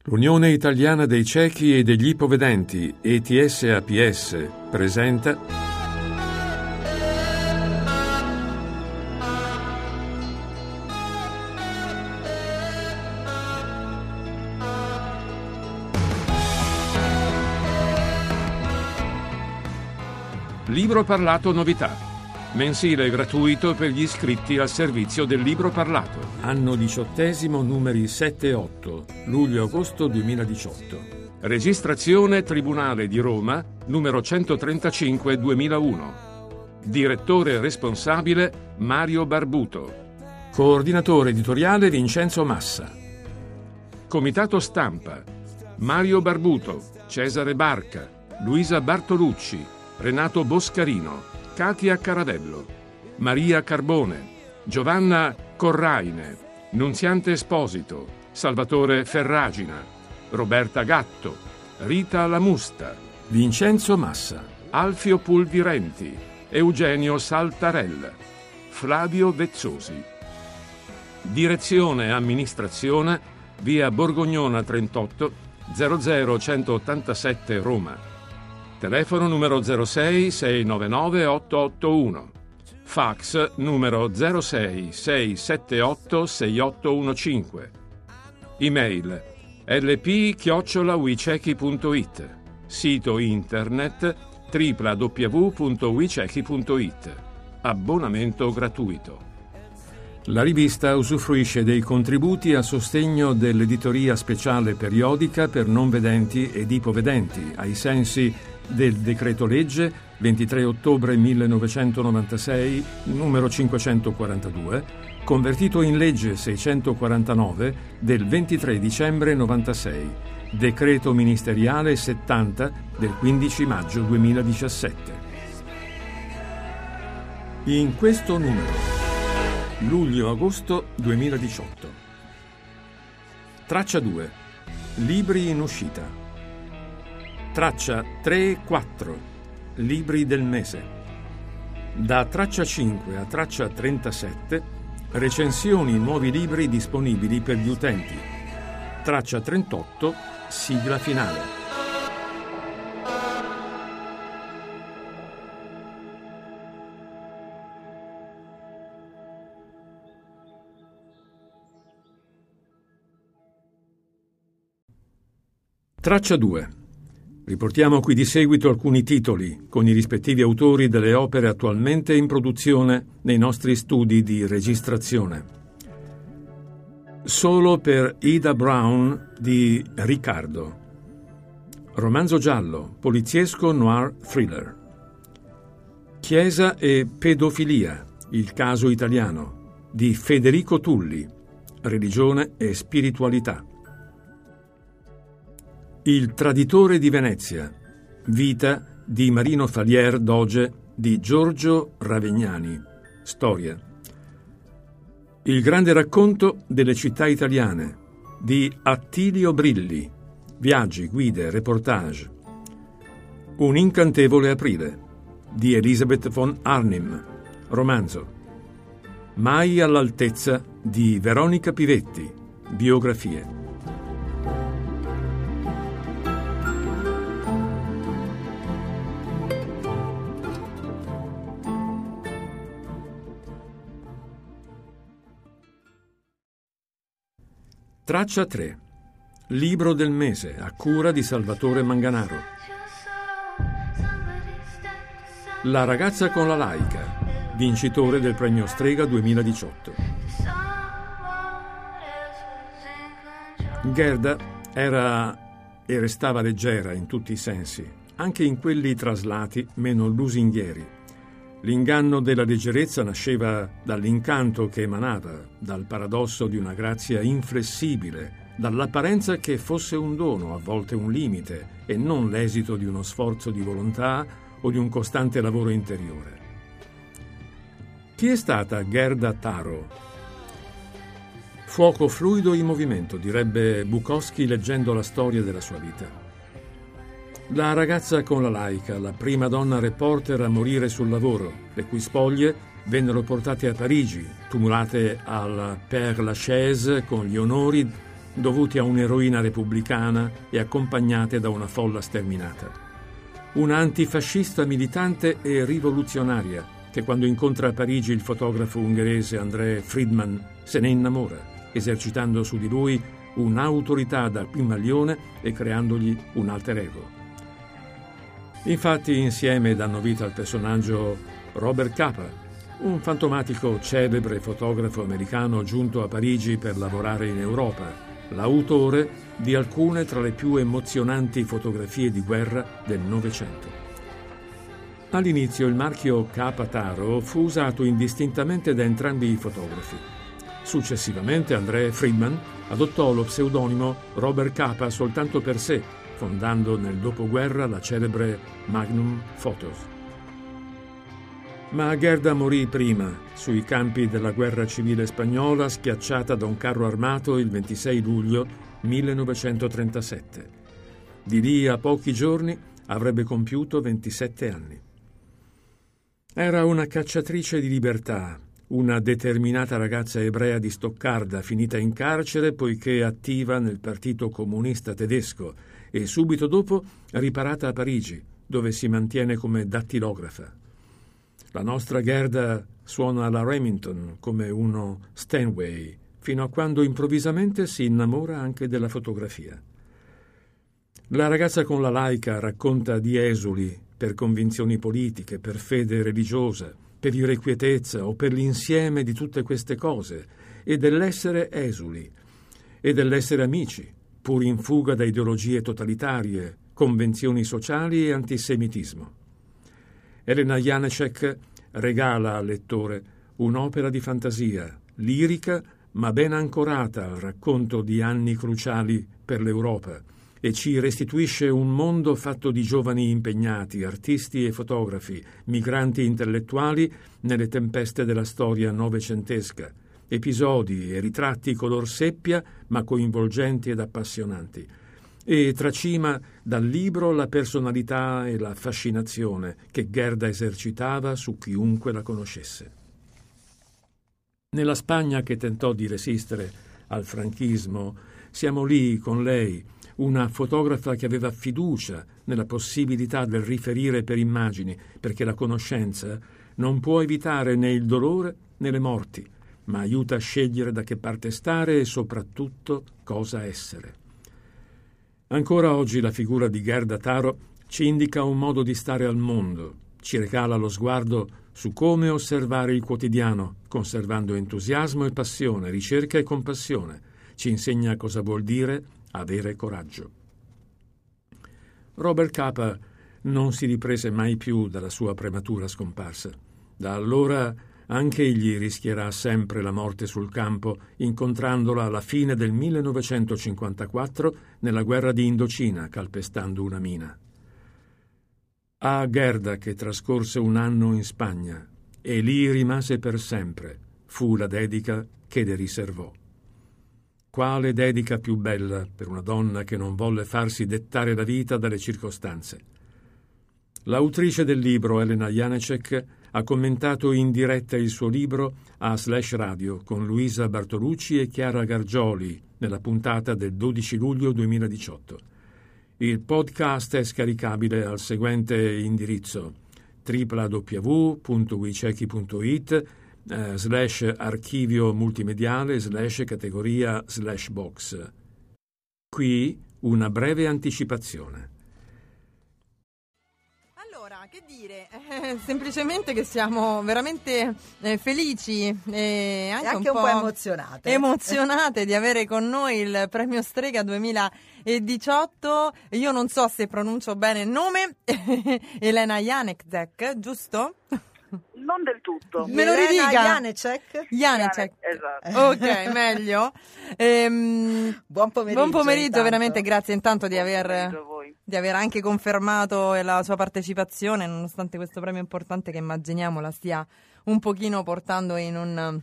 L'Unione Italiana dei Ciechi e degli Ipovedenti, ETS-APS, presenta Libro Parlato Novità. Mensile gratuito per gli iscritti al servizio del Libro Parlato. Anno 18, numeri 7 e 8, luglio-agosto 2018. Registrazione Tribunale di Roma, numero 135-2001. Direttore responsabile Mario Barbuto. Coordinatore editoriale Vincenzo Massa. Comitato stampa Mario Barbuto, Cesare Barca, Luisa Bartolucci, Renato Boscarino, Katia Caravello, Maria Carbone, Giovanna Corraine, Nunziante Esposito, Salvatore Ferragina, Roberta Gatto, Rita Lamusta, Vincenzo Massa, Alfio Pulvirenti, Eugenio Saltarella, Flavio Vezzosi. Direzione e amministrazione via Borgognona 38 00187 Roma. Telefono numero 06 699 881. Fax numero 06 678 6815. Email lp@wicechi.it. Sito internet www.wicechi.it. Abbonamento gratuito. La rivista usufruisce dei contributi a sostegno dell'editoria speciale periodica per non vedenti ed ipovedenti, ai sensi del decreto legge 23 ottobre 1996, numero 542, convertito in legge 649 del 23 dicembre 96, decreto ministeriale 70 del 15 maggio 2017. In questo numero, luglio-agosto 2018. Traccia 2. Libri in uscita. Traccia 3 e 4. Libri del mese. Da traccia 5 a traccia 37, recensioni nuovi libri disponibili per gli utenti. Traccia 38, sigla finale. Traccia 2. Riportiamo qui di seguito alcuni titoli con i rispettivi autori delle opere attualmente in produzione nei nostri studi di registrazione. Solo per Ida Brown di Riccardo. Romanzo giallo, poliziesco noir thriller. Chiesa e pedofilia, il caso italiano, di Federico Tulli. Religione e spiritualità. Il traditore di Venezia, vita di Marino Falier Doge di Giorgio Ravegnani, storia. Il grande racconto delle città italiane di Attilio Brilli, viaggi, guide, reportage. Un incantevole aprile di Elisabeth von Arnim, romanzo. Mai all'altezza di Veronica Pivetti, biografie. Traccia 3. Libro del mese, a cura di Salvatore Manganaro. La ragazza con la laica, vincitore del premio Strega 2018. Gerda era e restava leggera in tutti i sensi, anche in quelli traslati meno lusinghieri. L'inganno della leggerezza nasceva dall'incanto che emanava, dal paradosso di una grazia inflessibile, dall'apparenza che fosse un dono, a volte un limite, e non l'esito di uno sforzo di volontà o di un costante lavoro interiore. Chi è stata Gerda Taro? Fuoco fluido in movimento, direbbe Bukowski leggendo la storia della sua vita. La ragazza con la laica, la prima donna reporter a morire sul lavoro, le cui spoglie vennero portate a Parigi, tumulate al Père Lachaise con gli onori dovuti a un'eroina repubblicana e accompagnate da una folla sterminata. Una antifascista militante e rivoluzionaria che quando incontra a Parigi il fotografo ungherese André Friedman se ne innamora, esercitando su di lui un'autorità da Pygmalione e creandogli un alter ego. Infatti insieme danno vita al personaggio Robert Capa, un fantomatico celebre fotografo americano giunto a Parigi per lavorare in Europa, l'autore di alcune tra le più emozionanti fotografie di guerra del Novecento. All'inizio il marchio Capa Taro fu usato indistintamente da entrambi i fotografi. Successivamente André Friedman adottò lo pseudonimo Robert Capa soltanto per sé, fondando nel dopoguerra la celebre Magnum Photos. Ma Gerda morì prima, sui campi della guerra civile spagnola, schiacciata da un carro armato il 26 luglio 1937. Di lì a pochi giorni avrebbe compiuto 27 anni. Era una cacciatrice di libertà, una determinata ragazza ebrea di Stoccarda finita in carcere poiché attiva nel Partito Comunista Tedesco e subito dopo riparata a Parigi, dove si mantiene come dattilografa. La nostra Gerda suona la Remington come uno Steinway, fino a quando improvvisamente si innamora anche della fotografia. La ragazza con la Leica racconta di esuli per convinzioni politiche, per fede religiosa, per irrequietezza o per l'insieme di tutte queste cose, e dell'essere esuli, e dell'essere amici, pur in fuga da ideologie totalitarie, convenzioni sociali e antisemitismo. Elena Janecek regala al lettore un'opera di fantasia, lirica ma ben ancorata al racconto di anni cruciali per l'Europa, e ci restituisce un mondo fatto di giovani impegnati, artisti e fotografi, migranti intellettuali nelle tempeste della storia novecentesca, episodi e ritratti color seppia ma coinvolgenti ed appassionanti, e tracima dal libro la personalità e la fascinazione che Gerda esercitava su chiunque la conoscesse. Nella Spagna che tentò di resistere al franchismo, siamo lì con lei, una fotografa che aveva fiducia nella possibilità del riferire per immagini, perché la conoscenza non può evitare né il dolore né le morti, ma aiuta a scegliere da che parte stare e soprattutto cosa essere. Ancora oggi la figura di Gerda Taro ci indica un modo di stare al mondo, ci regala lo sguardo su come osservare il quotidiano, conservando entusiasmo e passione, ricerca e compassione, ci insegna cosa vuol dire avere coraggio. Robert Capa non si riprese mai più dalla sua prematura scomparsa. Da allora anche egli rischierà sempre la morte sul campo, incontrandola alla fine del 1954 nella guerra di Indocina, calpestando una mina. A Gerda, che trascorse un anno in Spagna e lì rimase per sempre, fu la dedica che le riservò. Quale dedica più bella per una donna che non volle farsi dettare la vita dalle circostanze? L'autrice del libro, Elena Janecek, ha commentato in diretta il suo libro a Slash Radio con Luisa Bartolucci e Chiara Gargioli nella puntata del 12 luglio 2018. Il podcast è scaricabile al seguente indirizzo: www.wicechi.it /archivio multimediale /categoria /box. Qui una breve anticipazione. Allora, che dire? Semplicemente che siamo veramente felici e anche un po' emozionate di avere con noi il premio Strega 2018. Io non so se pronuncio bene il nome, Elena Janecek, giusto? Non del tutto. Me lo ridica? Janecek, esatto. Ok, meglio. Buon pomeriggio. Buon pomeriggio, intanto. veramente grazie intanto di aver anche confermato la sua partecipazione, nonostante questo premio importante che immaginiamo la stia un pochino portando in un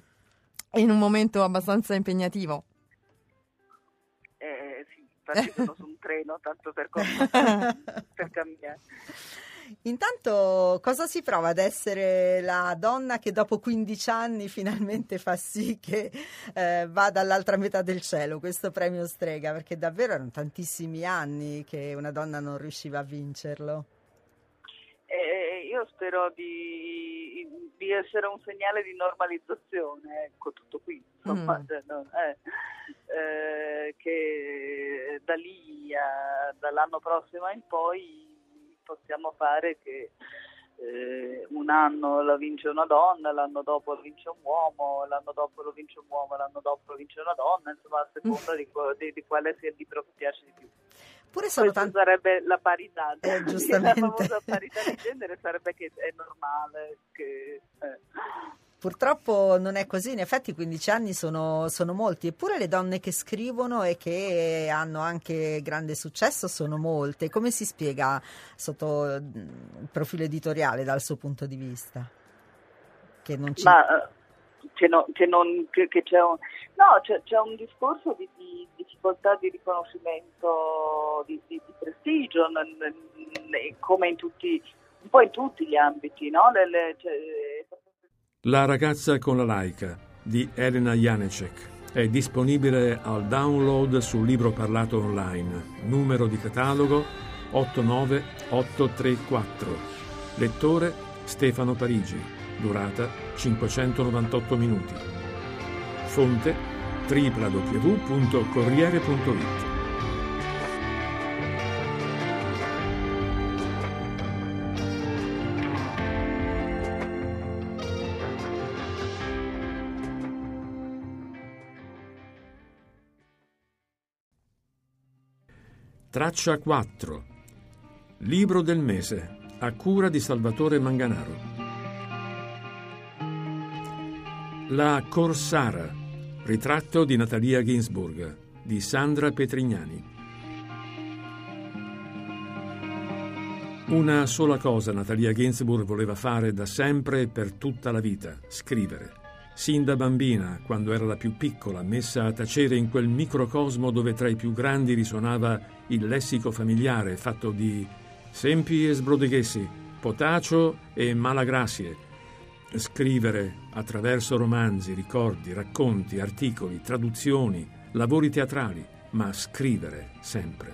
momento abbastanza impegnativo. Sì, infatti sono su un treno treno, tanto per cambiare. Intanto, cosa si prova ad essere la donna che dopo 15 anni finalmente fa sì che va dall'altra metà del cielo, questo premio Strega? Perché davvero erano tantissimi anni che una donna non riusciva a vincerlo. Io spero di essere un segnale di normalizzazione, ecco, tutto qui, insomma, che da lì dall'anno prossimo in poi possiamo fare che un anno la vince una donna, l'anno dopo lo vince un uomo, l'anno dopo lo vince un uomo, l'anno dopo lo vince una donna, insomma, a seconda di quale sia il libro che piace di più. Pure sono sarebbe la parità, giustamente. La famosa parità di genere sarebbe che è normale che... Purtroppo non è così, in effetti 15 anni sono molti, eppure le donne che scrivono e che hanno anche grande successo sono molte. Come si spiega sotto il profilo editoriale dal suo punto di vista? Che non ci... c'è un discorso di difficoltà di riconoscimento, di prestigio, come un po' in tutti gli ambiti, no? La ragazza con la laica di Elena Janecek è disponibile al download sul libro parlato online, numero di catalogo 89834, lettore Stefano Parigi, durata 598 minuti, fonte www.corriere.it. Traccia 4. Libro del mese, a cura di Salvatore Manganaro. La Corsara, ritratto di Natalia Ginzburg, di Sandra Petrignani. Una sola cosa Natalia Ginzburg voleva fare da sempre e per tutta la vita: scrivere. Sin da bambina, quando era la più piccola, messa a tacere in quel microcosmo dove tra i più grandi risuonava il lessico familiare fatto di sempi e sbrodeghessi, potacio e malagrazie. Scrivere attraverso romanzi, ricordi, racconti, articoli, traduzioni, lavori teatrali, ma scrivere sempre.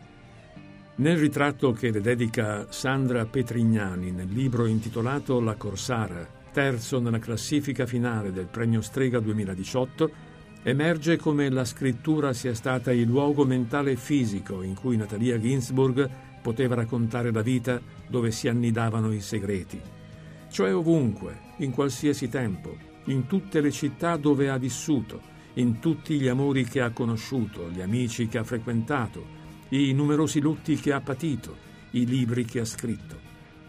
Nel ritratto che le dedica Sandra Petrignani nel libro intitolato La Corsara, terzo nella classifica finale del Premio Strega 2018, emerge come la scrittura sia stata il luogo mentale e fisico in cui Natalia Ginzburg poteva raccontare la vita dove si annidavano i segreti, cioè ovunque, in qualsiasi tempo, in tutte le città dove ha vissuto, in tutti gli amori che ha conosciuto, gli amici che ha frequentato, i numerosi lutti che ha patito, i libri che ha scritto.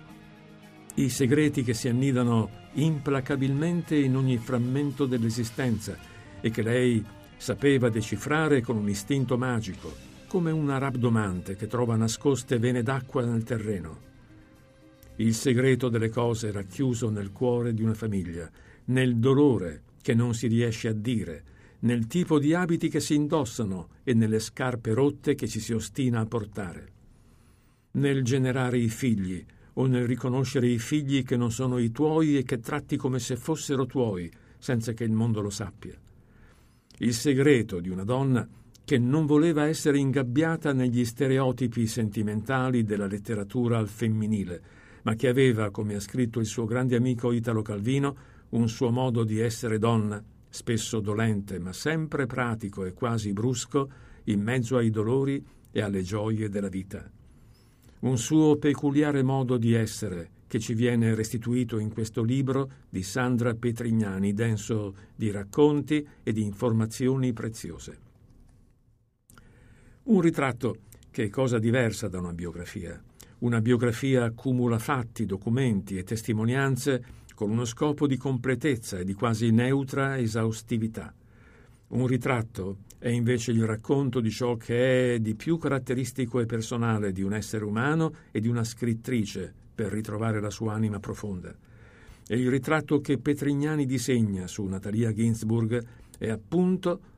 I segreti che si annidano implacabilmente in ogni frammento dell'esistenza e che lei sapeva decifrare con un istinto magico, come una rabdomante che trova nascoste vene d'acqua nel terreno. Il segreto delle cose racchiuso nel cuore di una famiglia, nel dolore che non si riesce a dire, nel tipo di abiti che si indossano e nelle scarpe rotte che ci si ostina a portare. Nel generare i figli, o nel riconoscere i figli che non sono i tuoi e che tratti come se fossero tuoi, senza che il mondo lo sappia. Il segreto di una donna che non voleva essere ingabbiata negli stereotipi sentimentali della letteratura al femminile, ma che aveva, come ha scritto il suo grande amico Italo Calvino, un suo modo di essere donna, spesso dolente, ma sempre pratico e quasi brusco, in mezzo ai dolori e alle gioie della vita. Un suo peculiare modo di essere che ci viene restituito in questo libro di Sandra Petrignani, denso di racconti e di informazioni preziose. Un ritratto che è cosa diversa da una biografia. Una biografia accumula fatti, documenti e testimonianze con uno scopo di completezza e di quasi neutra esaustività. Un ritratto è invece il racconto di ciò che è di più caratteristico e personale di un essere umano e di una scrittrice per ritrovare la sua anima profonda. E il ritratto che Petrignani disegna su Natalia Ginzburg è appunto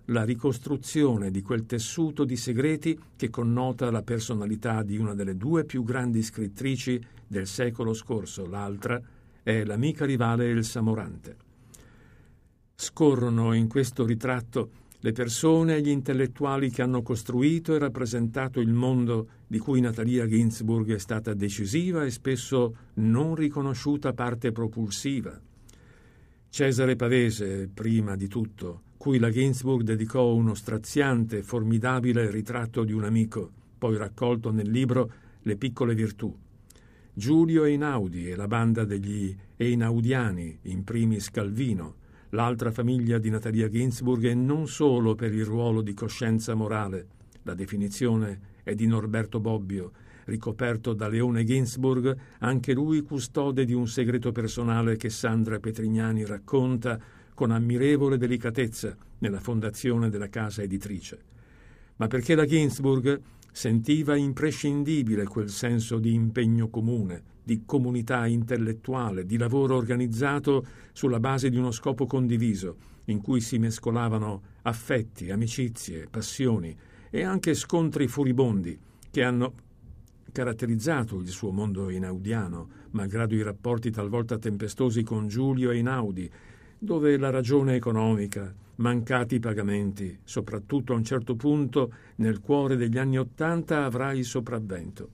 la ricostruzione di quel tessuto di segreti che connota la personalità di una delle due più grandi scrittrici del secolo scorso. L'altra è l'amica rivale Elsa Morante. Scorrono in questo ritratto le persone e gli intellettuali che hanno costruito e rappresentato il mondo di cui Natalia Ginzburg è stata decisiva e spesso non riconosciuta parte propulsiva. Cesare Pavese, prima di tutto, cui la Ginzburg dedicò uno straziante e formidabile ritratto di un amico, poi raccolto nel libro Le piccole virtù. Giulio Einaudi e la banda degli Einaudiani, in primis Calvino, l'altra famiglia di Natalia Ginzburg, e non solo per il ruolo di coscienza morale, la definizione è di Norberto Bobbio, ricoperto da Leone Ginzburg, anche lui custode di un segreto personale che Sandra Petrignani racconta con ammirevole delicatezza nella fondazione della casa editrice. Ma perché la Ginzburg sentiva imprescindibile quel senso di impegno comune, di comunità intellettuale, di lavoro organizzato sulla base di uno scopo condiviso, in cui si mescolavano affetti, amicizie, passioni e anche scontri furibondi che hanno caratterizzato il suo mondo einaudiano, malgrado i rapporti talvolta tempestosi con Giulio Einaudi, dove la ragione economica, mancati i pagamenti, soprattutto a un certo punto nel cuore degli anni '80, avrà il sopravvento.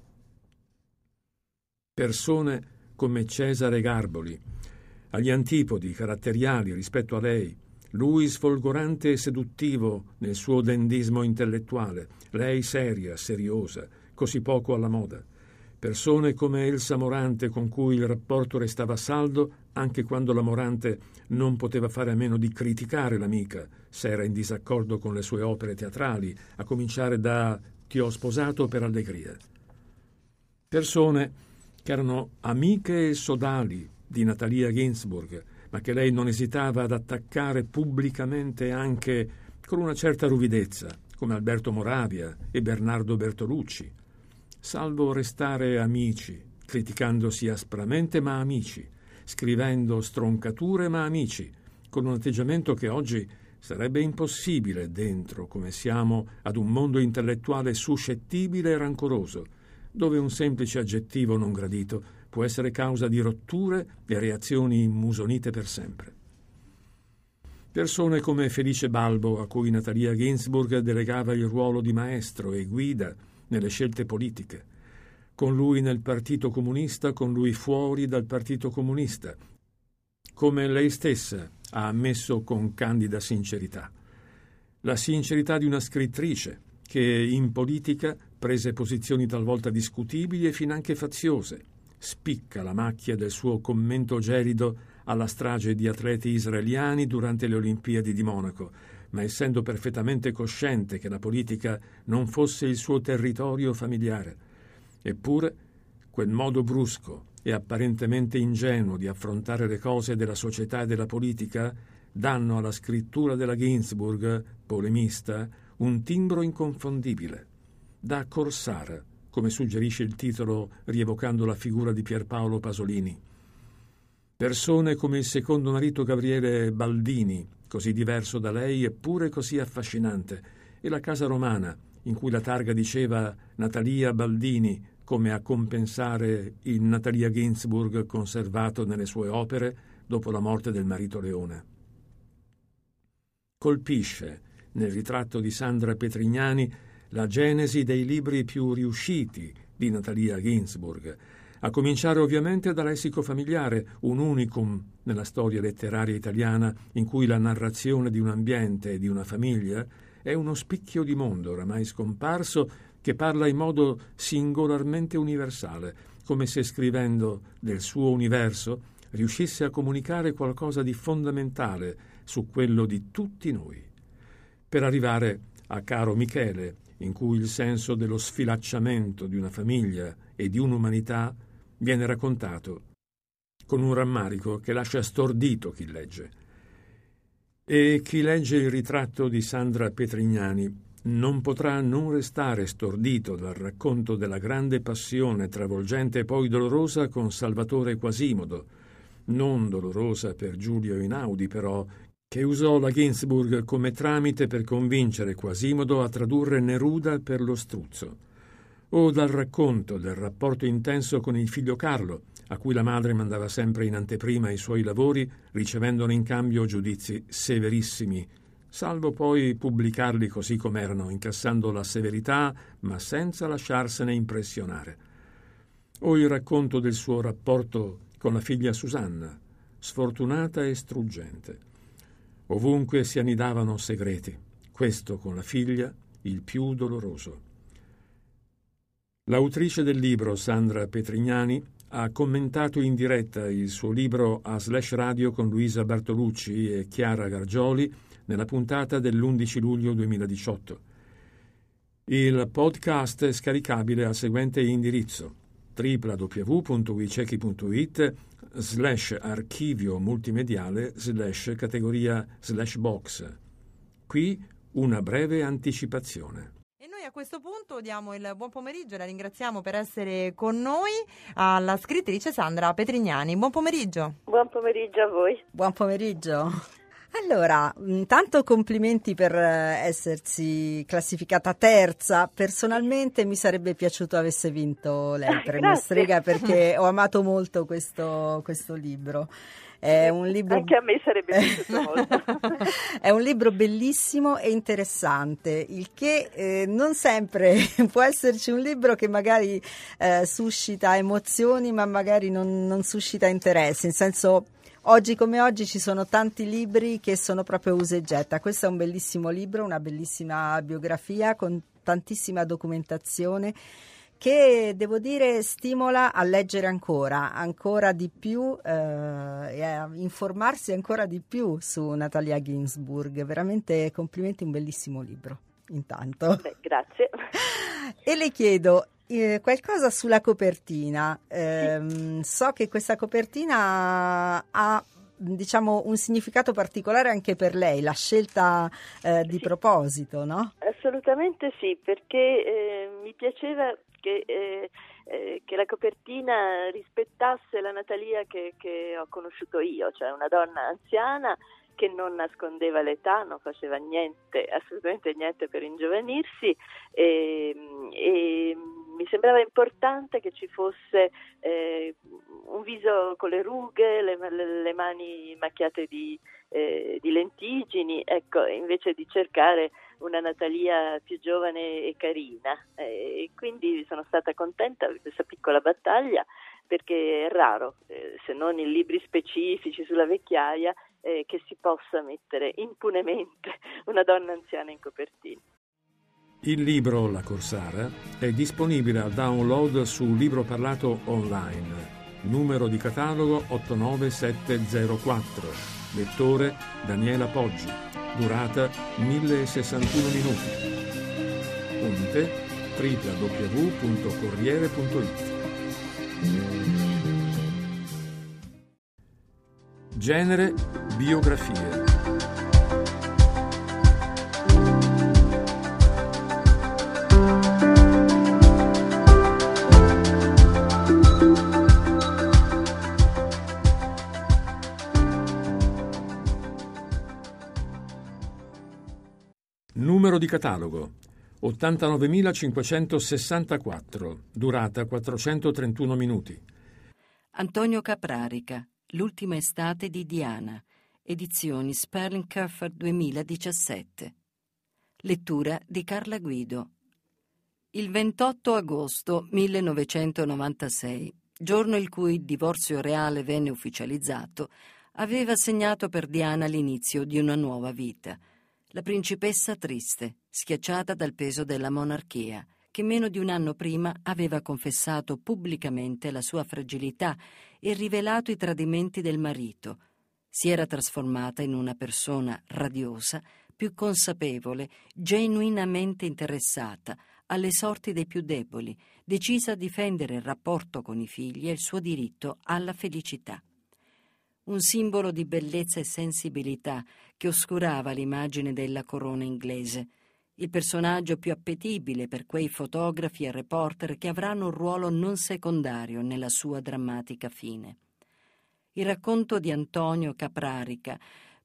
Persone come Cesare Garboli, agli antipodi caratteriali rispetto a lei, lui sfolgorante e seduttivo nel suo dandismo intellettuale, lei seria, seriosa, così poco alla moda. Persone come Elsa Morante, con cui il rapporto restava saldo anche quando la Morante non poteva fare a meno di criticare l'amica se era in disaccordo con le sue opere teatrali, a cominciare da Ti ho sposato per allegria. Persone che erano amiche e sodali di Natalia Ginzburg, ma che lei non esitava ad attaccare pubblicamente anche con una certa ruvidezza, come Alberto Moravia e Bernardo Bertolucci, salvo restare amici, criticandosi aspramente ma amici, scrivendo stroncature ma amici, con un atteggiamento che oggi sarebbe impossibile dentro, come siamo, ad un mondo intellettuale suscettibile e rancoroso, dove un semplice aggettivo non gradito può essere causa di rotture e reazioni immusonite per sempre. Persone come Felice Balbo, a cui Natalia Ginzburg delegava il ruolo di maestro e guida nelle scelte politiche, con lui nel Partito Comunista, con lui fuori dal Partito Comunista, come lei stessa ha ammesso con candida sincerità. La sincerità di una scrittrice che in politica prese posizioni talvolta discutibili e finanche faziose. Spicca la macchia del suo commento gelido alla strage di atleti israeliani durante le Olimpiadi di Monaco, ma essendo perfettamente cosciente che la politica non fosse il suo territorio familiare. Eppure, quel modo brusco e apparentemente ingenuo di affrontare le cose della società e della politica danno alla scrittura della Ginzburg, polemista, un timbro inconfondibile, da corsara, come suggerisce il titolo rievocando la figura di Pierpaolo Pasolini. Persone come il secondo marito Gabriele Baldini, così diverso da lei eppure così affascinante, e la casa romana, in cui la targa diceva Natalia Baldini, come a compensare il Natalia Ginzburg conservato nelle sue opere dopo la morte del marito Leone. Colpisce, nel ritratto di Sandra Petrignani, la genesi dei libri più riusciti di Natalia Ginzburg, a cominciare ovviamente da Lessico familiare, un unicum nella storia letteraria italiana in cui la narrazione di un ambiente e di una famiglia è uno spicchio di mondo oramai scomparso che parla in modo singolarmente universale, come se scrivendo del suo universo riuscisse a comunicare qualcosa di fondamentale su quello di tutti noi, per arrivare a Caro Michele, in cui il senso dello sfilacciamento di una famiglia e di un'umanità viene raccontato con un rammarico che lascia stordito chi legge. E chi legge il ritratto di Sandra Petrignani non potrà non restare stordito dal racconto della grande passione travolgente e poi dolorosa con Salvatore Quasimodo, non dolorosa per Giulio Einaudi però, che usò la Ginsburg come tramite per convincere Quasimodo a tradurre Neruda per lo Struzzo, o dal racconto del rapporto intenso con il figlio Carlo, a cui la madre mandava sempre in anteprima i suoi lavori, ricevendone in cambio giudizi severissimi, salvo poi pubblicarli così com'erano, incassando la severità, ma senza lasciarsene impressionare. O il racconto del suo rapporto con la figlia Susanna, sfortunata e struggente. Ovunque si annidavano segreti, questo con la figlia il più doloroso. L'autrice del libro, Sandra Petrignani, ha commentato in diretta il suo libro a Slash Radio con Luisa Bartolucci e Chiara Gargioli nella puntata dell'11 luglio 2018. Il podcast è scaricabile al seguente indirizzo: www.wicechi.it/archivio multimediale/categoria/box. Qui una breve anticipazione. E noi a questo punto diamo il buon pomeriggio e la ringraziamo per essere con noi alla scrittrice Sandra Petrignani. Buon pomeriggio. Buon pomeriggio a voi. Buon pomeriggio. Allora, intanto complimenti per essersi classificata terza. Personalmente mi sarebbe piaciuto avesse vinto lei, Premio Strega, perché ho amato molto questo libro. È un libro... Anche a me sarebbe piaciuto molto. È un libro bellissimo e interessante, il che non sempre può esserci un libro che magari suscita emozioni, ma magari non suscita interesse, in senso... Oggi come oggi ci sono tanti libri che sono proprio usa e getta. Questo è un bellissimo libro, una bellissima biografia con tantissima documentazione che, devo dire, stimola a leggere ancora di più e a informarsi ancora di più su Natalia Ginsburg. Veramente complimenti, un bellissimo libro, intanto. Beh, grazie. E le chiedo... qualcosa sulla copertina. So che questa copertina ha, diciamo, un significato particolare anche per lei, la scelta di proposito, no? Assolutamente sì, perché mi piaceva che la copertina rispettasse la Natalia che ho conosciuto io, cioè una donna anziana che non nascondeva l'età, non faceva niente, assolutamente niente per ingiovanirsi e mi sembrava importante che ci fosse un viso con le rughe, le mani macchiate di lentiggini, ecco, invece di cercare una Natalia più giovane e carina. E quindi sono stata contenta di questa piccola battaglia, perché è raro, se non in libri specifici sulla vecchiaia, che si possa mettere impunemente una donna anziana in copertina. Il libro La Corsara è disponibile al download su Libro Parlato online, numero di catalogo 89704, lettore Daniela Poggi, durata 1061 minuti. Fonte www.corriere.it. Genere biografie. Numero di catalogo 89.564, durata 431 minuti. Antonio Caprarica, L'ultima estate di Diana, edizioni Sperling Curfer 2017. Lettura di Carla Guido. Il 28 agosto 1996, giorno il cui divorzio reale venne ufficializzato, aveva segnato per Diana l'inizio di una nuova vita. La principessa triste, schiacciata dal peso della monarchia, che meno di un anno prima aveva confessato pubblicamente la sua fragilità e rivelato i tradimenti del marito. Si era trasformata in una persona radiosa, più consapevole, genuinamente interessata alle sorti dei più deboli, decisa a difendere il rapporto con i figli e il suo diritto alla felicità. Un simbolo di bellezza e sensibilità che oscurava l'immagine della corona inglese, il personaggio più appetibile per quei fotografi e reporter che avranno un ruolo non secondario nella sua drammatica fine. Il racconto di Antonio Caprarica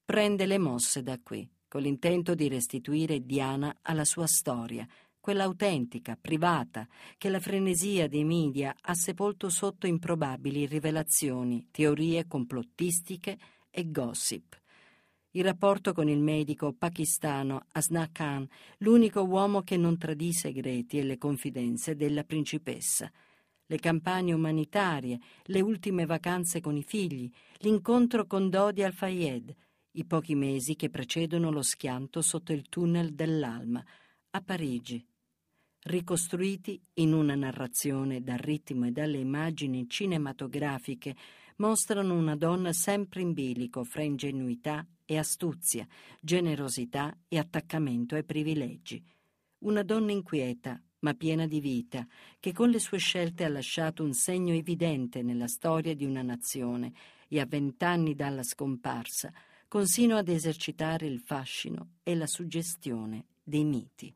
prende le mosse da qui, con l'intento di restituire Diana alla sua storia, quella autentica, privata, che la frenesia dei media ha sepolto sotto improbabili rivelazioni, teorie complottistiche e gossip. Il rapporto con il medico pakistano Asna Khan, l'unico uomo che non tradì i segreti e le confidenze della principessa, le campagne umanitarie, le ultime vacanze con i figli, l'incontro con Dodi Al-Fayed, i pochi mesi che precedono lo schianto sotto il tunnel dell'Alma, a Parigi, ricostruiti in una narrazione dal ritmo e dalle immagini cinematografiche, mostrano una donna sempre in bilico fra ingenuità e astuzia, generosità e attaccamento ai privilegi. Una donna inquieta, ma piena di vita, che con le sue scelte ha lasciato un segno evidente nella storia di una nazione e a 20 anni dalla scomparsa continua ad esercitare il fascino e la suggestione dei miti.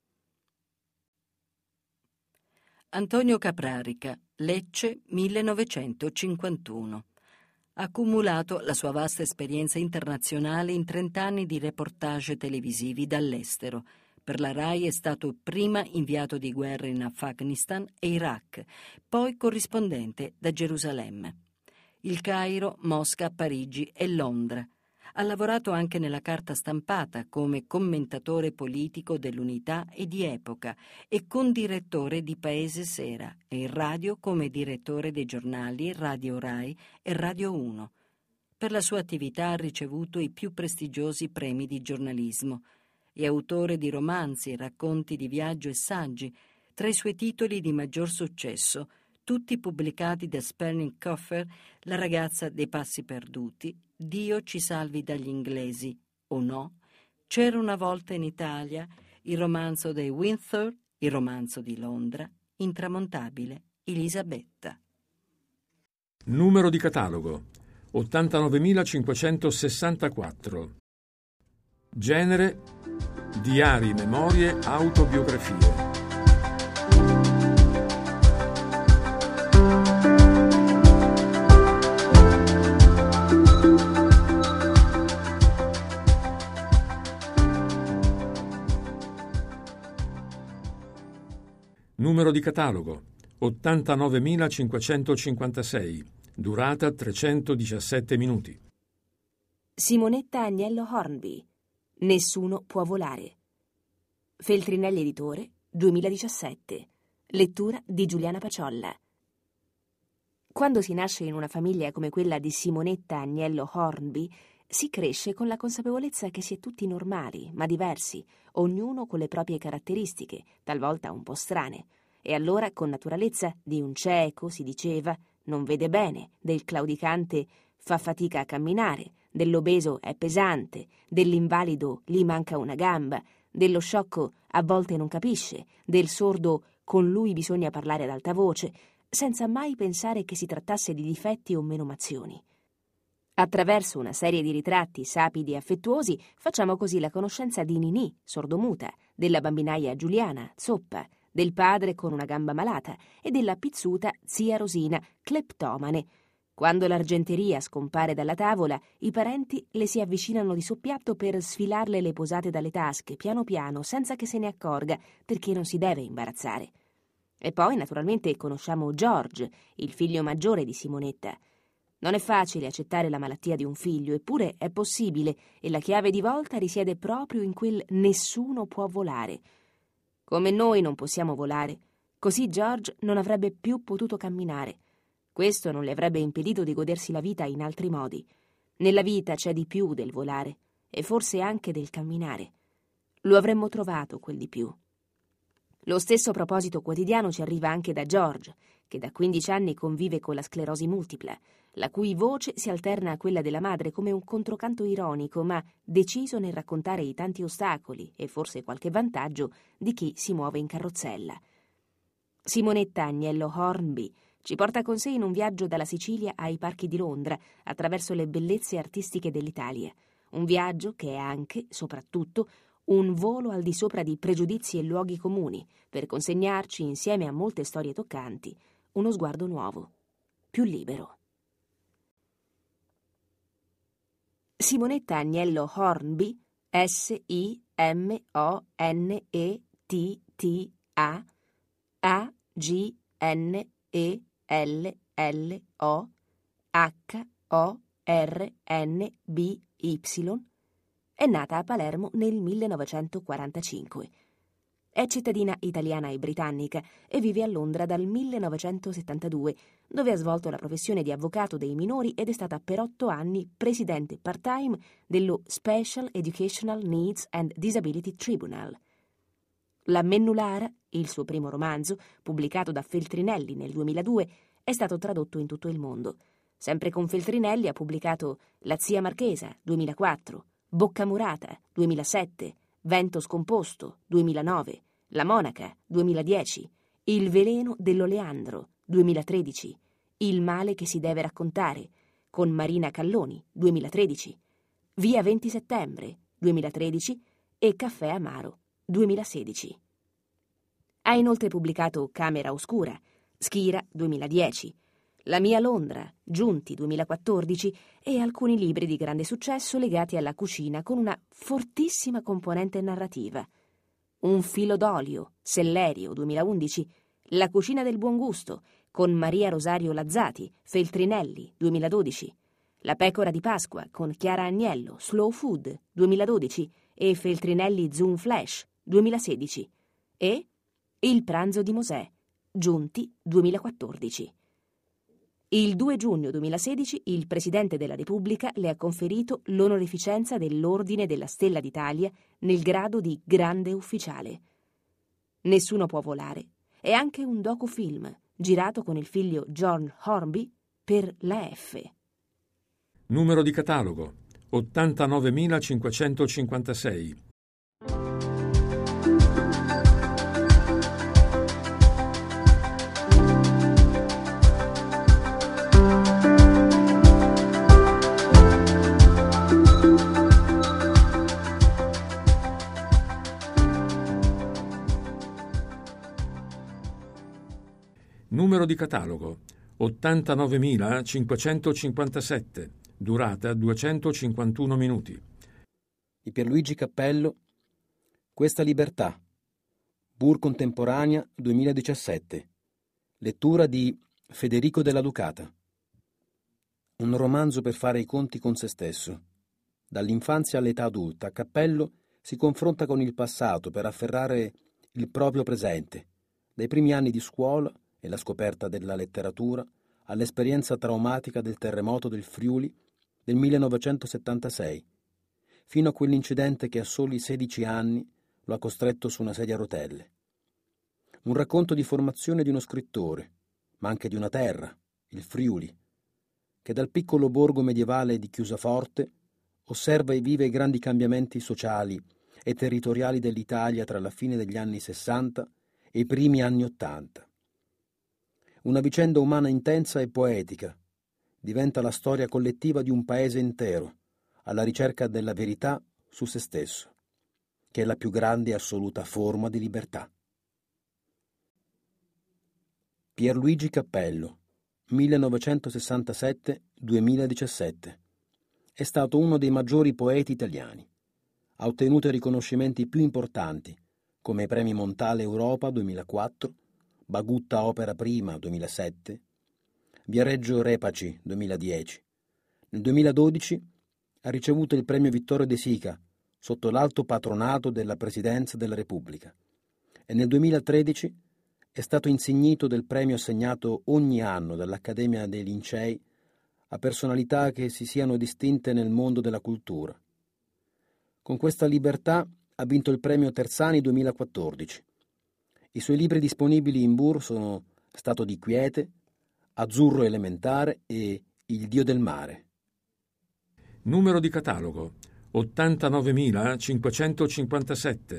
Antonio Caprarica, Lecce, 1951. Ha accumulato la sua vasta esperienza internazionale in 30 anni di reportage televisivi dall'estero. Per la RAI è stato prima inviato di guerra in Afghanistan e Iraq, poi corrispondente da Gerusalemme. Il Cairo, Mosca, Parigi e Londra. Ha lavorato anche nella carta stampata come commentatore politico dell'Unità e di Epoca e condirettore di Paese Sera e in radio come direttore dei giornali Radio Rai e Radio 1. Per la sua attività ha ricevuto i più prestigiosi premi di giornalismo. È autore di romanzi, racconti di viaggio e saggi, tra i suoi titoli di maggior successo, tutti pubblicati da Sperling Coffer, La ragazza dei passi perduti, Dio ci salvi dagli inglesi o no, C'era una volta in Italia, il romanzo dei Windsor, il romanzo di Londra, Intramontabile, Elisabetta. Numero di catalogo 89.564. Genere: diari, memorie, autobiografie. Numero di catalogo 89.556. Durata 317 minuti. Simonetta Agnello Hornby. Nessuno può volare. Feltrinelli Editore, 2017. Lettura di Giuliana Paciolla. Quando si nasce in una famiglia come quella di Simonetta Agnello Hornby, si cresce con la consapevolezza che si è tutti normali, ma diversi, ognuno con le proprie caratteristiche, talvolta un po' strane. E allora, con naturalezza, di un cieco si diceva non vede bene, del claudicante fa fatica a camminare, dell'obeso è pesante, dell'invalido gli manca una gamba, dello sciocco a volte non capisce, del sordo con lui bisogna parlare ad alta voce, senza mai pensare che si trattasse di difetti o menomazioni. Attraverso una serie di ritratti sapidi e affettuosi facciamo così la conoscenza di Ninì, sordomuta, della bambinaia Giuliana, zoppa, del padre con una gamba malata e della pizzuta zia Rosina, cleptomane. Quando l'argenteria scompare dalla tavola, i parenti le si avvicinano di soppiatto per sfilarle le posate dalle tasche, piano piano, senza che se ne accorga, perché non si deve imbarazzare. E poi, naturalmente, conosciamo George, il figlio maggiore di Simonetta. Non è facile accettare la malattia di un figlio, eppure è possibile, e la chiave di volta risiede proprio in quel nessuno può volare. Come noi non possiamo volare, così George non avrebbe più potuto camminare. Questo non le avrebbe impedito di godersi la vita in altri modi. Nella vita c'è di più del volare, e forse anche del camminare. Lo avremmo trovato quel di più. Lo stesso proposito quotidiano ci arriva anche da George, che da 15 anni convive con la sclerosi multipla, la cui voce si alterna a quella della madre come un controcanto ironico, ma deciso nel raccontare i tanti ostacoli e forse qualche vantaggio di chi si muove in carrozzella. Simonetta Agnello Hornby ci porta con sé in un viaggio dalla Sicilia ai parchi di Londra, attraverso le bellezze artistiche dell'Italia. Un viaggio che è anche, soprattutto, un volo al di sopra di pregiudizi e luoghi comuni, per consegnarci, insieme a molte storie toccanti, uno sguardo nuovo, più libero. Simonetta Agnello Hornby, SIMONETTA AGNELLOHORNBY, è nata a Palermo nel 1945. È cittadina italiana e britannica e vive a Londra dal 1972, dove ha svolto la professione di avvocato dei minori ed è stata per 8 anni presidente part-time dello Special Educational Needs and Disability Tribunal. La Mennulara, il suo primo romanzo, pubblicato da Feltrinelli nel 2002, è stato tradotto in tutto il mondo. Sempre con Feltrinelli ha pubblicato La zia marchesa, 2004, Bocca murata, 2007, Vento scomposto, 2009, La monaca, 2010, Il veleno dell'oleandro, 2013, Il male che si deve raccontare, con Marina Calloni, 2013, Via 20 settembre, 2013 e Caffè amaro, 2016. Ha inoltre pubblicato Camera oscura, Schira, 2010, La mia Londra, Giunti, 2014 e alcuni libri di grande successo legati alla cucina con una fortissima componente narrativa. Un filo d'olio, Sellerio, 2011, La cucina del buon gusto, con Maria Rosario Lazzati, Feltrinelli, 2012, La pecora di Pasqua, con Chiara Agnello, Slow Food, 2012 e Feltrinelli Zoom Flash, 2016, e Il pranzo di Mosè, Giunti, 2014. Il 2 giugno 2016 il Presidente della Repubblica le ha conferito l'onorificenza dell'Ordine della Stella d'Italia nel grado di grande ufficiale. Nessuno può volare è anche un docufilm girato con il figlio John Hornby per la F. Numero di catalogo 89.556. Numero di catalogo 89.557, durata 251 minuti. Di Pierluigi Cappello, Questa libertà, Bur Contemporanea 2017, lettura di Federico della Ducata. Un romanzo per fare i conti con se stesso. Dall'infanzia all'età adulta, Cappello si confronta con il passato per afferrare il proprio presente, dai primi anni di scuola e la scoperta della letteratura all'esperienza traumatica del terremoto del Friuli del 1976, fino a quell'incidente che a soli 16 anni lo ha costretto su una sedia a rotelle. Un racconto di formazione di uno scrittore, ma anche di una terra, il Friuli, che dal piccolo borgo medievale di Chiusaforte osserva e vive i grandi cambiamenti sociali e territoriali dell'Italia tra la fine degli anni 60 e i primi anni 80. Una vicenda umana intensa e poetica diventa la storia collettiva di un paese intero alla ricerca della verità su se stesso, che è la più grande e assoluta forma di libertà. Pierluigi Cappello, 1967-2017. È stato uno dei maggiori poeti italiani. Ha ottenuto i riconoscimenti più importanti, come i premi Montale Europa 2004, Bagutta Opera Prima 2007, Viareggio Repaci 2010. Nel 2012 ha ricevuto il premio Vittorio De Sica sotto l'alto patronato della Presidenza della Repubblica e nel 2013 è stato insignito del premio assegnato ogni anno dall'Accademia dei Lincei a personalità che si siano distinte nel mondo della cultura. Con Questa libertà ha vinto il premio Terzani 2014. I suoi libri disponibili in Bur sono Stato di quiete, Azzurro elementare e Il Dio del mare. Numero di catalogo 89.557.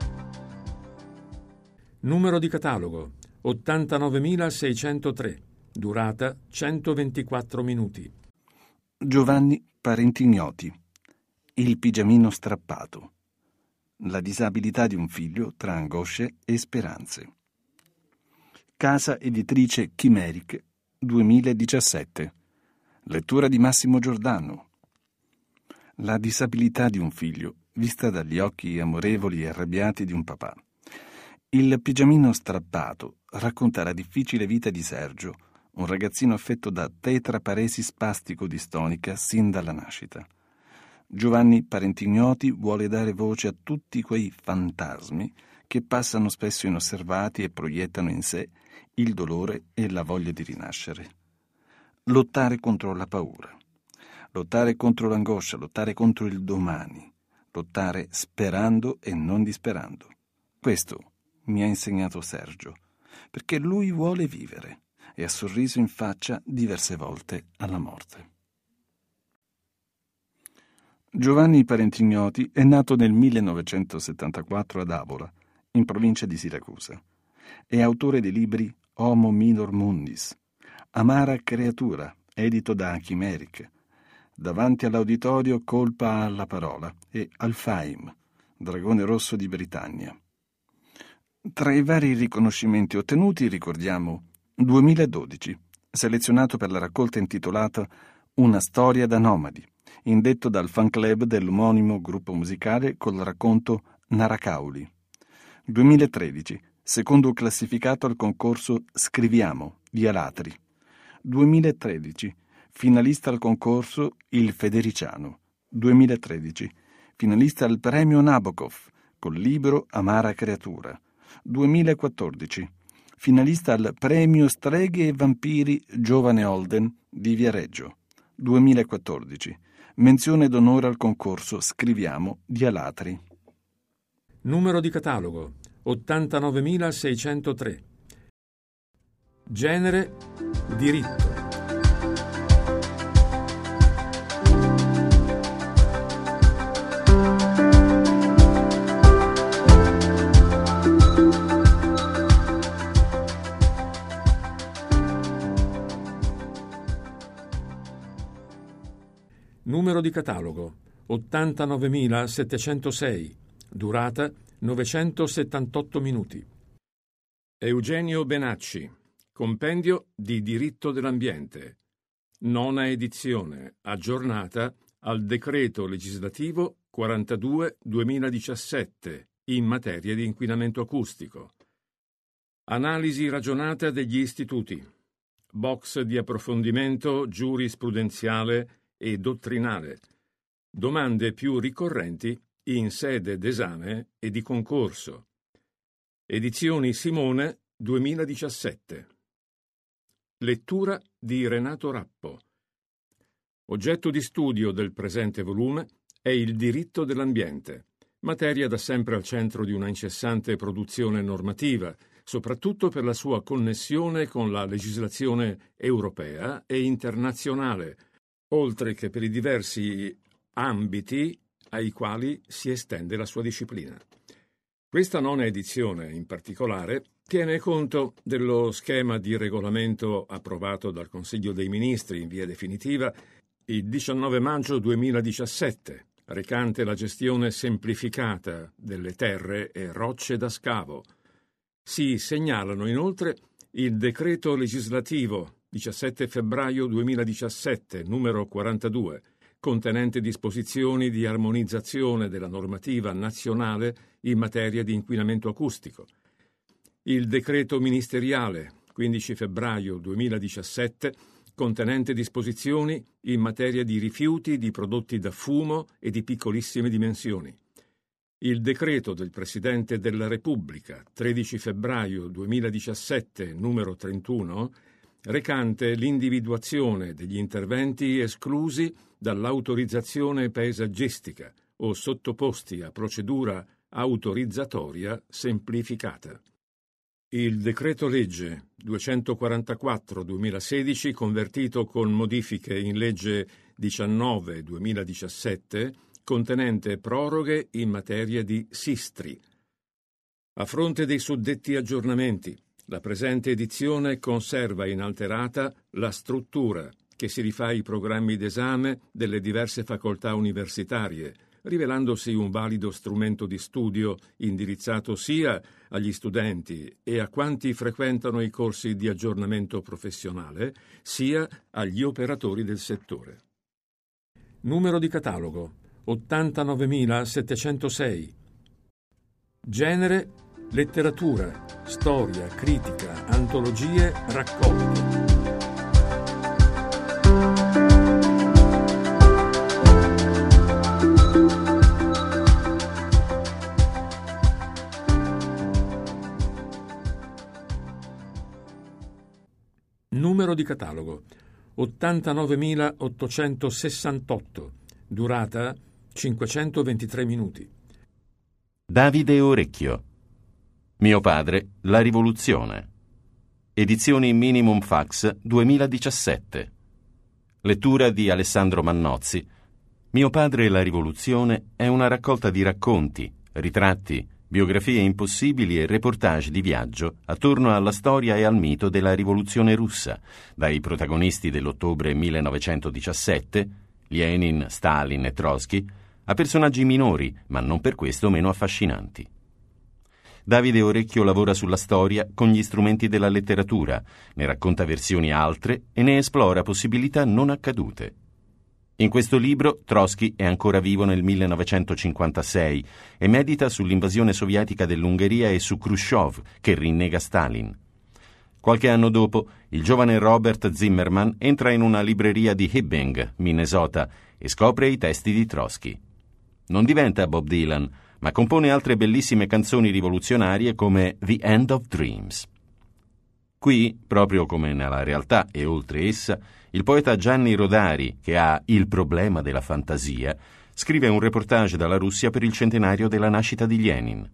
Numero di catalogo 89.603, durata 124 minuti. Giovanni Parenti Ignoti, Il pigiamino strappato, la disabilità di un figlio tra angosce e speranze. Casa editrice Chimeric, 2017. Lettura di Massimo Giordano. La disabilità di un figlio, vista dagli occhi amorevoli e arrabbiati di un papà. Il pigiamino strappato racconta la difficile vita di Sergio, un ragazzino affetto da tetraparesi spastico-distonica sin dalla nascita. Giovanni Parenti Ignoti vuole dare voce a tutti quei fantasmi che passano spesso inosservati e proiettano in sé il dolore e la voglia di rinascere. Lottare contro la paura, lottare contro l'angoscia, lottare contro il domani, lottare sperando e non disperando. Questo mi ha insegnato Sergio, perché lui vuole vivere e ha sorriso in faccia diverse volte alla morte. Giovanni Parenti Ignoti è nato nel 1974 ad Avola, in provincia di Siracusa. È autore dei libri Homo Minor Mundis, Amara Creatura, edito da Chimeric, Davanti all'auditorio colpa alla parola e Alfaim, Dragone rosso di Britannia. Tra i vari riconoscimenti ottenuti ricordiamo 2012, selezionato per la raccolta intitolata Una storia da nomadi, indetto dal fan club dell'omonimo gruppo musicale col racconto Narakauli. 2013, secondo classificato al concorso Scriviamo di Alatri. 2013, finalista al concorso Il Federiciano. 2013, finalista al premio Nabokov col libro Amara Creatura. 2014, finalista al premio Streghe e Vampiri Giovane Holden di Viareggio. 2014, menzione d'onore al concorso Scriviamo di Alatri. Numero di catalogo 89.603. Genere diritto. Numero di catalogo 89.706, durata 978 minuti. Eugenio Benacci, Compendio di diritto dell'ambiente, 9ª edizione, aggiornata al decreto legislativo 42/2017 in materia di inquinamento acustico. Analisi ragionata degli istituti, box di approfondimento giurisprudenziale e dottrinale, domande più ricorrenti in sede d'esame e di concorso. Edizioni Simone 2017. Lettura di Renato Rappo. Oggetto di studio del presente volume è il diritto dell'ambiente, materia da sempre al centro di una incessante produzione normativa, soprattutto per la sua connessione con la legislazione europea e internazionale, oltre che per i diversi ambiti ai quali si estende la sua disciplina. Questa 9ª edizione, in particolare, tiene conto dello schema di regolamento approvato dal Consiglio dei Ministri in via definitiva il 19 maggio 2017, recante la gestione semplificata delle terre e rocce da scavo. Si segnalano inoltre il decreto legislativo 17 febbraio 2017, numero 42, contenente disposizioni di armonizzazione della normativa nazionale in materia di inquinamento acustico. Il decreto ministeriale 15 febbraio 2017, contenente disposizioni in materia di rifiuti di prodotti da fumo e di piccolissime dimensioni. Il decreto del Presidente della Repubblica 13 febbraio 2017, numero 31, recante l'individuazione degli interventi esclusi dall'autorizzazione paesaggistica o sottoposti a procedura autorizzatoria semplificata. Il decreto-legge 244/2016, convertito con modifiche in legge 19/2017, contenente proroghe in materia di SISTRI. A fronte dei suddetti aggiornamenti, La presente edizione conserva inalterata la struttura che si rifà ai programmi d'esame delle diverse facoltà universitarie, rivelandosi un valido strumento di studio indirizzato sia agli studenti e a quanti frequentano i corsi di aggiornamento professionale, sia agli operatori del settore. Numero di catalogo 89.706. Genere: letteratura, storia, critica, antologie, raccolte. Numero di catalogo 89.868. Durata 523 minuti. Davide Orecchio. Mio padre, la rivoluzione. Edizioni Minimum Fax 2017. Lettura di Alessandro Mannozzi. Mio padre e la rivoluzione è una raccolta di racconti, ritratti, biografie impossibili e reportage di viaggio attorno alla storia e al mito della rivoluzione russa, dai protagonisti dell'ottobre 1917, Lenin, Stalin e Trotsky, a personaggi minori, ma non per questo meno affascinanti. Davide Orecchio lavora sulla storia con gli strumenti della letteratura, ne racconta versioni altre e ne esplora possibilità non accadute. In questo libro Trotsky è ancora vivo nel 1956 e medita sull'invasione sovietica dell'Ungheria e su Khrushchev, che rinnega Stalin. Qualche anno dopo, il giovane Robert Zimmerman entra in una libreria di Hibbing, Minnesota, e scopre i testi di Trotsky. Non diventa Bob Dylan, ma compone altre bellissime canzoni rivoluzionarie come The End of Dreams. Qui, proprio come nella realtà e oltre essa, il poeta Gianni Rodari, che ha Il problema della fantasia, scrive un reportage dalla Russia per il centenario della nascita di Lenin.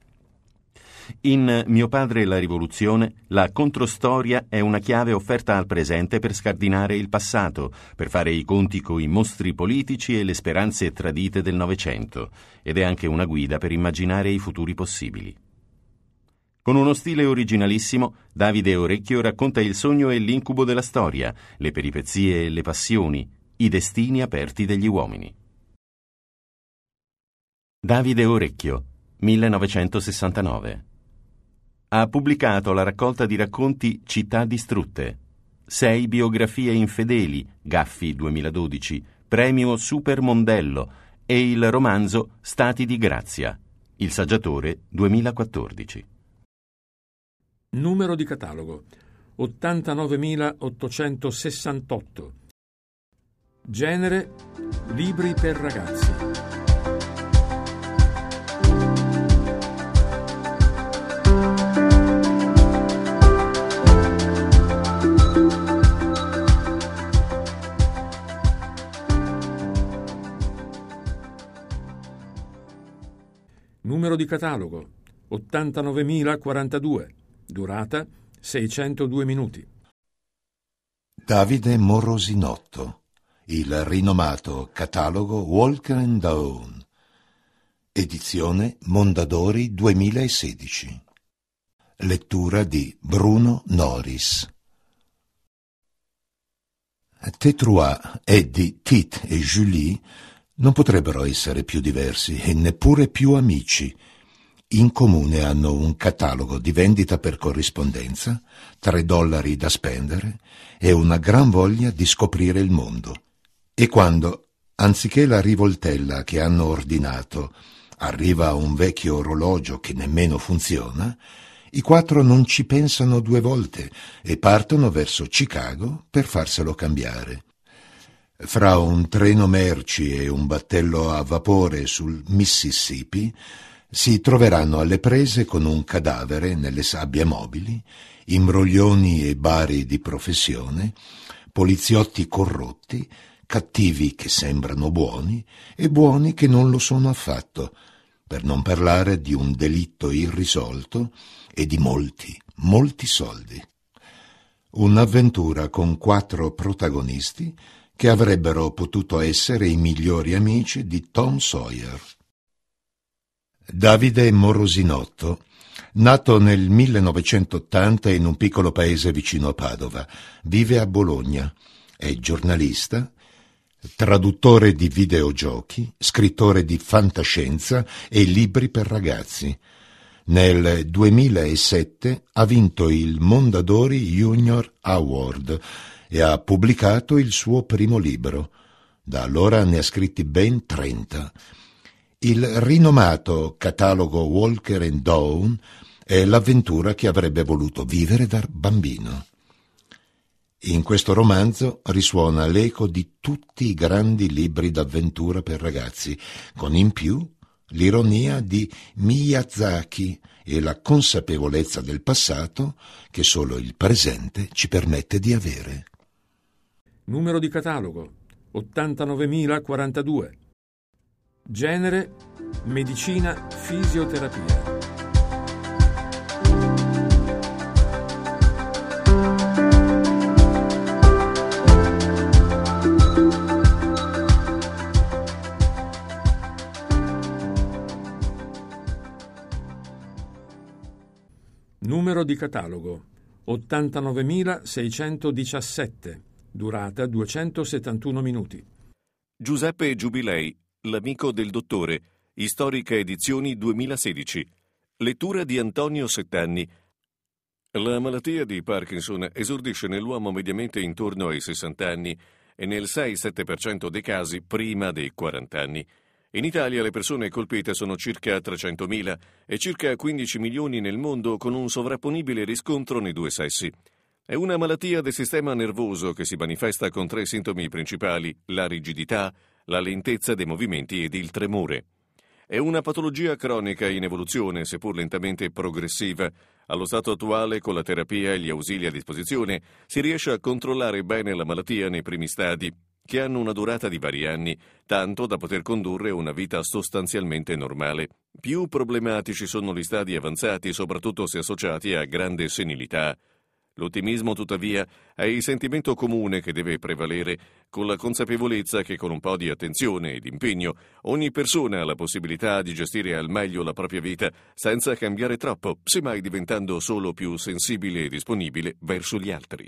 In Mio padre e la rivoluzione, la controstoria è una chiave offerta al presente per scardinare il passato, per fare i conti coi mostri politici e le speranze tradite del Novecento, ed è anche una guida per immaginare i futuri possibili. Con uno stile originalissimo, Davide Orecchio racconta il sogno e l'incubo della storia, le peripezie e le passioni, i destini aperti degli uomini. Davide Orecchio, 1969. Ha pubblicato la raccolta di racconti Città distrutte, 6 biografie infedeli, Gaffi 2012, premio Super Mondello, e il romanzo Stati di grazia, Il saggiatore 2014. Numero di catalogo 89.868. Genere: libri per ragazzi. Numero di catalogo 89.042. Durata 602 minuti. Davide Morosinotto. Il rinomato catalogo Walker and Dawn. Edizione Mondadori 2016. Lettura di Bruno Norris. Tétrouat, Eddie, Tite e Julie non potrebbero essere più diversi e neppure più amici. In comune hanno un catalogo di vendita per corrispondenza, $3 da spendere e una gran voglia di scoprire il mondo. E quando, anziché la rivoltella che hanno ordinato, arriva un vecchio orologio che nemmeno funziona, i 4 non ci pensano 2 volte e partono verso Chicago per farselo cambiare. Fra un treno merci e un battello a vapore sul Mississippi si troveranno alle prese con un cadavere nelle sabbie mobili, imbroglioni e bari di professione, poliziotti corrotti, cattivi che sembrano buoni e buoni che non lo sono affatto, per non parlare di un delitto irrisolto e di molti, molti soldi. Un'avventura con 4 protagonisti che avrebbero potuto essere i migliori amici di Tom Sawyer. Davide Morosinotto Nato nel 1980 in un piccolo paese vicino a Padova, vive a Bologna, è giornalista, traduttore di videogiochi, scrittore di fantascienza e libri per ragazzi. Nel 2007 ha vinto il Mondadori Junior Award e ha pubblicato il suo primo libro. Da allora ne ha scritti ben 30. Il rinomato catalogo Walker and Dawn è l'avventura che avrebbe voluto vivere da bambino. In questo romanzo risuona l'eco di tutti i grandi libri d'avventura per ragazzi, con in più l'ironia di Miyazaki e la consapevolezza del passato che solo il presente ci permette di avere. Numero di catalogo 89.042. Genere medicina fisioterapia. Numero di catalogo 89.617. Durata 271 minuti. Giuseppe Giubilei, l'amico del dottore. Istorica Edizioni 2016. Lettura di Antonio Settanni. La malattia di Parkinson esordisce nell'uomo mediamente intorno ai 60 anni e nel 6-7% dei casi prima dei 40 anni. In Italia le persone colpite sono circa 300.000 e circa 15 milioni nel mondo, con un sovrapponibile riscontro nei due sessi. È una malattia del sistema nervoso che si manifesta con 3 sintomi principali: la rigidità, la lentezza dei movimenti ed il tremore. È una patologia cronica in evoluzione, seppur lentamente progressiva. Allo stato attuale, con la terapia e gli ausili a disposizione, si riesce a controllare bene la malattia nei primi stadi, che hanno una durata di vari anni, tanto da poter condurre una vita sostanzialmente normale. Più problematici sono gli stadi avanzati, soprattutto se associati a grande senilità. L'ottimismo, tuttavia, è il sentimento comune che deve prevalere, con la consapevolezza che con un po' di attenzione ed impegno ogni persona ha la possibilità di gestire al meglio la propria vita senza cambiare troppo, semmai diventando solo più sensibile e disponibile verso gli altri.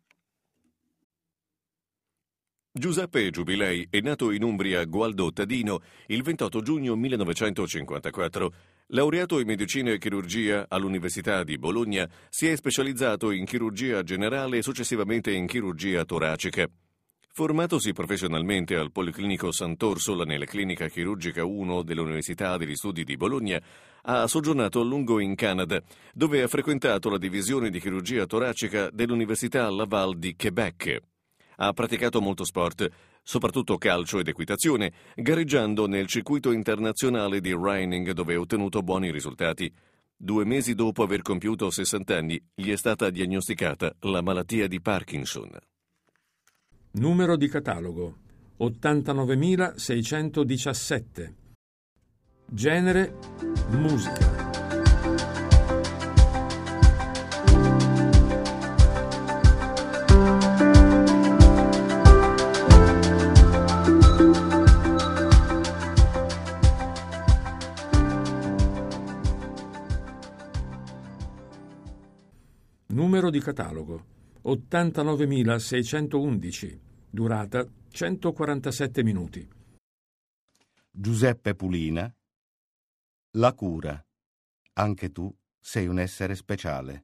Giuseppe Giubilei è nato in Umbria, Gualdo Tadino, il 28 giugno 1954. Laureato in medicina e chirurgia all'Università di Bologna, si è specializzato in chirurgia generale e successivamente in chirurgia toracica. Formatosi professionalmente al Policlinico Sant'Orsola nella Clinica Chirurgica 1 dell'Università degli Studi di Bologna, ha soggiornato a lungo in Canada, dove ha frequentato la divisione di chirurgia toracica dell'Università Laval di Quebec. Ha praticato molto sport, soprattutto calcio ed equitazione, gareggiando nel circuito internazionale di Reining, dove ha ottenuto buoni risultati. 2 mesi dopo aver compiuto 60 anni, gli è stata diagnosticata la malattia di Parkinson. Numero di catalogo 89.617. Genere musica. Numero di catalogo 89.611. Durata 147 minuti. Giuseppe Pulina. La cura. Anche tu sei un essere speciale.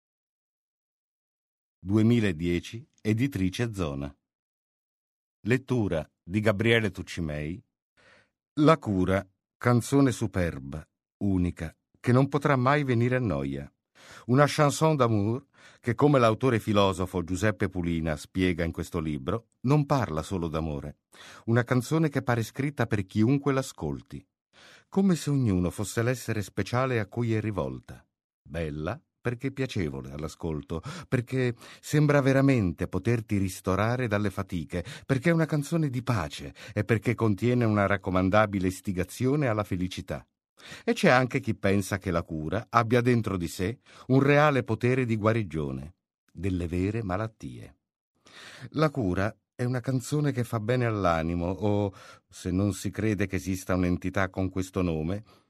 2010, Editrice Zona. Lettura di Gabriele Tuccimei. La cura, canzone superba, unica, che non potrà mai venire a noia. Una chanson d'amour che, come l'autore filosofo Giuseppe Pulina spiega in questo libro, non parla solo d'amore. Una canzone che pare scritta per chiunque l'ascolti, come se ognuno fosse l'essere speciale a cui è rivolta. Bella perché piacevole all'ascolto, perché sembra veramente poterti ristorare dalle fatiche, perché è una canzone di pace e perché contiene una raccomandabile istigazione alla felicità. E c'è anche chi pensa che la cura abbia dentro di sé un reale potere di guarigione delle vere malattie. La cura è una canzone che fa bene all'animo, o, se non si crede che esista un'entità con questo nome,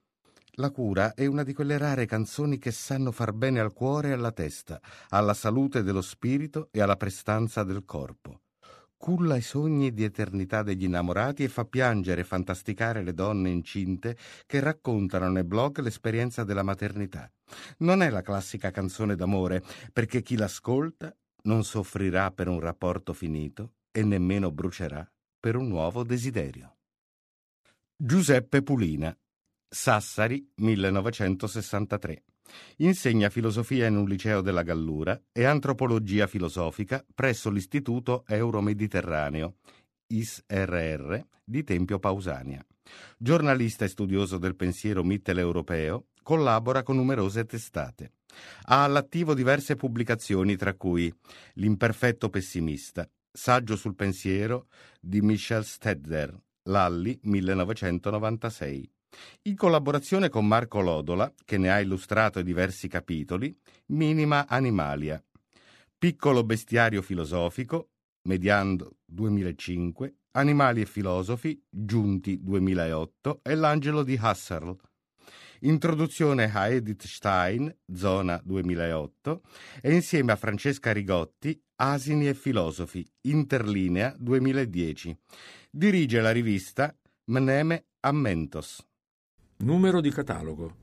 La cura è una di quelle rare canzoni che sanno far bene al cuore e alla testa, alla salute dello spirito e alla prestanza del corpo. Culla i sogni di eternità degli innamorati e fa piangere e fantasticare le donne incinte che raccontano nei blog l'esperienza della maternità. Non è la classica canzone d'amore, perché chi l'ascolta non soffrirà per un rapporto finito e nemmeno brucerà per un nuovo desiderio. Giuseppe Pulina, Sassari, 1963. Insegna filosofia in un liceo della Gallura e antropologia filosofica presso l'Istituto Euromediterraneo, ISRR, di Tempio Pausania. Giornalista e studioso del pensiero mitteleuropeo, collabora con numerose testate. Ha all'attivo diverse pubblicazioni, tra cui L'imperfetto pessimista, saggio sul pensiero di Michel Stedder, Lalli, 1996. In collaborazione con Marco Lodola, che ne ha illustrato diversi capitoli, Minima Animalia, Piccolo bestiario filosofico, Mediando 2005, Animali e filosofi, Giunti 2008 e L'angelo di Husserl. Introduzione a Edith Stein, Zona 2008, e insieme a Francesca Rigotti, Asini e filosofi, Interlinea 2010. Dirige la rivista Mneme Ammentos. Numero di catalogo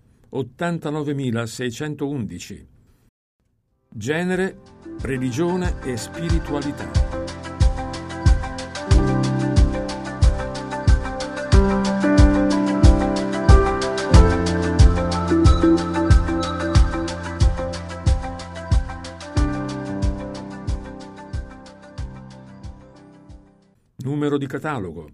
89.611. Genere, religione e spiritualità. Numero di catalogo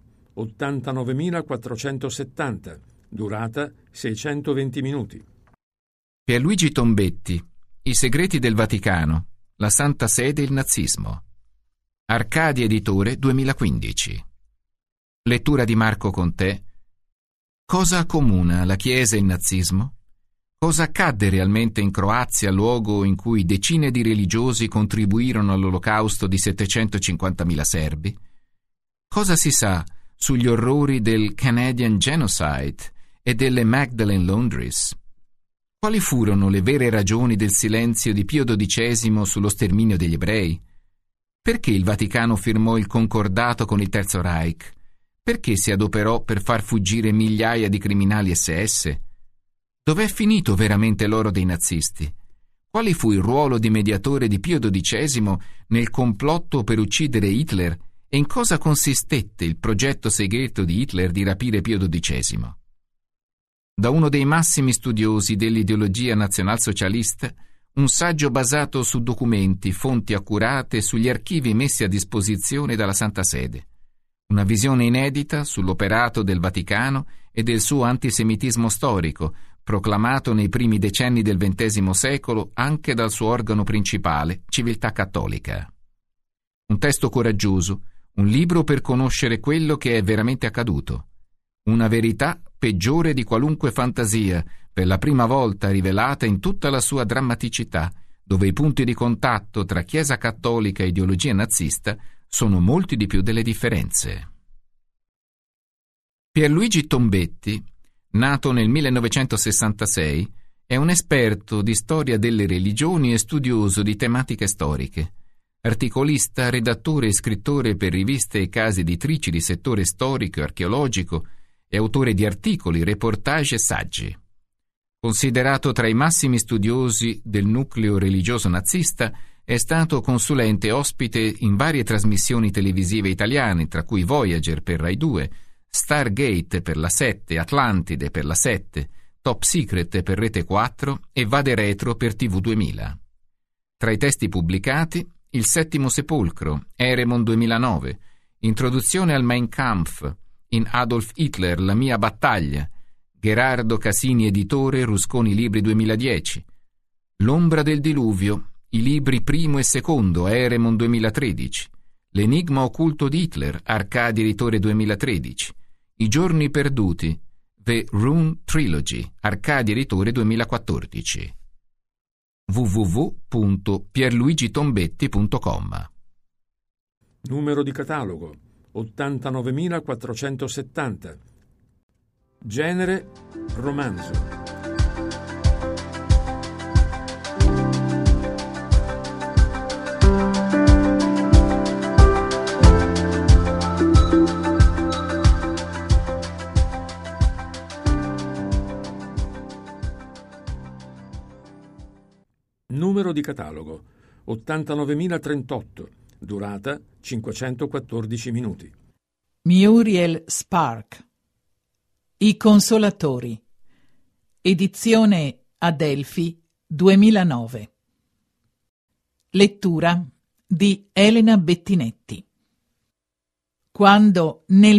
89.470. Durata 620 minuti. Pierluigi Tombetti, I segreti del Vaticano, la Santa Sede e il nazismo. Arcadi Editore 2015. Lettura di Marco Contè. Cosa accomuna la Chiesa e il nazismo? Cosa accadde realmente in Croazia, luogo in cui decine di religiosi contribuirono all'olocausto di 750.000 serbi? Cosa si sa sugli orrori del Canadian Genocide e delle Magdalene Laundries? Quali furono le vere ragioni del silenzio di Pio XII sullo sterminio degli ebrei? Perché il Vaticano firmò il concordato con il Terzo Reich? Perché si adoperò per far fuggire migliaia di criminali SS? Dov'è finito veramente l'oro dei nazisti? Quale fu il ruolo di mediatore di Pio XII nel complotto per uccidere Hitler e in cosa consistette il progetto segreto di Hitler di rapire Pio XII? Da uno dei massimi studiosi dell'ideologia nazionalsocialista, un saggio basato su documenti, fonti accurate e sugli archivi messi a disposizione dalla Santa Sede. Una visione inedita sull'operato del Vaticano e del suo antisemitismo storico, proclamato nei primi decenni del XX secolo anche dal suo organo principale, Civiltà Cattolica. Un testo coraggioso, un libro per conoscere quello che è veramente accaduto. Una verità peggiore di qualunque fantasia, per la prima volta rivelata in tutta la sua drammaticità, dove i punti di contatto tra Chiesa cattolica e ideologia nazista sono molti di più delle differenze. Pierluigi Tombetti, nato nel 1966, è un esperto di storia delle religioni e studioso di tematiche storiche. Articolista, redattore e scrittore per riviste e case editrici di settore storico e archeologico, è autore di articoli, reportage e saggi. Considerato tra i massimi studiosi del nucleo religioso nazista, è stato consulente ospite in varie trasmissioni televisive italiane, tra cui Voyager per Rai 2, Stargate per la 7, Atlantide per la 7, Top Secret per Rete 4 e Vade Retro per TV 2000. Tra i testi pubblicati, Il Settimo Sepolcro, Eremon 2009, Introduzione al Mein Kampf, in Adolf Hitler, La mia battaglia, Gherardo Casini editore, Rusconi Libri 2010, L'ombra del diluvio, i libri primo e secondo, Eremon 2013, L'enigma occulto di Hitler, Arcadi editore 2013, I giorni perduti, The Rune Trilogy, Arcadi editore 2014. www.pierluigitombetti.com. Numero di catalogo 89.470. Genere romanzo. Numero di catalogo 89.038, durata 514 minuti. Muriel Spark. I consolatori. Edizione Adelphi 2009. Lettura di Elena Bettinetti. Quando nel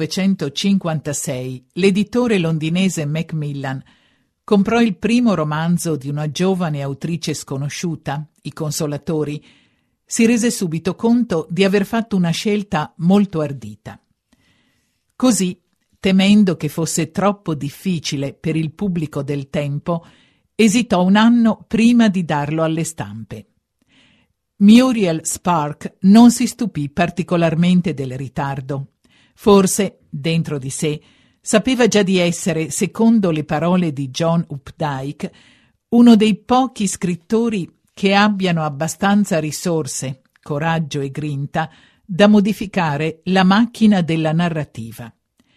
1956 l'editore londinese Macmillan comprò il primo romanzo di una giovane autrice sconosciuta, I consolatori, si rese subito conto di aver fatto una scelta molto ardita. Così, temendo che fosse troppo difficile per il pubblico del tempo, esitò un anno prima di darlo alle stampe. Muriel Spark non si stupì particolarmente del ritardo. Forse, dentro di sé, sapeva già di essere, secondo le parole di John Updike, uno dei pochi scrittori che abbiano abbastanza risorse, coraggio e grinta da modificare la macchina della narrativa.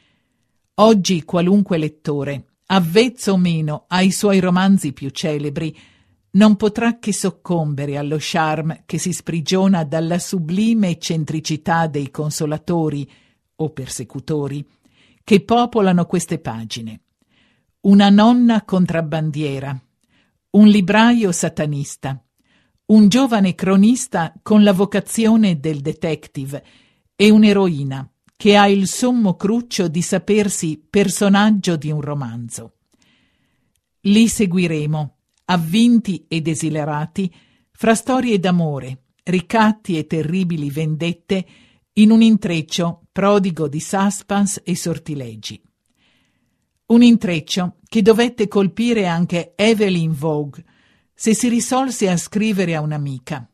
Oggi qualunque lettore, avvezzo o meno ai suoi romanzi più celebri, non potrà che soccombere allo charme che si sprigiona dalla sublime eccentricità dei consolatori o persecutori che popolano queste pagine. Una nonna contrabbandiera, un libraio satanista, un giovane cronista con la vocazione del detective e un'eroina che ha il sommo cruccio di sapersi personaggio di un romanzo. Li seguiremo, avvinti ed esilerati, fra storie d'amore, ricatti e terribili vendette, in un intreccio prodigo di suspense e sortilegi. Un intreccio che dovette colpire anche Evelyn Waugh, se si risolse a scrivere a un'amica.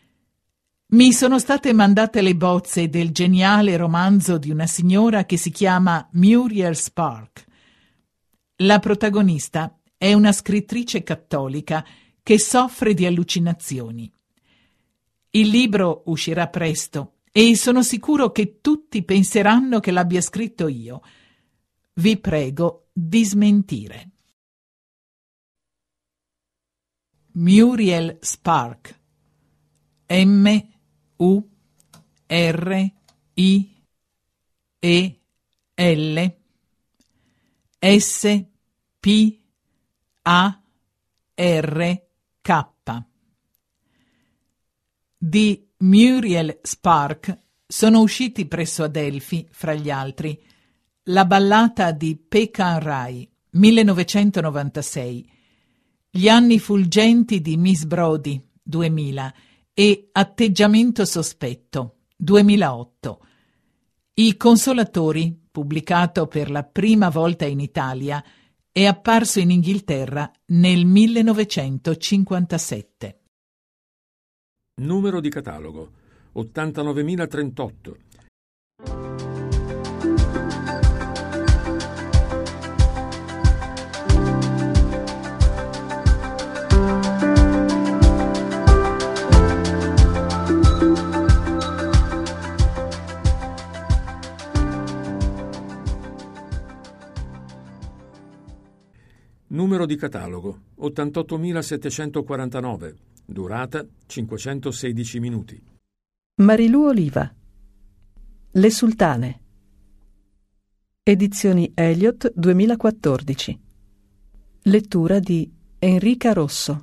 Mi sono state mandate le bozze del geniale romanzo di una signora che si chiama Muriel Spark. La protagonista è una scrittrice cattolica che soffre di allucinazioni. Il libro uscirà presto e sono sicuro che tutti penseranno che l'abbia scritto io. Vi prego di smentire. Muriel Spark. M-U-R-I-E-L S-P-A-R-K. Di Muriel Spark sono usciti presso Adelphi, fra gli altri, La ballata di Pecan Rai, 1996, Gli anni fulgenti di Miss Brodie, 2000, e Atteggiamento sospetto, 2008. I consolatori, pubblicato per la prima volta in Italia, è apparso in Inghilterra nel 1957. Numero di catalogo 89.038. Numero di catalogo 88.749, durata 516 minuti. Marilù Oliva. Le Sultane. Edizioni Eliot 2014. Lettura di Enrica Rosso.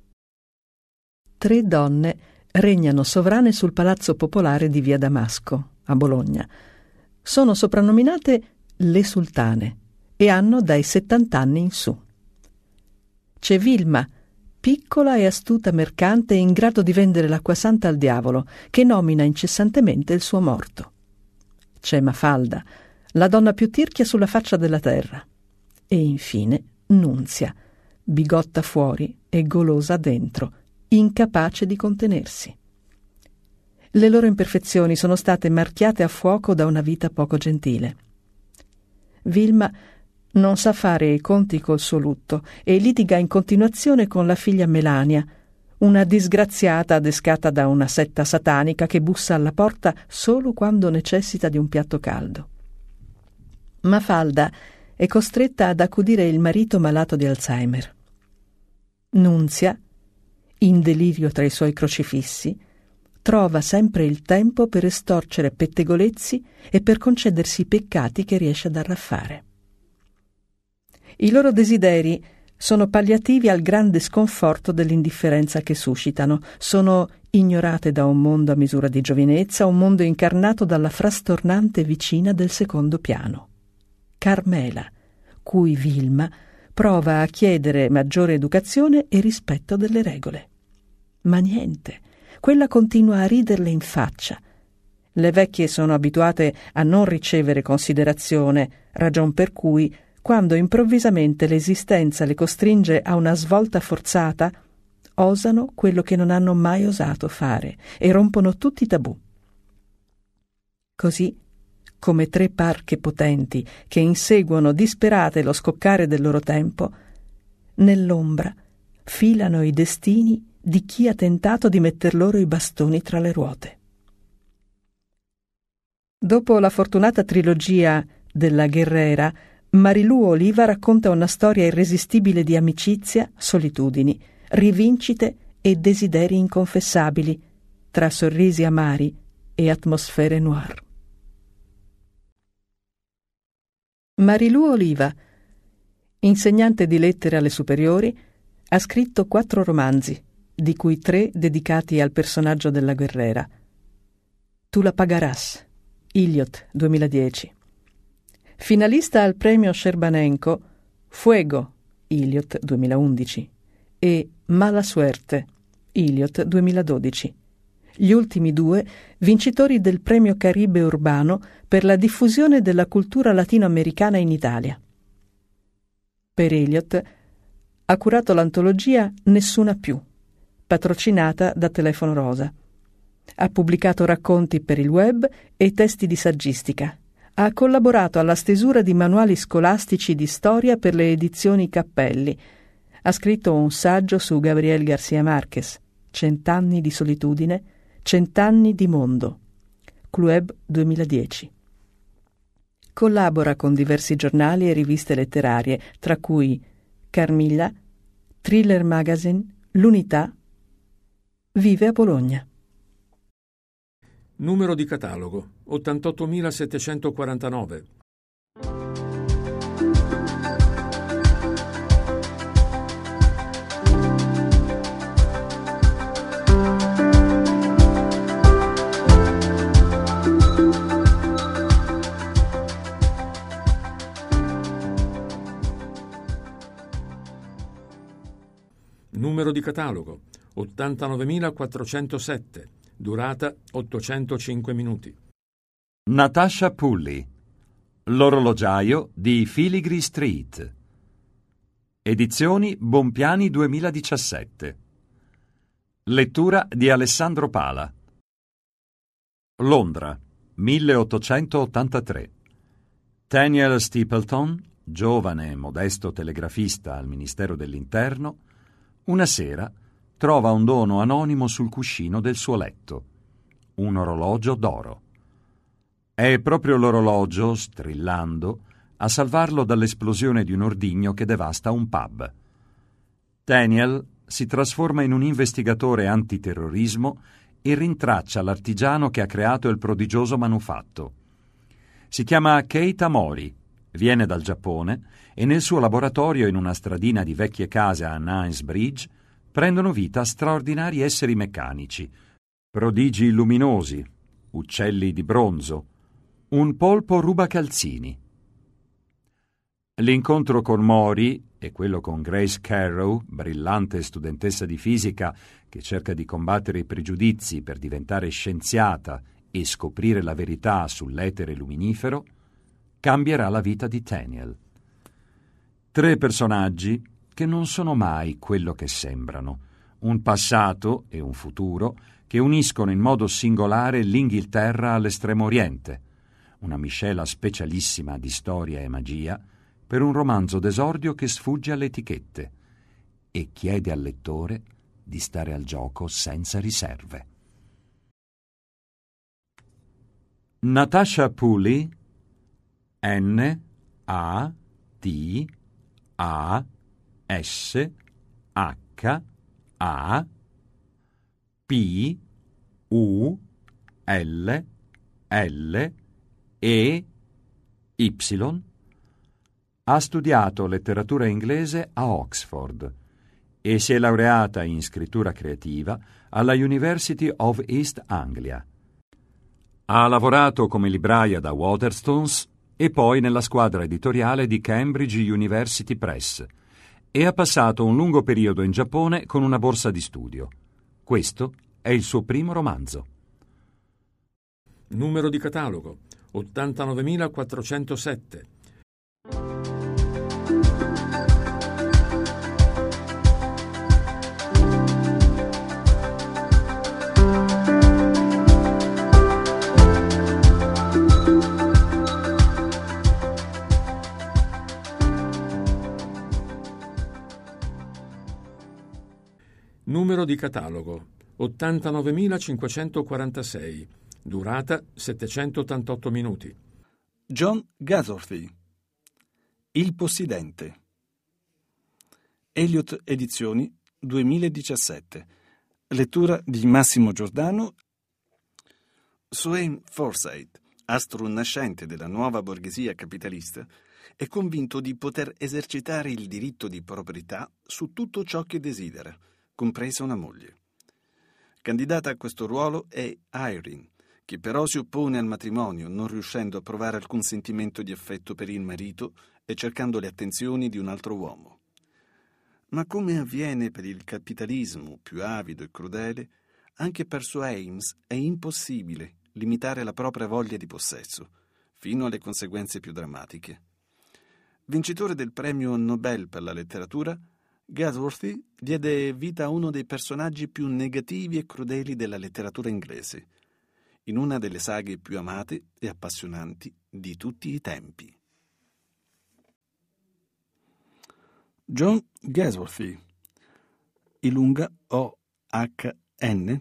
3 donne regnano sovrane sul palazzo popolare di via Damasco, a Bologna. Sono soprannominate le Sultane e hanno dai 70 anni in su. C'è Vilma, piccola e astuta mercante in grado di vendere l'acqua santa al diavolo, che nomina incessantemente il suo morto. C'è Mafalda, la donna più tirchia sulla faccia della terra. E infine Nunzia, bigotta fuori e golosa dentro, incapace di contenersi. Le loro imperfezioni sono state marchiate a fuoco da una vita poco gentile. Vilma non sa fare i conti col suo lutto e litiga in continuazione con la figlia Melania, una disgraziata adescata da una setta satanica che bussa alla porta solo quando necessita di un piatto caldo. Mafalda è costretta ad accudire il marito malato di Alzheimer. Nunzia in delirio tra i suoi crocifissi, trova sempre il tempo per estorcere pettegolezzi e per concedersi i peccati che riesce ad arraffare. I loro desideri sono palliativi al grande sconforto dell'indifferenza che suscitano, sono ignorate da un mondo a misura di giovinezza, un mondo incarnato dalla frastornante vicina del secondo piano, Carmela, cui Vilma prova a chiedere maggiore educazione e rispetto delle regole. Ma niente, quella continua a riderle in faccia. Le vecchie sono abituate a non ricevere considerazione, ragion per cui, quando improvvisamente l'esistenza le costringe a una svolta forzata, osano quello che non hanno mai osato fare e rompono tutti i tabù. Così, come tre parche potenti che inseguono disperate lo scoccare del loro tempo, nell'ombra filano i destini di chi ha tentato di metter loro i bastoni tra le ruote. Dopo la fortunata trilogia della Guerrera, Marilù Oliva racconta una storia irresistibile di amicizia, solitudini, rivincite e desideri inconfessabili, tra sorrisi amari e atmosfere noir. Marilù Oliva, insegnante di lettere alle superiori, ha scritto 4 romanzi, di cui 3 dedicati al personaggio della Guerrera. Tu la pagaras, Iliot, 2010. Finalista al premio Scerbanenko, Fuego, Iliot, 2011, e Mala suerte, Iliot, 2012. Gli ultimi 2 vincitori del premio Caribe Urbano per la diffusione della cultura latinoamericana in Italia. Per Eliot ha curato l'antologia Nessuna più, patrocinata da Telefono Rosa. Ha pubblicato racconti per il web e testi di saggistica. Ha collaborato alla stesura di manuali scolastici di storia per le edizioni Cappelli. Ha scritto un saggio su Gabriel García Márquez, 100 anni di solitudine, 100 anni di mondo, Clueb 2010. Collabora con diversi giornali e riviste letterarie, tra cui Carmilla, Thriller Magazine, L'Unità. Vive a Bologna. Numero di catalogo 88.749. Numero di catalogo 89.407, durata 805 minuti. Natasha Pulley, L'orologiaio di Filigree Street. Edizioni Bompiani 2017. Lettura di Alessandro Pala. Londra, 1883. Daniel Stapleton, giovane e modesto telegrafista al Ministero dell'Interno, una sera trova un dono anonimo sul cuscino del suo letto, un orologio d'oro. È proprio l'orologio, strillando, a salvarlo dall'esplosione di un ordigno che devasta un pub. Daniel si trasforma in un investigatore antiterrorismo e rintraccia l'artigiano che ha creato il prodigioso manufatto. Si chiama Keita Mori, viene dal Giappone e nel suo laboratorio in una stradina di vecchie case a Knightsbridge prendono vita straordinari esseri meccanici, prodigi luminosi, uccelli di bronzo, un polpo rubacalzini. L'incontro con Mori e quello con Grace Carrow, brillante studentessa di fisica che cerca di combattere i pregiudizi per diventare scienziata e scoprire la verità sull'etere luminifero, cambierà la vita di Daniel. 3 personaggi che non sono mai quello che sembrano, un passato e un futuro che uniscono in modo singolare l'Inghilterra all'Estremo Oriente, una miscela specialissima di storia e magia per un romanzo d'esordio che sfugge alle etichette e chiede al lettore di stare al gioco senza riserve. Natasha Pulley, N-A-T-A-S-H-A P, U, L, L, E, Y. Ha studiato letteratura inglese a Oxford e si è laureata in scrittura creativa alla University of East Anglia. Ha lavorato come libraia da Waterstones e poi nella squadra editoriale di Cambridge University Press e ha passato un lungo periodo in Giappone con una borsa di studio. Questo è il suo primo romanzo. Numero di catalogo 89.407. Numero di catalogo 89.546. Durata 788 minuti. John Galsworthy. Il possidente. Eliot Edizioni 2017. Lettura di Massimo Giordano. Swain Forsyth, astro nascente della nuova borghesia capitalista, è convinto di poter esercitare il diritto di proprietà su tutto ciò che desidera, compresa una moglie. Candidata a questo ruolo è Irene, che però si oppone al matrimonio, non riuscendo a provare alcun sentimento di affetto per il marito e cercando le attenzioni di un altro uomo. Ma come avviene per il capitalismo più avido e crudele, anche per sua Ames è impossibile limitare la propria voglia di possesso, fino alle conseguenze più drammatiche. Vincitore del premio Nobel per la letteratura, Galsworthy diede vita a uno dei personaggi più negativi e crudeli della letteratura inglese, in una delle saghe più amate e appassionanti di tutti i tempi. John Galsworthy, Ilunga O-H-N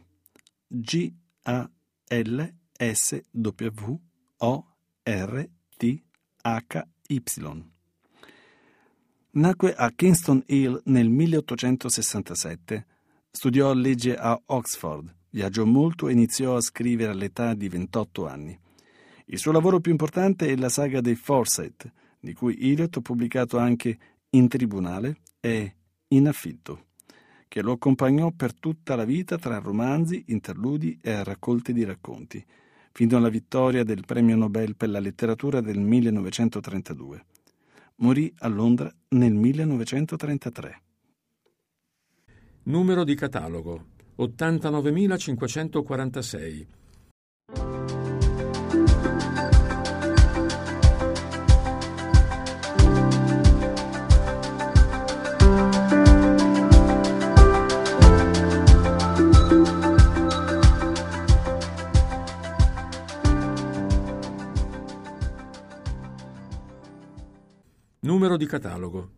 G-A-L-S-W-O-R-T-H-Y. Nacque a Kingston Hill nel 1867, studiò legge a Oxford, viaggiò molto e iniziò a scrivere all'età di 28 anni. Il suo lavoro più importante è la saga dei Forsyth, di cui Eliot ha pubblicato anche In tribunale e In affitto, che lo accompagnò per tutta la vita tra romanzi, interludi e raccolte di racconti, fino alla vittoria del premio Nobel per la letteratura del 1932. Morì a Londra nel 1933. Numero di catalogo 89.546. Numero di catalogo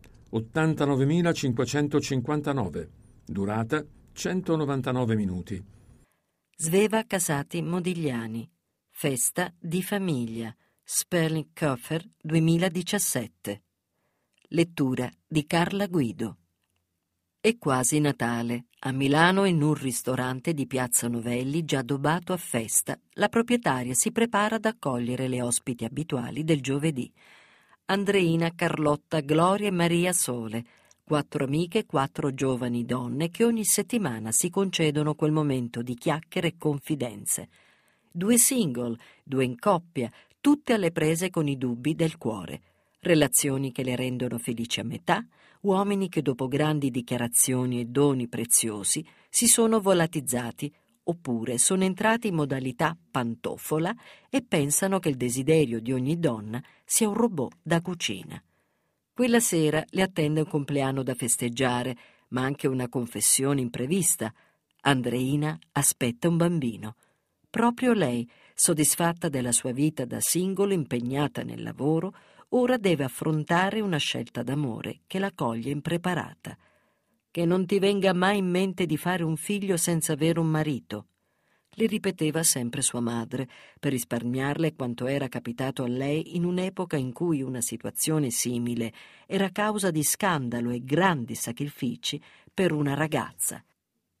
89.559. Durata 199 minuti. Sveva Casati Modigliani. Festa di famiglia. Sperlinghofer 2017. Lettura di Carla Guido. È quasi Natale. A Milano, in un ristorante di Piazza Novelli già addobbato a festa, la proprietaria si prepara ad accogliere le ospiti abituali del giovedì. Andreina, Carlotta, Gloria e Maria Sole, 4 amiche, 4 giovani donne che ogni settimana si concedono quel momento di chiacchiere e confidenze. 2 single, 2 in coppia, tutte alle prese con i dubbi del cuore. Relazioni che le rendono felici a metà, uomini che dopo grandi dichiarazioni e doni preziosi si sono volatizzati, oppure sono entrati in modalità pantofola e pensano che il desiderio di ogni donna sia un robot da cucina. Quella sera le attende un compleanno da festeggiare, ma anche una confessione imprevista. Andreina aspetta un bambino. Proprio lei, soddisfatta della sua vita da singolo impegnata nel lavoro, ora deve affrontare una scelta d'amore che la coglie impreparata. Che non ti venga mai in mente di fare un figlio senza avere un marito, le ripeteva sempre sua madre, per risparmiarle quanto era capitato a lei in un'epoca in cui una situazione simile era causa di scandalo e grandi sacrifici per una ragazza.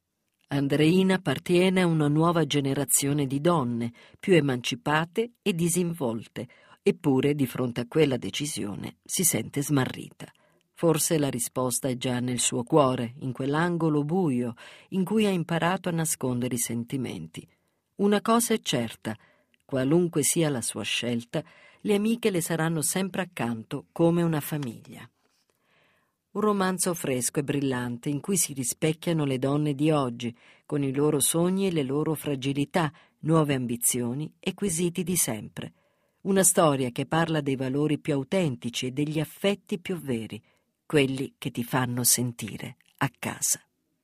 Andreina appartiene a una nuova generazione di donne, più emancipate e disinvolte, eppure di fronte a quella decisione si sente smarrita. Forse la risposta è già nel suo cuore, in quell'angolo buio in cui ha imparato a nascondere i sentimenti. Una cosa è certa: qualunque sia la sua scelta, le amiche le saranno sempre accanto come una famiglia. Un romanzo fresco e brillante in cui si rispecchiano le donne di oggi, con i loro sogni e le loro fragilità, nuove ambizioni e quesiti di sempre. Una storia che parla dei valori più autentici e degli affetti più veri, quelli che ti fanno sentire a casa.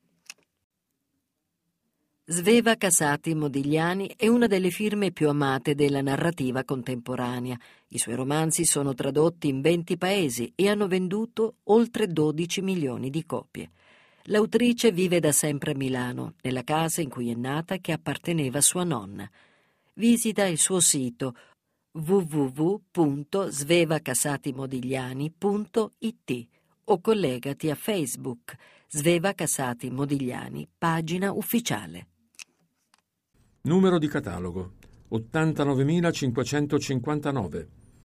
Sveva Casati Modigliani è una delle firme più amate della narrativa contemporanea. I suoi romanzi sono tradotti in 20 paesi e hanno venduto oltre 12 milioni di copie. L'autrice vive da sempre a Milano, nella casa in cui è nata che apparteneva a sua nonna. Visita il suo sito www.svevacasatimodigliani.it o collegati a Facebook Sveva Casati Modigliani, pagina ufficiale. Numero di catalogo 89.559.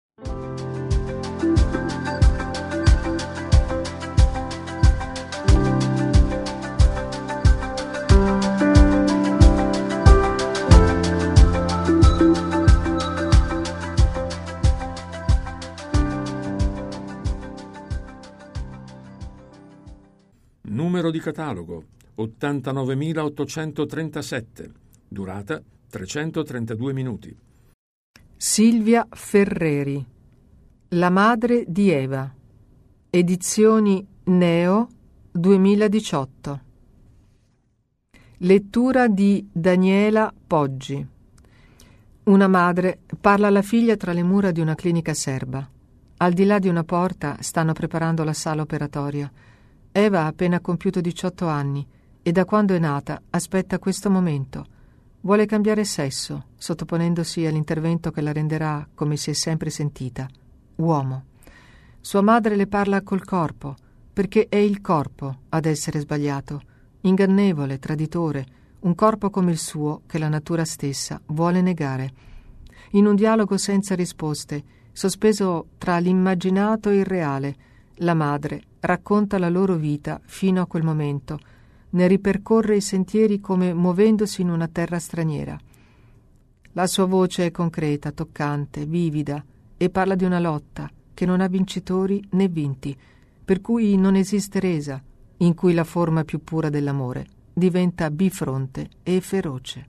Numero di catalogo 89.837. Durata 332 minuti. Silvia Ferreri, La madre di Eva. Edizioni Neo 2018. Lettura di Daniela Poggi. Una madre parla alla figlia tra le mura di una clinica serba. Al di là di una porta stanno preparando la sala operatoria. Eva ha appena compiuto 18 anni e da quando è nata aspetta questo momento. Vuole cambiare sesso, sottoponendosi all'intervento che la renderà, come si è sempre sentita, uomo. Sua madre le parla col corpo, perché è il corpo ad essere sbagliato, ingannevole, traditore, un corpo come il suo che la natura stessa vuole negare. In un dialogo senza risposte, sospeso tra l'immaginato e il reale, la madre racconta la loro vita fino a quel momento, ne ripercorre i sentieri come muovendosi in una terra straniera. La sua voce è concreta, toccante, vivida e parla di una lotta che non ha vincitori né vinti, per cui non esiste resa, in cui la forma più pura dell'amore diventa bifronte e feroce.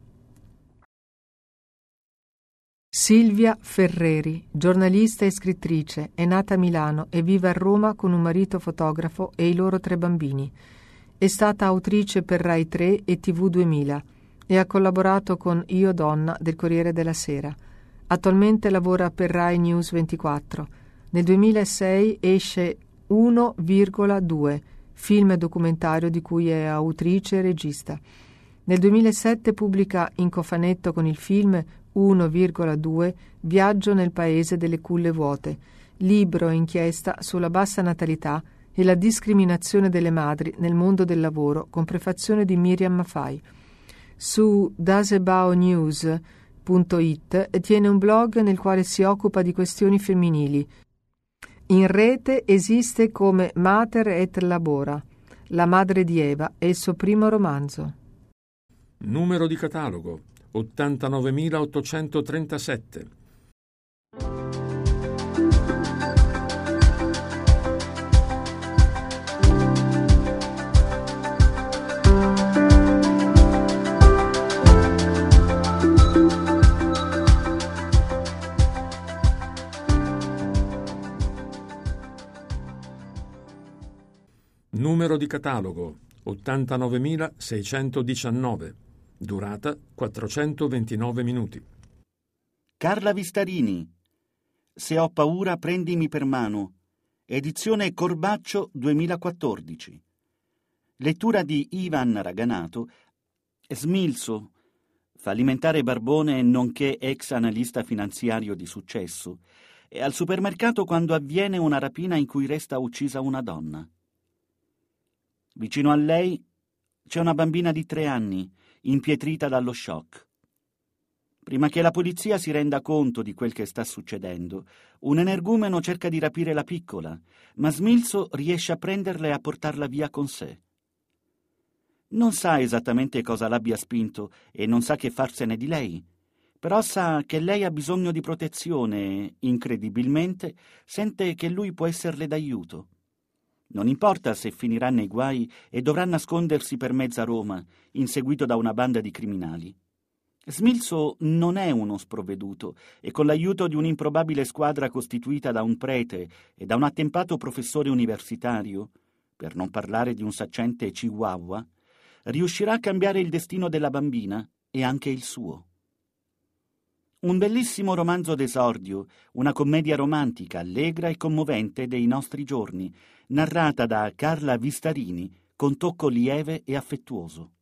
Silvia Ferreri, giornalista e scrittrice, è nata a Milano e vive a Roma con un marito fotografo e i loro 3 bambini. È stata autrice per Rai 3 e TV 2000 e ha collaborato con Io Donna del Corriere della Sera. Attualmente lavora per Rai News 24. Nel 2006 esce 1,2, film documentario di cui è autrice e regista. Nel 2007 pubblica in cofanetto con il film 1,2 Viaggio nel paese delle culle vuote, libro e inchiesta sulla bassa natalità e la discriminazione delle madri nel mondo del lavoro, con prefazione di Miriam Mafai. Su dasebaunews.it tiene un blog nel quale si occupa di questioni femminili. In rete esiste come Mater et Labora. La madre di Eva è il suo primo romanzo. Numero di catalogo 89.837. Numero di catalogo 89.619. Durata 429 minuti. Carla Vistarini, Se ho paura prendimi per mano. Edizione Corbaccio 2014. Lettura di Ivan Raganato. Smilzo, fallimentare barbone nonché ex analista finanziario di successo, è al supermercato quando avviene una rapina in cui resta uccisa una donna. Vicino a lei c'è una bambina di 3 anni, impietrita dallo shock. Prima che la polizia si renda conto di quel che sta succedendo, un energumeno cerca di rapire la piccola, ma Smilzo riesce a prenderla e a portarla via con sé. Non sa esattamente cosa l'abbia spinto e non sa che farsene di lei, però sa che lei ha bisogno di protezione e, incredibilmente, sente che lui può esserle d'aiuto. Non importa se finirà nei guai e dovrà nascondersi per mezza Roma, inseguito da una banda di criminali. Smilzo non è uno sprovveduto e con l'aiuto di un'improbabile squadra costituita da un prete e da un attempato professore universitario, per non parlare di un saccente chihuahua, riuscirà a cambiare il destino della bambina e anche il suo. Un bellissimo romanzo d'esordio, una commedia romantica, allegra e commovente dei nostri giorni, narrata da Carla Vistarini con tocco lieve e affettuoso.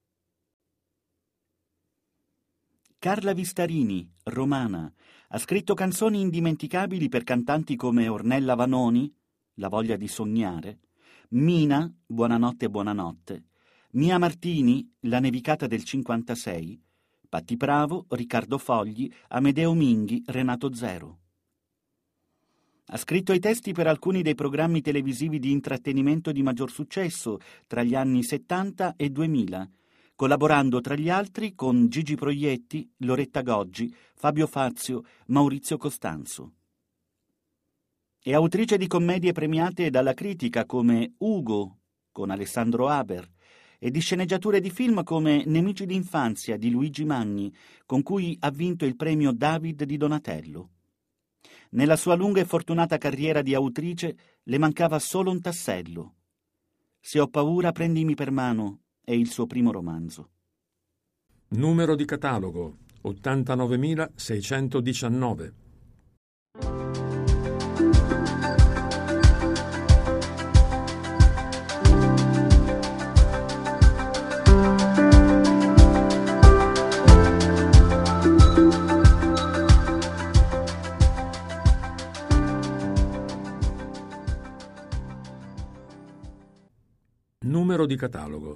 Carla Vistarini, romana, ha scritto canzoni indimenticabili per cantanti come Ornella Vanoni, La voglia di sognare, Mina, Buonanotte buonanotte, Mia Martini, La nevicata del 56, Patti Bravo, Riccardo Fogli, Amedeo Minghi, Renato Zero. Ha scritto i testi per alcuni dei programmi televisivi di intrattenimento di maggior successo tra gli anni 70 e 2000, collaborando tra gli altri con Gigi Proietti, Loretta Goggi, Fabio Fazio, Maurizio Costanzo. È autrice di commedie premiate dalla critica come Ugo, con Alessandro Haber, e di sceneggiature di film come Nemici d'infanzia di Luigi Magni, con cui ha vinto il premio David di Donatello. Nella sua lunga e fortunata carriera di autrice le mancava solo un tassello. Se ho paura, prendimi per mano è il suo primo romanzo. Numero di catalogo 89.619. Numero di catalogo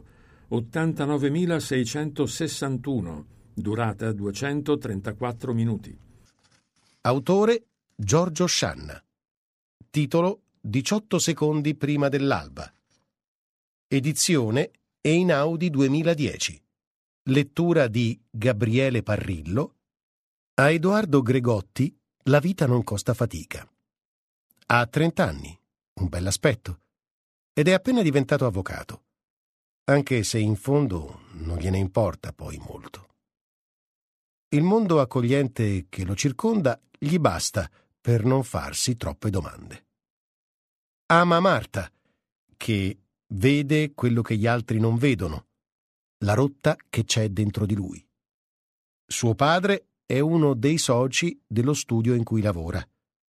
89.661, durata 234 minuti. Autore Giorgio Scianna. Titolo 18 secondi prima dell'alba. Edizione Einaudi 2010. Lettura di Gabriele Parrillo. A Edoardo Gregotti la vita non costa fatica. Ha 30 anni, un bell'aspetto, ed è appena diventato avvocato, anche se in fondo non gliene importa poi molto. Il mondo accogliente che lo circonda gli basta per non farsi troppe domande. Ama Marta, che vede quello che gli altri non vedono, la rotta che c'è dentro di lui. Suo padre è uno dei soci dello studio in cui lavora.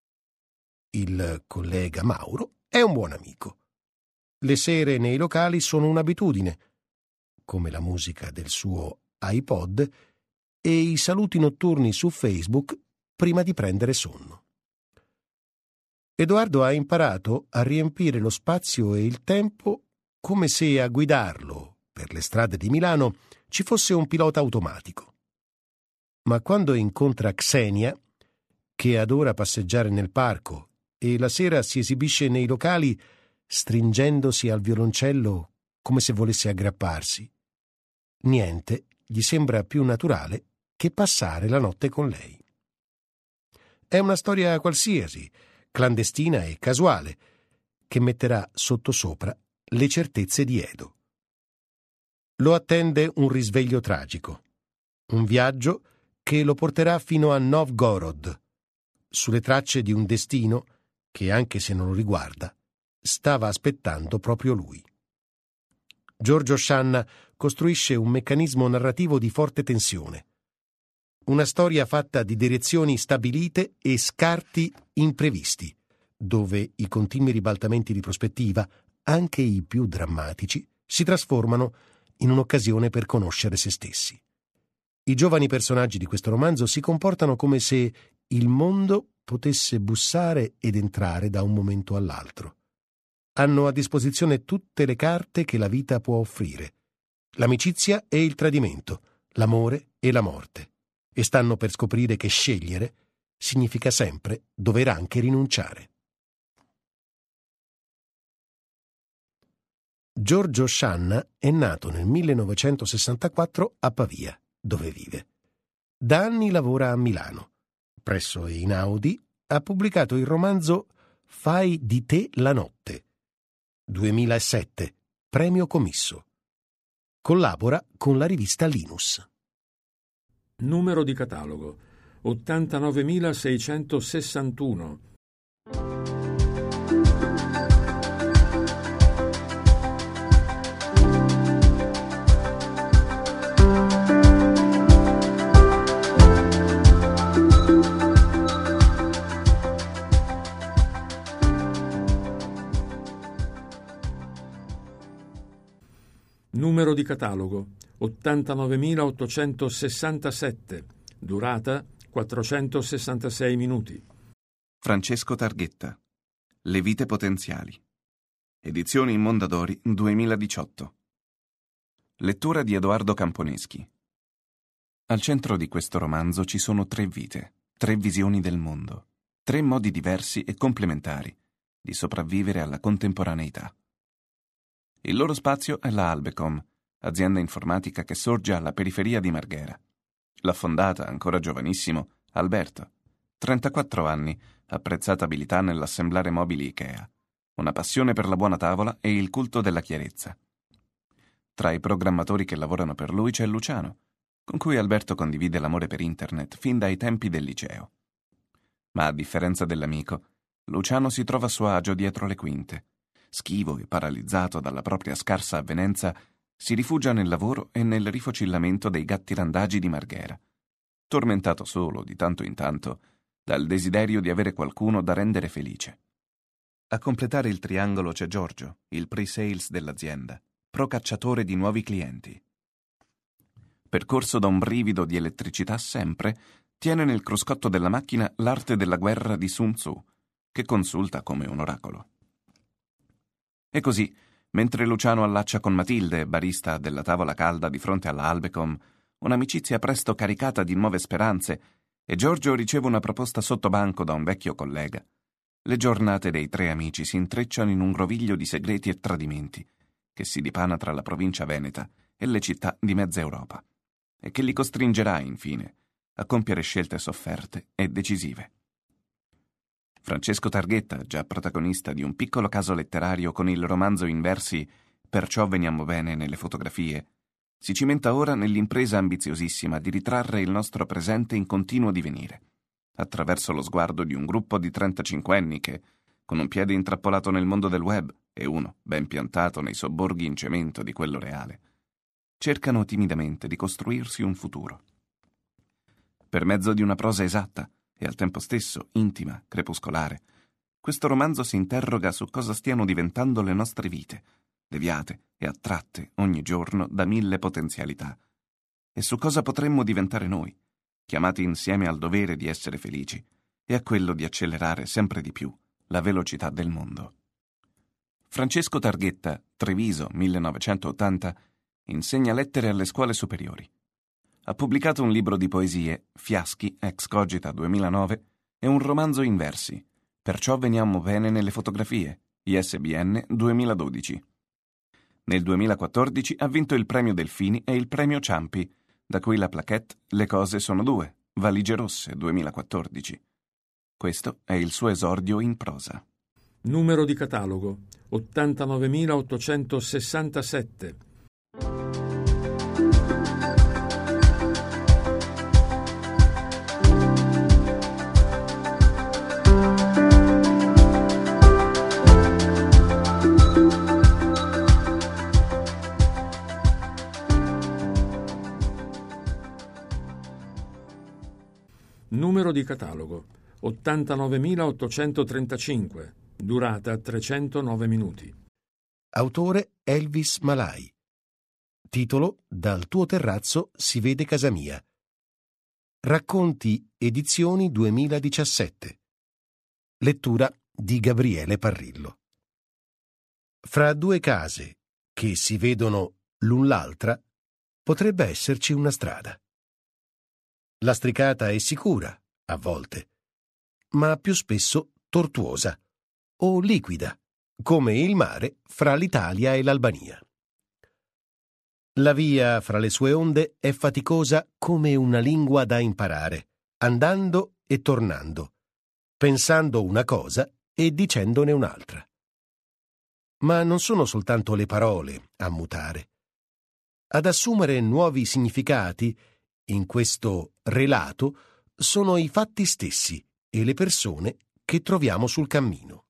Il collega Mauro è un buon amico. Le sere nei locali sono un'abitudine, come la musica del suo iPod e i saluti notturni su Facebook prima di prendere sonno. Edoardo ha imparato a riempire lo spazio e il tempo come se a guidarlo per le strade di Milano ci fosse un pilota automatico. Ma quando incontra Xenia, che adora passeggiare nel parco e la sera si esibisce nei locali stringendosi al violoncello come se volesse aggrapparsi, niente gli sembra più naturale che passare la notte con lei. È una storia qualsiasi, clandestina e casuale, che metterà sottosopra le certezze di Edo. Lo attende un risveglio tragico, un viaggio che lo porterà fino a Novgorod, sulle tracce di un destino che, anche se non lo riguarda, stava aspettando proprio lui. Giorgio Scianna costruisce un meccanismo narrativo di forte tensione. Una storia fatta di direzioni stabilite e scarti imprevisti, dove i continui ribaltamenti di prospettiva, anche i più drammatici, si trasformano in un'occasione per conoscere se stessi. I giovani personaggi di questo romanzo si comportano come se il mondo potesse bussare ed entrare da un momento all'altro. Hanno a disposizione tutte le carte che la vita può offrire l'amicizia e il tradimento, l'amore e la morte, e stanno per scoprire che scegliere significa sempre dover anche rinunciare. Giorgio Scianna è nato nel 1964 a Pavia, dove vive. Da anni lavora a Milano. Presso Einaudi ha pubblicato il romanzo Fai di te la notte. 2007, premio Commisso. Collabora con la rivista Linus. Numero di catalogo 89.661. Numero di catalogo 89.867. Durata 466 minuti. Francesco Targhetta. Le vite potenziali. Edizioni Mondadori 2018. Lettura di Edoardo Camponeschi. Al centro di questo romanzo ci sono 3 vite, 3 visioni del mondo, 3 modi diversi e complementari di sopravvivere alla contemporaneità. Il loro spazio è la Albecom, azienda informatica che sorge alla periferia di Marghera. L'ha fondata, ancora giovanissimo, Alberto, 34 anni, apprezzata abilità nell'assemblare mobili Ikea, una passione per la buona tavola e il culto della chiarezza. Tra i programmatori che lavorano per lui c'è Luciano, con cui Alberto condivide l'amore per internet fin dai tempi del liceo. Ma a differenza dell'amico, Luciano si trova a suo agio dietro le quinte. Schivo e paralizzato dalla propria scarsa avvenenza, si rifugia nel lavoro e nel rifocillamento dei gatti randagi di Marghera, tormentato solo, di tanto in tanto, dal desiderio di avere qualcuno da rendere felice. A completare il triangolo c'è Giorgio, il pre-sales dell'azienda, procacciatore di nuovi clienti. Percorso da un brivido di elettricità sempre, tiene nel cruscotto della macchina l'arte della guerra di Sun Tzu, che consulta come un oracolo. E così, mentre Luciano allaccia con Matilde, barista della tavola calda di fronte alla Albecom, un'amicizia presto caricata di nuove speranze, e Giorgio riceve una proposta sottobanco da un vecchio collega, le giornate dei 3 amici si intrecciano in un groviglio di segreti e tradimenti che si dipana tra la provincia veneta e le città di mezza Europa, e che li costringerà, infine, a compiere scelte sofferte e decisive. Francesco Targhetta, già protagonista di un piccolo caso letterario con il romanzo in versi Perciò veniamo bene nelle fotografie, si cimenta ora nell'impresa ambiziosissima di ritrarre il nostro presente in continuo divenire, attraverso lo sguardo di un gruppo di 35enni che, con un piede intrappolato nel mondo del web e uno ben piantato nei sobborghi in cemento di quello reale, cercano timidamente di costruirsi un futuro. Per mezzo di una prosa esatta, e al tempo stesso intima, crepuscolare, questo romanzo si interroga su cosa stiano diventando le nostre vite, deviate e attratte ogni giorno da 1000 potenzialità, e su cosa potremmo diventare noi, chiamati insieme al dovere di essere felici e a quello di accelerare sempre di più la velocità del mondo. Francesco Targhetta, Treviso, 1980, insegna lettere alle scuole superiori. Ha pubblicato un libro di poesie, Fiaschi, ex Cogita 2009, e un romanzo in versi, Perciò veniamo bene nelle fotografie, ISBN 2012. Nel 2014 ha vinto il premio Delfini e il premio Ciampi, da cui la plaquette Le cose sono 2, Valigie rosse 2014. Questo è il suo esordio in prosa. Numero di catalogo 89.867. Numero di catalogo 89.835. Durata 309 minuti. Autore Elvis Malai. Titolo Dal tuo terrazzo si vede casa mia. Racconti Edizioni 2017. Lettura di Gabriele Parrillo. Fra 2 case che si vedono l'un l'altra potrebbe esserci una strada. Lastricata è sicura, a volte, ma più spesso tortuosa o liquida, come il mare fra l'Italia e l'Albania. La via fra le sue onde è faticosa come una lingua da imparare, andando e tornando, pensando una cosa e dicendone un'altra. Ma non sono soltanto le parole a mutare. Ad assumere nuovi significati, in questo relato, sono i fatti stessi e le persone che troviamo sul cammino.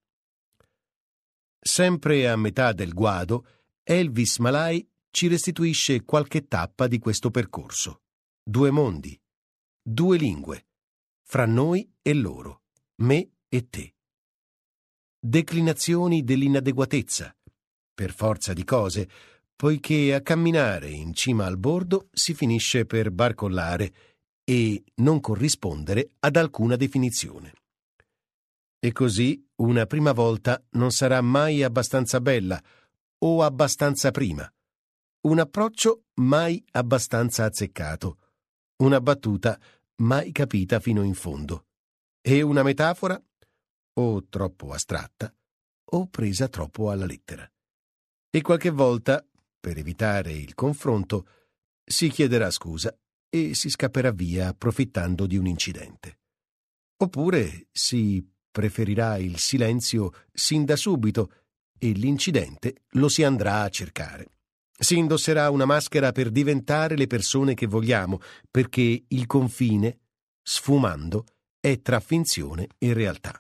Sempre a metà del guado, Elvis Malai ci restituisce qualche tappa di questo percorso. 2 mondi, 2 lingue, fra noi e loro, me e te. Declinazioni dell'inadeguatezza, per forza di cose, poiché a camminare in cima al bordo si finisce per barcollare e non corrispondere ad alcuna definizione. E così una prima volta non sarà mai abbastanza bella o abbastanza prima, un approccio mai abbastanza azzeccato, una battuta mai capita fino in fondo, e una metafora o troppo astratta o presa troppo alla lettera. E qualche volta, per evitare il confronto, si chiederà scusa e si scapperà via approfittando di un incidente. Oppure si preferirà il silenzio sin da subito e l'incidente lo si andrà a cercare. Si indosserà una maschera per diventare le persone che vogliamo, perché il confine, sfumando, è tra finzione e realtà.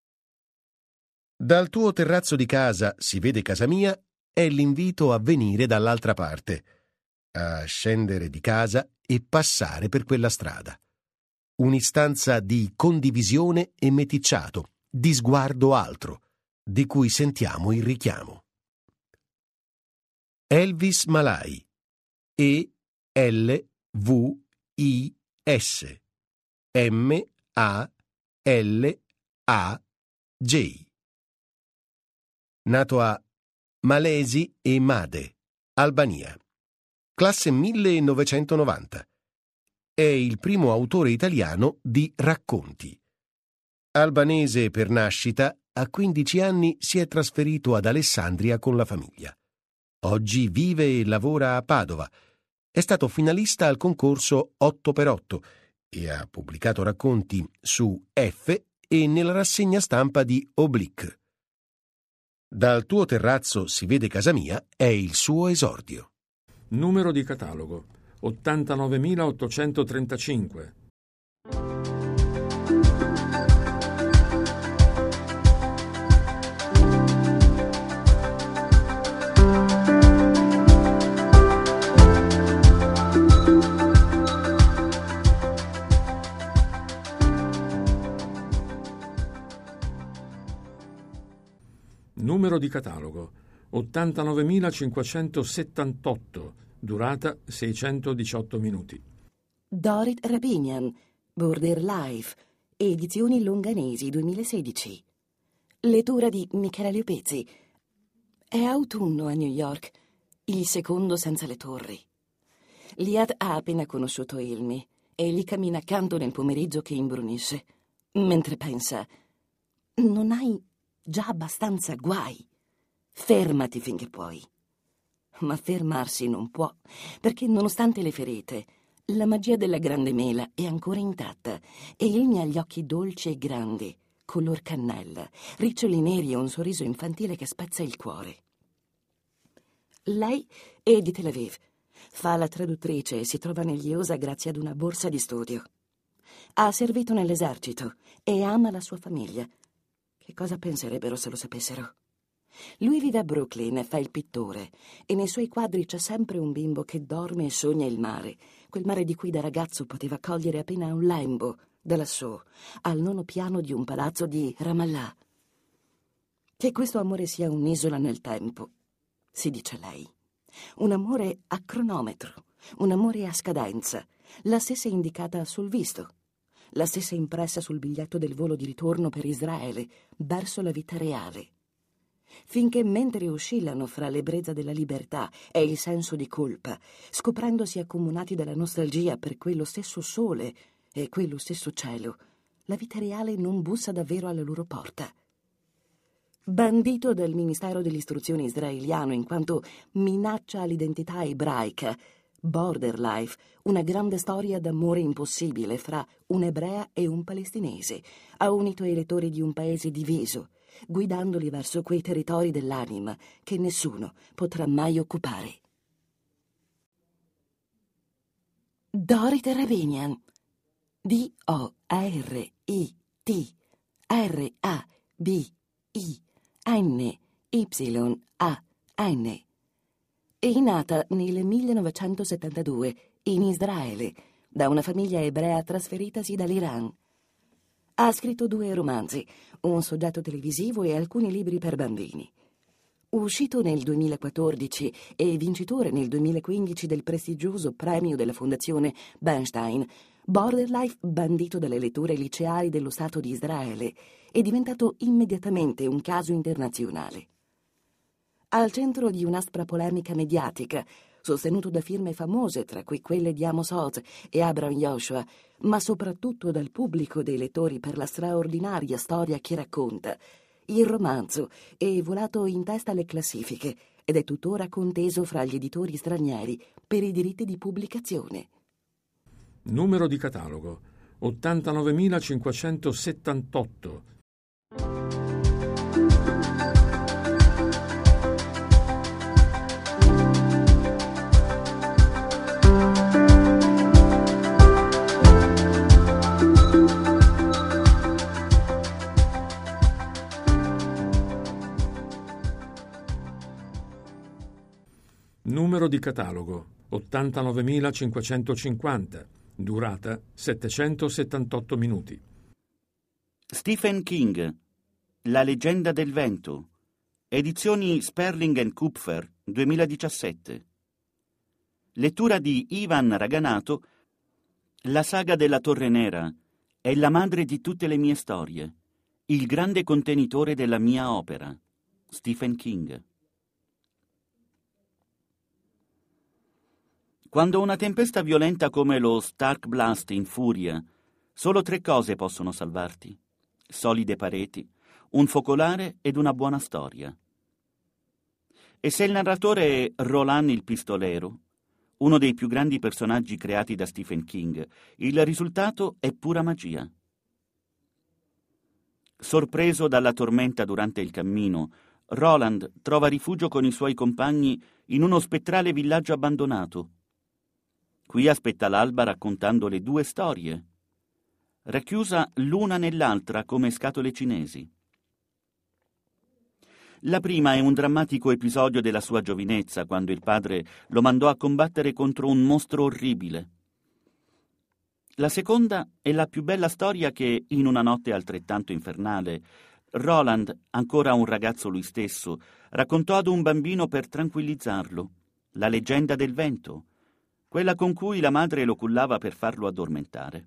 Dal tuo terrazzo di casa si vede casa mia è l'invito a venire dall'altra parte, a scendere di casa e passare per quella strada. Un'istanza di condivisione e meticciato, di sguardo altro, di cui sentiamo il richiamo. Elvis Malai, E-L-V-I-S, M-A-L-A-J. Nato a Malesi e Made, Albania. Classe 1990. È il primo autore italiano di racconti. Albanese per nascita, a 15 anni si è trasferito ad Alessandria con la famiglia. Oggi vive e lavora a Padova. È stato finalista al concorso 8x8 e ha pubblicato racconti su F e nella rassegna stampa di Oblique. Dal tuo terrazzo si vede casa mia è il suo esordio. Numero di catalogo 89.835. Numero di catalogo 89.578, durata 618 minuti. Dorit Rabinian, Border Life, edizioni Longanesi 2016. Lettura di Michele Liupezzi. È autunno a New York, il secondo senza le torri. Liad ha appena conosciuto Ilmi e gli cammina accanto nel pomeriggio che imbrunisce, mentre pensa: non hai già abbastanza guai? Fermati finché puoi. Ma fermarsi non può, perché nonostante le ferite, la magia della grande mela è ancora intatta e Ilmi ha gli occhi dolci e grandi, color cannella, riccioli neri e un sorriso infantile che spezza il cuore. Lei è di Tel Aviv, fa la traduttrice e si trova negli USA grazie ad una borsa di studio. Ha servito nell'esercito e ama la sua famiglia. Che cosa penserebbero se lo sapessero? Lui vive a Brooklyn e fa il pittore e nei suoi quadri c'è sempre un bimbo che dorme e sogna il mare, quel mare di cui da ragazzo poteva cogliere appena un lembo da lassù, al 9° piano di un palazzo di Ramallah. Che questo amore sia un'isola nel tempo, si dice lei. Un amore a cronometro, un amore a scadenza, la stessa indicata sul visto, la stessa impressa sul biglietto del volo di ritorno per Israele, verso la vita reale. finché mentre oscillano fra l'ebbrezza della libertà e il senso di colpa, scoprendosi accomunati dalla nostalgia per quello stesso sole e quello stesso cielo, la vita reale non bussa davvero alla loro porta. Bandito dal Ministero dell'Istruzione israeliano in quanto minaccia all'identità ebraica, Border Life, una grande storia d'amore impossibile fra un'ebrea e un palestinese, ha unito i lettori di un paese diviso, guidandoli verso quei territori dell'anima che nessuno potrà mai occupare. Dorit Rabinian. D-O-R-I-T-R-A-B-I-N-Y-A-N. È nata nel 1972 in Israele da una famiglia ebrea trasferitasi dall'Iran. Ha scritto 2 romanzi, un soggetto televisivo e alcuni libri per bambini. Uscito nel 2014 e vincitore nel 2015 del prestigioso premio della Fondazione Bernstein, Border Life, bandito dalle letture liceali dello Stato di Israele, è diventato immediatamente un caso internazionale. Al centro di un'aspra polemica mediatica, sostenuto da firme famose, tra cui quelle di Amos Oz e Abraham Joshua, ma soprattutto dal pubblico dei lettori per la straordinaria storia che racconta, il romanzo è volato in testa alle classifiche ed è tuttora conteso fra gli editori stranieri per i diritti di pubblicazione. Numero di catalogo 89.578. Numero di catalogo 89.550, durata 778 minuti. Stephen King, La leggenda del vento, edizioni Sperling & Kupfer, 2017. Lettura di Ivan Raganato, La saga della Torre Nera è la madre di tutte le mie storie, il grande contenitore della mia opera. Stephen King. Quando una tempesta violenta come lo Stark Blast infuria, solo 3 cose possono salvarti: solide pareti, un focolare ed una buona storia. E se il narratore è Roland il pistolero, uno dei più grandi personaggi creati da Stephen King, il risultato è pura magia. Sorpreso dalla tormenta durante il cammino, Roland trova rifugio con i suoi compagni in uno spettrale villaggio abbandonato. Qui aspetta l'alba raccontando le 2 storie, racchiusa l'una nell'altra come scatole cinesi. La prima è un drammatico episodio della sua giovinezza, quando il padre lo mandò a combattere contro un mostro orribile. La seconda è la più bella storia che, in una notte altrettanto infernale, Roland, ancora un ragazzo lui stesso, raccontò ad un bambino per tranquillizzarlo: la leggenda del vento, quella con cui la madre lo cullava per farlo addormentare.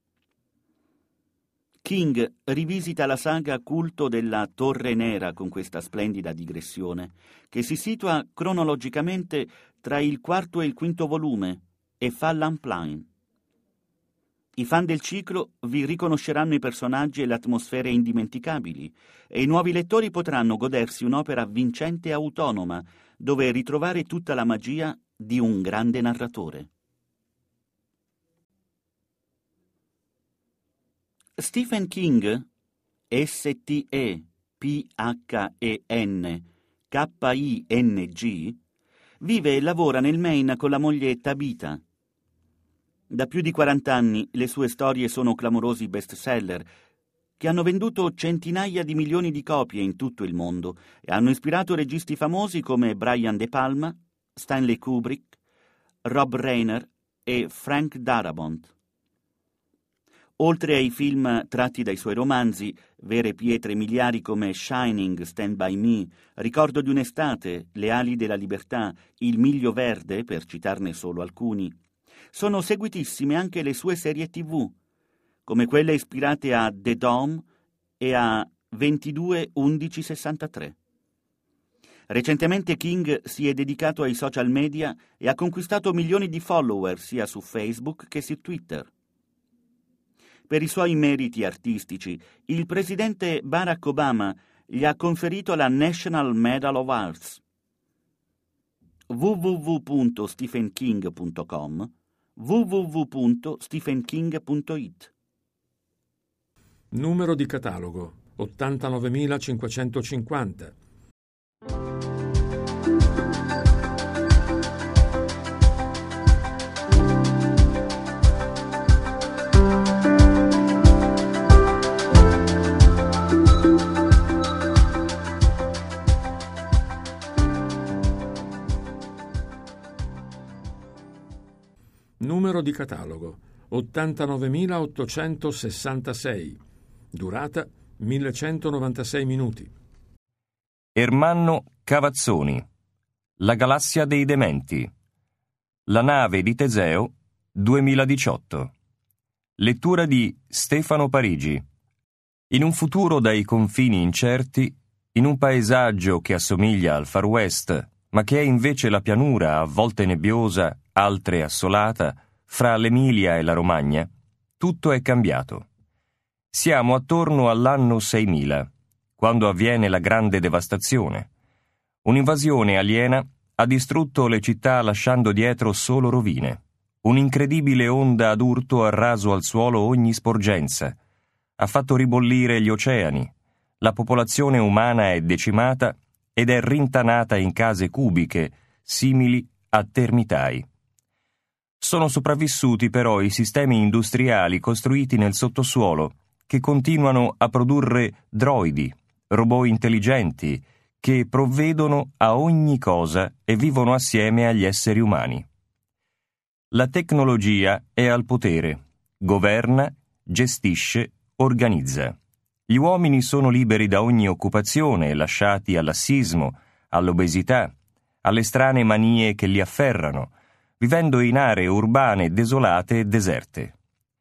King rivisita la saga culto della Torre Nera con questa splendida digressione, che si situa cronologicamente tra il 4° e il 5° volume e Fallon Plain. I fan del ciclo vi riconosceranno i personaggi e le atmosfere indimenticabili, e i nuovi lettori potranno godersi un'opera vincente e autonoma, dove ritrovare tutta la magia di un grande narratore. Stephen King, Stephen-King, vive e lavora nel Maine con la moglie Tabitha. Da più di 40 anni le sue storie sono clamorosi bestseller che hanno venduto centinaia di milioni di copie in tutto il mondo e hanno ispirato registi famosi come Brian De Palma, Stanley Kubrick, Rob Reiner e Frank Darabont. Oltre ai film tratti dai suoi romanzi, vere pietre miliari come Shining, Stand By Me, Ricordo di un'estate, Le ali della libertà, Il miglio verde, per citarne solo alcuni, sono seguitissime anche le sue serie TV, come quelle ispirate a The Dome e a 22-11-63. Recentemente King si è dedicato ai social media e ha conquistato milioni di follower sia su Facebook che su Twitter. Per i suoi meriti artistici, il presidente Barack Obama gli ha conferito la National Medal of Arts. www.stephenking.com, www.stephenking.it. Numero di catalogo 89.550. Numero di catalogo 89.866. Durata 1196 minuti. Ermanno Cavazzoni. La galassia dei dementi. La nave di Teseo 2018. Lettura di Stefano Parigi. In un futuro dai confini incerti, in un paesaggio che assomiglia al Far West, ma che è invece la pianura a volte nebbiosa, altre assolata, fra l'Emilia e la Romagna, tutto è cambiato. Siamo attorno all'anno 6000, quando avviene la grande devastazione. Un'invasione aliena ha distrutto le città lasciando dietro solo rovine. Un'incredibile onda d'urto ha raso al suolo ogni sporgenza. Ha fatto ribollire gli oceani. La popolazione umana è decimata ed è rintanata in case cubiche, simili a termitai. Sono sopravvissuti però i sistemi industriali costruiti nel sottosuolo, che continuano a produrre droidi, robot intelligenti, che provvedono a ogni cosa e vivono assieme agli esseri umani. La tecnologia è al potere, governa, gestisce, organizza. Gli uomini sono liberi da ogni occupazione, lasciati al lassismo, all'obesità, alle strane manie che li afferrano, vivendo in aree urbane desolate e deserte.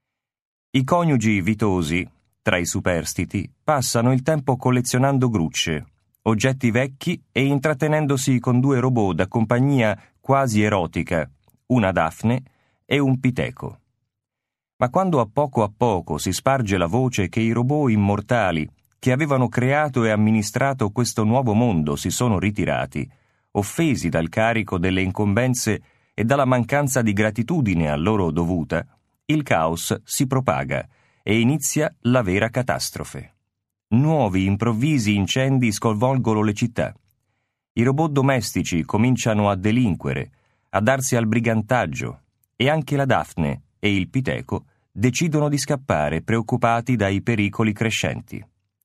I coniugi vitosi, tra i superstiti, passano il tempo collezionando grucce, oggetti vecchi e intrattenendosi con due robot da compagnia quasi erotica, una Daphne e un Piteco. Ma quando a poco si sparge la voce che i robot immortali che avevano creato e amministrato questo nuovo mondo si sono ritirati, offesi dal carico delle incombenze e dalla mancanza di gratitudine a loro dovuta, il caos si propaga e inizia la vera catastrofe. Nuovi improvvisi incendi sconvolgono le città. I robot domestici cominciano a delinquere, a darsi al brigantaggio, e anche la Daphne e il Piteco decidono di scappare preoccupati dai pericoli crescenti.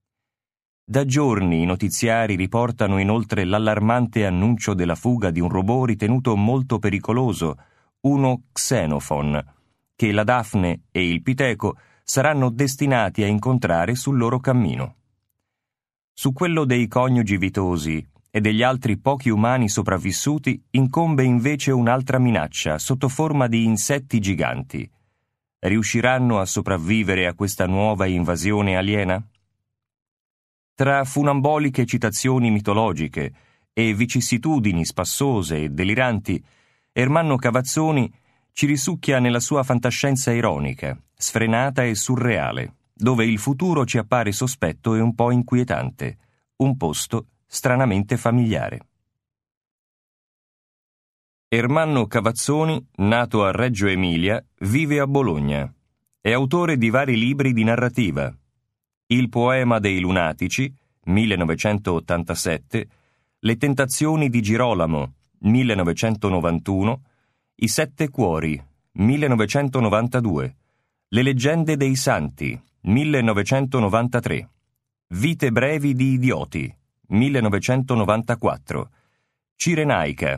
Da giorni i notiziari riportano inoltre l'allarmante annuncio della fuga di un robot ritenuto molto pericoloso, uno Xenophon, che la Daphne e il Piteco saranno destinati a incontrare sul loro cammino. Su quello dei coniugi vitosi e degli altri pochi umani sopravvissuti incombe invece un'altra minaccia sotto forma di insetti giganti. Riusciranno a sopravvivere a questa nuova invasione aliena? Tra funamboliche citazioni mitologiche e vicissitudini spassose e deliranti, Ermanno Cavazzoni ci risucchia nella sua fantascienza ironica, sfrenata e surreale, dove il futuro ci appare sospetto e un po' inquietante, un posto stranamente familiare. Ermanno Cavazzoni, nato a Reggio Emilia, vive a Bologna. È autore di vari libri di narrativa. Il poema dei lunatici, 1987, Le tentazioni di Girolamo, 1991, I sette cuori, 1992, Le leggende dei santi, 1993, Vite brevi di idioti, 1994, Cirenaica,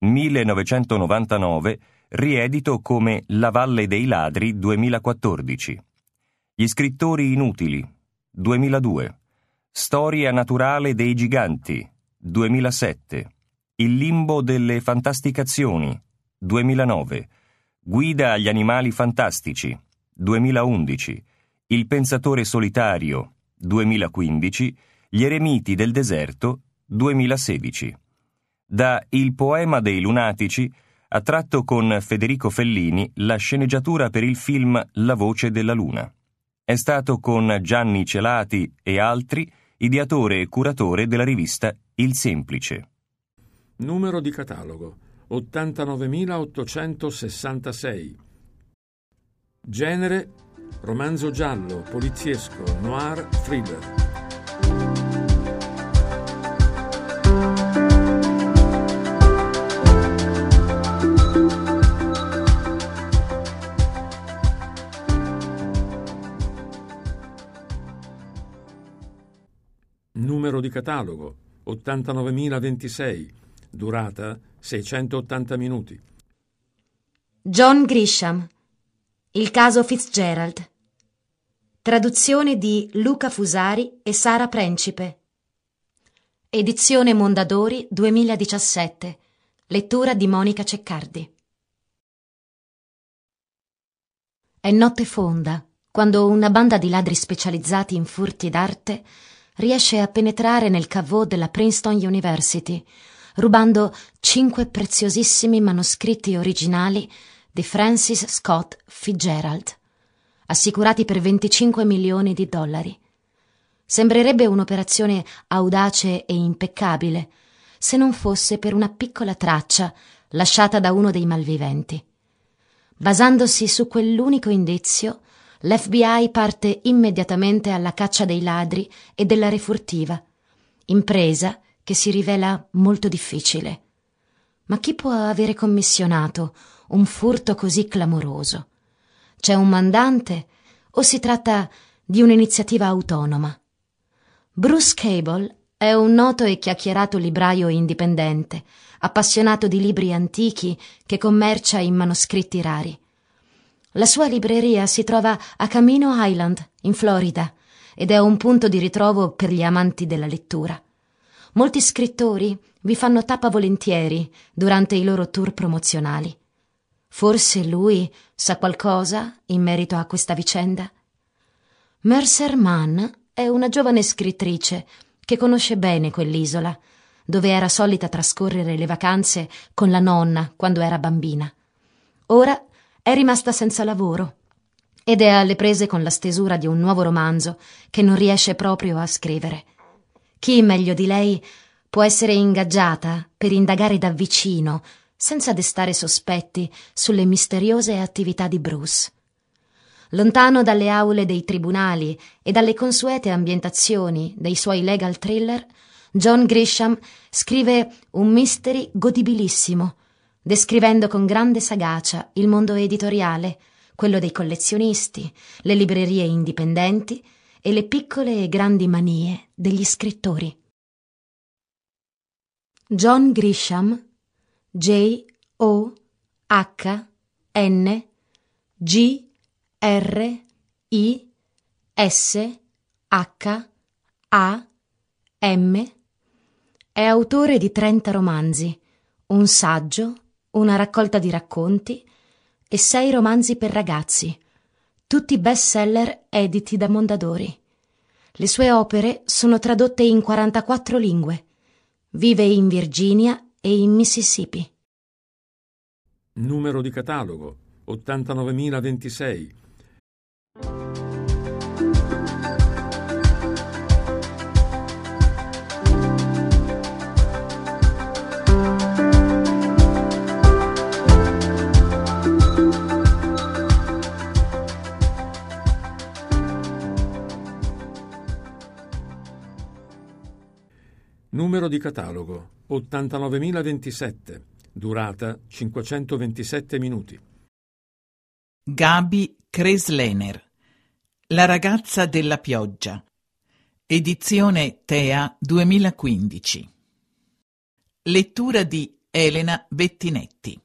1999, riedito come La valle dei ladri, 2014, Gli scrittori inutili, 2002, Storia naturale dei giganti, 2007, Il limbo delle fantasticazioni, 2009, Guida agli animali fantastici, 2011, Il pensatore solitario, 2015, Gli eremiti del deserto, 2016, Da Il poema dei lunatici ha tratto con Federico Fellini la sceneggiatura per il film La voce della luna. È stato con Gianni Celati e altri ideatore e curatore della rivista Il Semplice. Numero di catalogo 89.866. Genere romanzo giallo, poliziesco, noir, thriller. Numero di catalogo 89.026. Durata 680 minuti. John Grisham. Il caso Fitzgerald. Traduzione di Luca Fusari e Sara Principe. Edizione Mondadori 2017. Lettura di Monica Ceccardi. È notte fonda quando una banda di ladri specializzati in furti d'arte riesce a penetrare nel caveau della Princeton University, rubando 5 preziosissimi manoscritti originali di Francis Scott Fitzgerald, assicurati per $25 milioni. Sembrerebbe un'operazione audace e impeccabile, se non fosse per una piccola traccia lasciata da uno dei malviventi. Basandosi su quell'unico indizio, l'FBI parte immediatamente alla caccia dei ladri e della refurtiva, impresa che si rivela molto difficile. Ma chi può avere commissionato un furto così clamoroso? C'è un mandante o si tratta di un'iniziativa autonoma? Bruce Cable è un noto e chiacchierato libraio indipendente, appassionato di libri antichi che commercia in manoscritti rari. La sua libreria si trova a Camino Island, in Florida, ed è un punto di ritrovo per gli amanti della lettura. Molti scrittori vi fanno tappa volentieri durante i loro tour promozionali. Forse lui sa qualcosa in merito a questa vicenda? Mercer Mann è una giovane scrittrice che conosce bene quell'isola, dove era solita trascorrere le vacanze con la nonna quando era bambina. Ora è rimasta senza lavoro ed è alle prese con la stesura di un nuovo romanzo che non riesce proprio a scrivere. Chi meglio di lei può essere ingaggiata per indagare da vicino, senza destare sospetti, sulle misteriose attività di Bruce? Lontano dalle aule dei tribunali e dalle consuete ambientazioni dei suoi legal thriller, John Grisham scrive un mystery godibilissimo, descrivendo con grande sagacia il mondo editoriale, quello dei collezionisti, le librerie indipendenti e le piccole e grandi manie degli scrittori. John Grisham, J-O-H-N-G-R-I-S-H-A-M, è autore di 30 romanzi, un saggio, una raccolta di racconti e 6 romanzi per ragazzi, tutti bestseller editi da Mondadori. Le sue opere sono tradotte in 44 lingue. Vive in Virginia e in Mississippi. Numero di catalogo 89.026. Numero di catalogo 89.027. Durata 527 minuti. Gaby Kreslener. La ragazza della pioggia. Edizione Tea 2015. Lettura di Elena Bettinetti.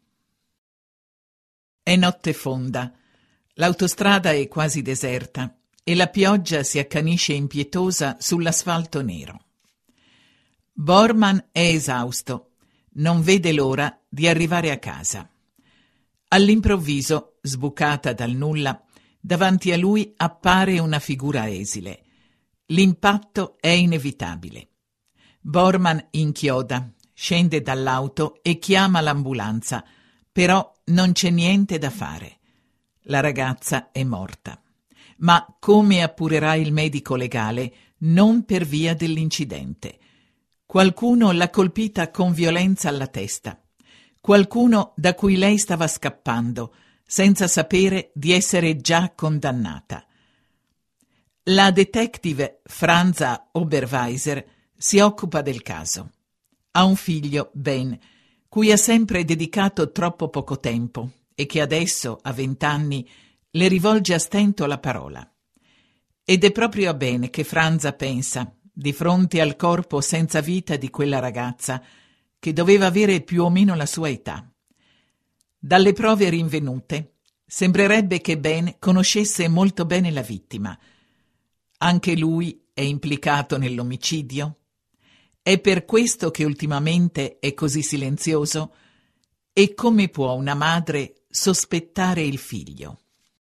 È notte fonda. L'autostrada è quasi deserta e la pioggia si accanisce impietosa sull'asfalto nero. Borman è esausto, non vede l'ora di arrivare a casa. All'improvviso, sbucata dal nulla, davanti a lui appare una figura esile. L'impatto è inevitabile. Borman inchioda, scende dall'auto e chiama l'ambulanza, però non c'è niente da fare. La ragazza è morta. Ma, come appurerà il medico legale, non per via dell'incidente. Qualcuno l'ha colpita con violenza alla testa. Qualcuno da cui lei stava scappando, senza sapere di essere già condannata. La detective Franza Oberweiser si occupa del caso. Ha un figlio, Ben, cui ha sempre dedicato troppo poco tempo e che adesso, a 20 anni, le rivolge a stento la parola. Ed è proprio a Ben che Franza pensa, di fronte al corpo senza vita di quella ragazza, che doveva avere più o meno la sua età. Dalle prove rinvenute, sembrerebbe che Ben conoscesse molto bene la vittima. Anche lui è implicato nell'omicidio? È per questo che ultimamente è così silenzioso? E come può una madre sospettare il figlio?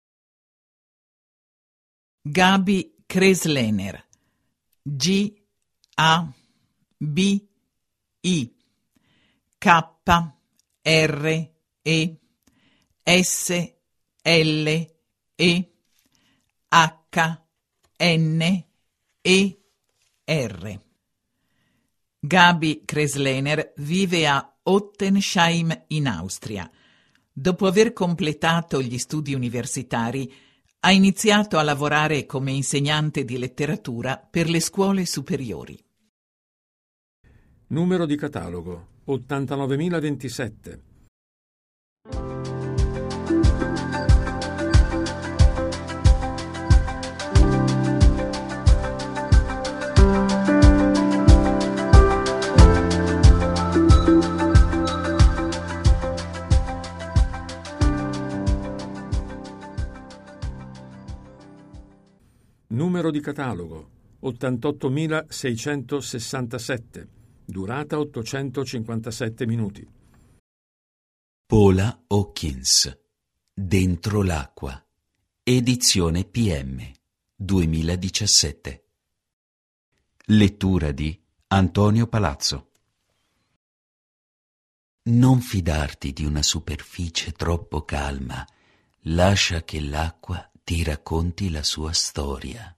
Gabi Kreslener, G-A-B-I K-R-E-S-L-E-H-N-E-R. Gabi Kreslener vive a Ottensheim in Austria. Dopo aver completato gli studi universitari, ha iniziato a lavorare come insegnante di letteratura per le scuole superiori. Numero di catalogo 89.027. Numero di catalogo 88.667. Durata 857 minuti. Paula Hawkins. Dentro l'acqua. Edizione PM 2017. Lettura di Antonio Palazzo. Non fidarti di una superficie troppo calma. Lascia che l'acqua ti racconti la sua storia.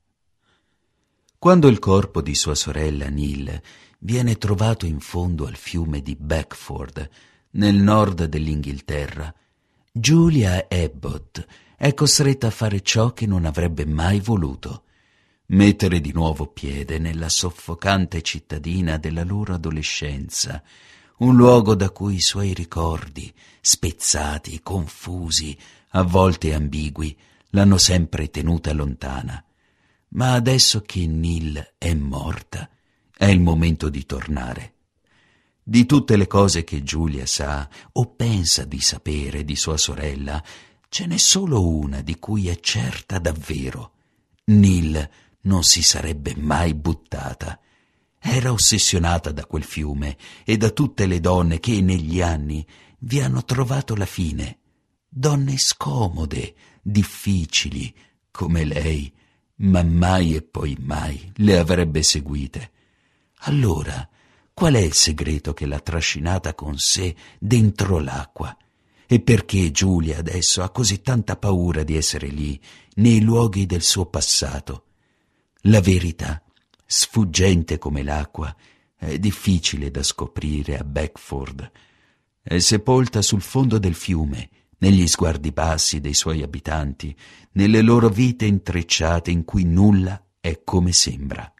Quando il corpo di sua sorella Neil viene trovato in fondo al fiume di Beckford, nel nord dell'Inghilterra, Julia Abbott è costretta a fare ciò che non avrebbe mai voluto: mettere di nuovo piede nella soffocante cittadina della loro adolescenza, un luogo da cui i suoi ricordi, spezzati, confusi, a volte ambigui, l'hanno sempre tenuta lontana. Ma adesso che Neil è morta, è il momento di tornare. Di tutte le cose che Giulia sa o pensa di sapere di sua sorella, ce n'è solo una di cui è certa davvero. Neil non si sarebbe mai buttata. Era ossessionata da quel fiume e da tutte le donne che negli anni vi hanno trovato la fine. Donne scomode, difficili, come lei, ma mai e poi mai le avrebbe seguite. Allora, qual è il segreto che l'ha trascinata con sé dentro l'acqua? E perché Giulia adesso ha così tanta paura di essere lì, nei luoghi del suo passato? La verità, sfuggente come l'acqua, è difficile da scoprire a Beckford. È sepolta sul fondo del fiume, negli sguardi bassi dei suoi abitanti, nelle loro vite intrecciate in cui nulla è come sembra.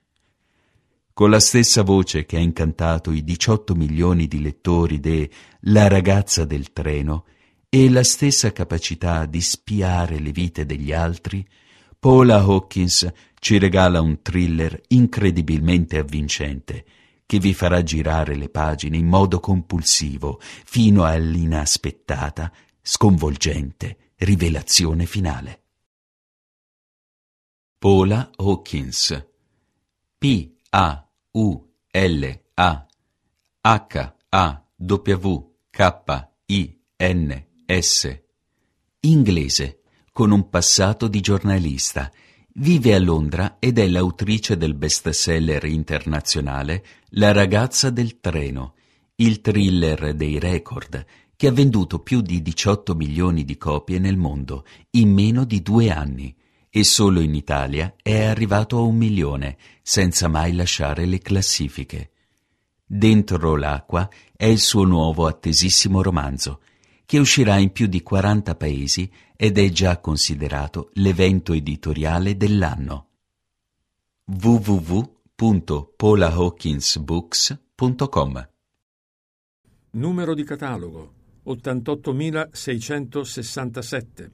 Con la stessa voce che ha incantato i 18 milioni di lettori de La ragazza del treno e la stessa capacità di spiare le vite degli altri, Paula Hawkins ci regala un thriller incredibilmente avvincente che vi farà girare le pagine in modo compulsivo fino all'inaspettata, sconvolgente rivelazione finale. Paula Hawkins. P-A-U-L-A-H-A-W-K-I-N-S. Inglese, con un passato di giornalista. Vive a Londra ed è l'autrice del bestseller internazionale La ragazza del treno, il thriller dei record, che ha venduto più di 18 milioni di copie nel mondo in meno di 2 anni e solo in Italia è arrivato a 1 milione, senza mai lasciare le classifiche. Dentro l'acqua è il suo nuovo attesissimo romanzo, che uscirà in più di 40 paesi ed è già considerato l'evento editoriale dell'anno. www.paulahawkinsbooks.com. Numero di catalogo 88.667.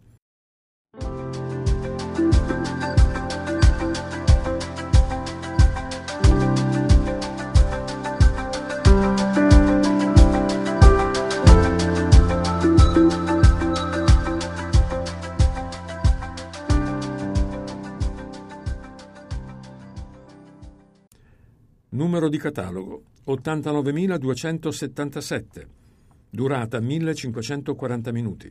Numero di catalogo 89.277. Durata 1540 minuti.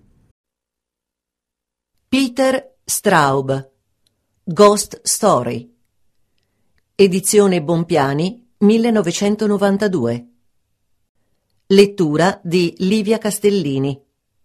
Peter Straub, Ghost Story. Edizione Bompiani, 1992. Lettura di Livia Castellini.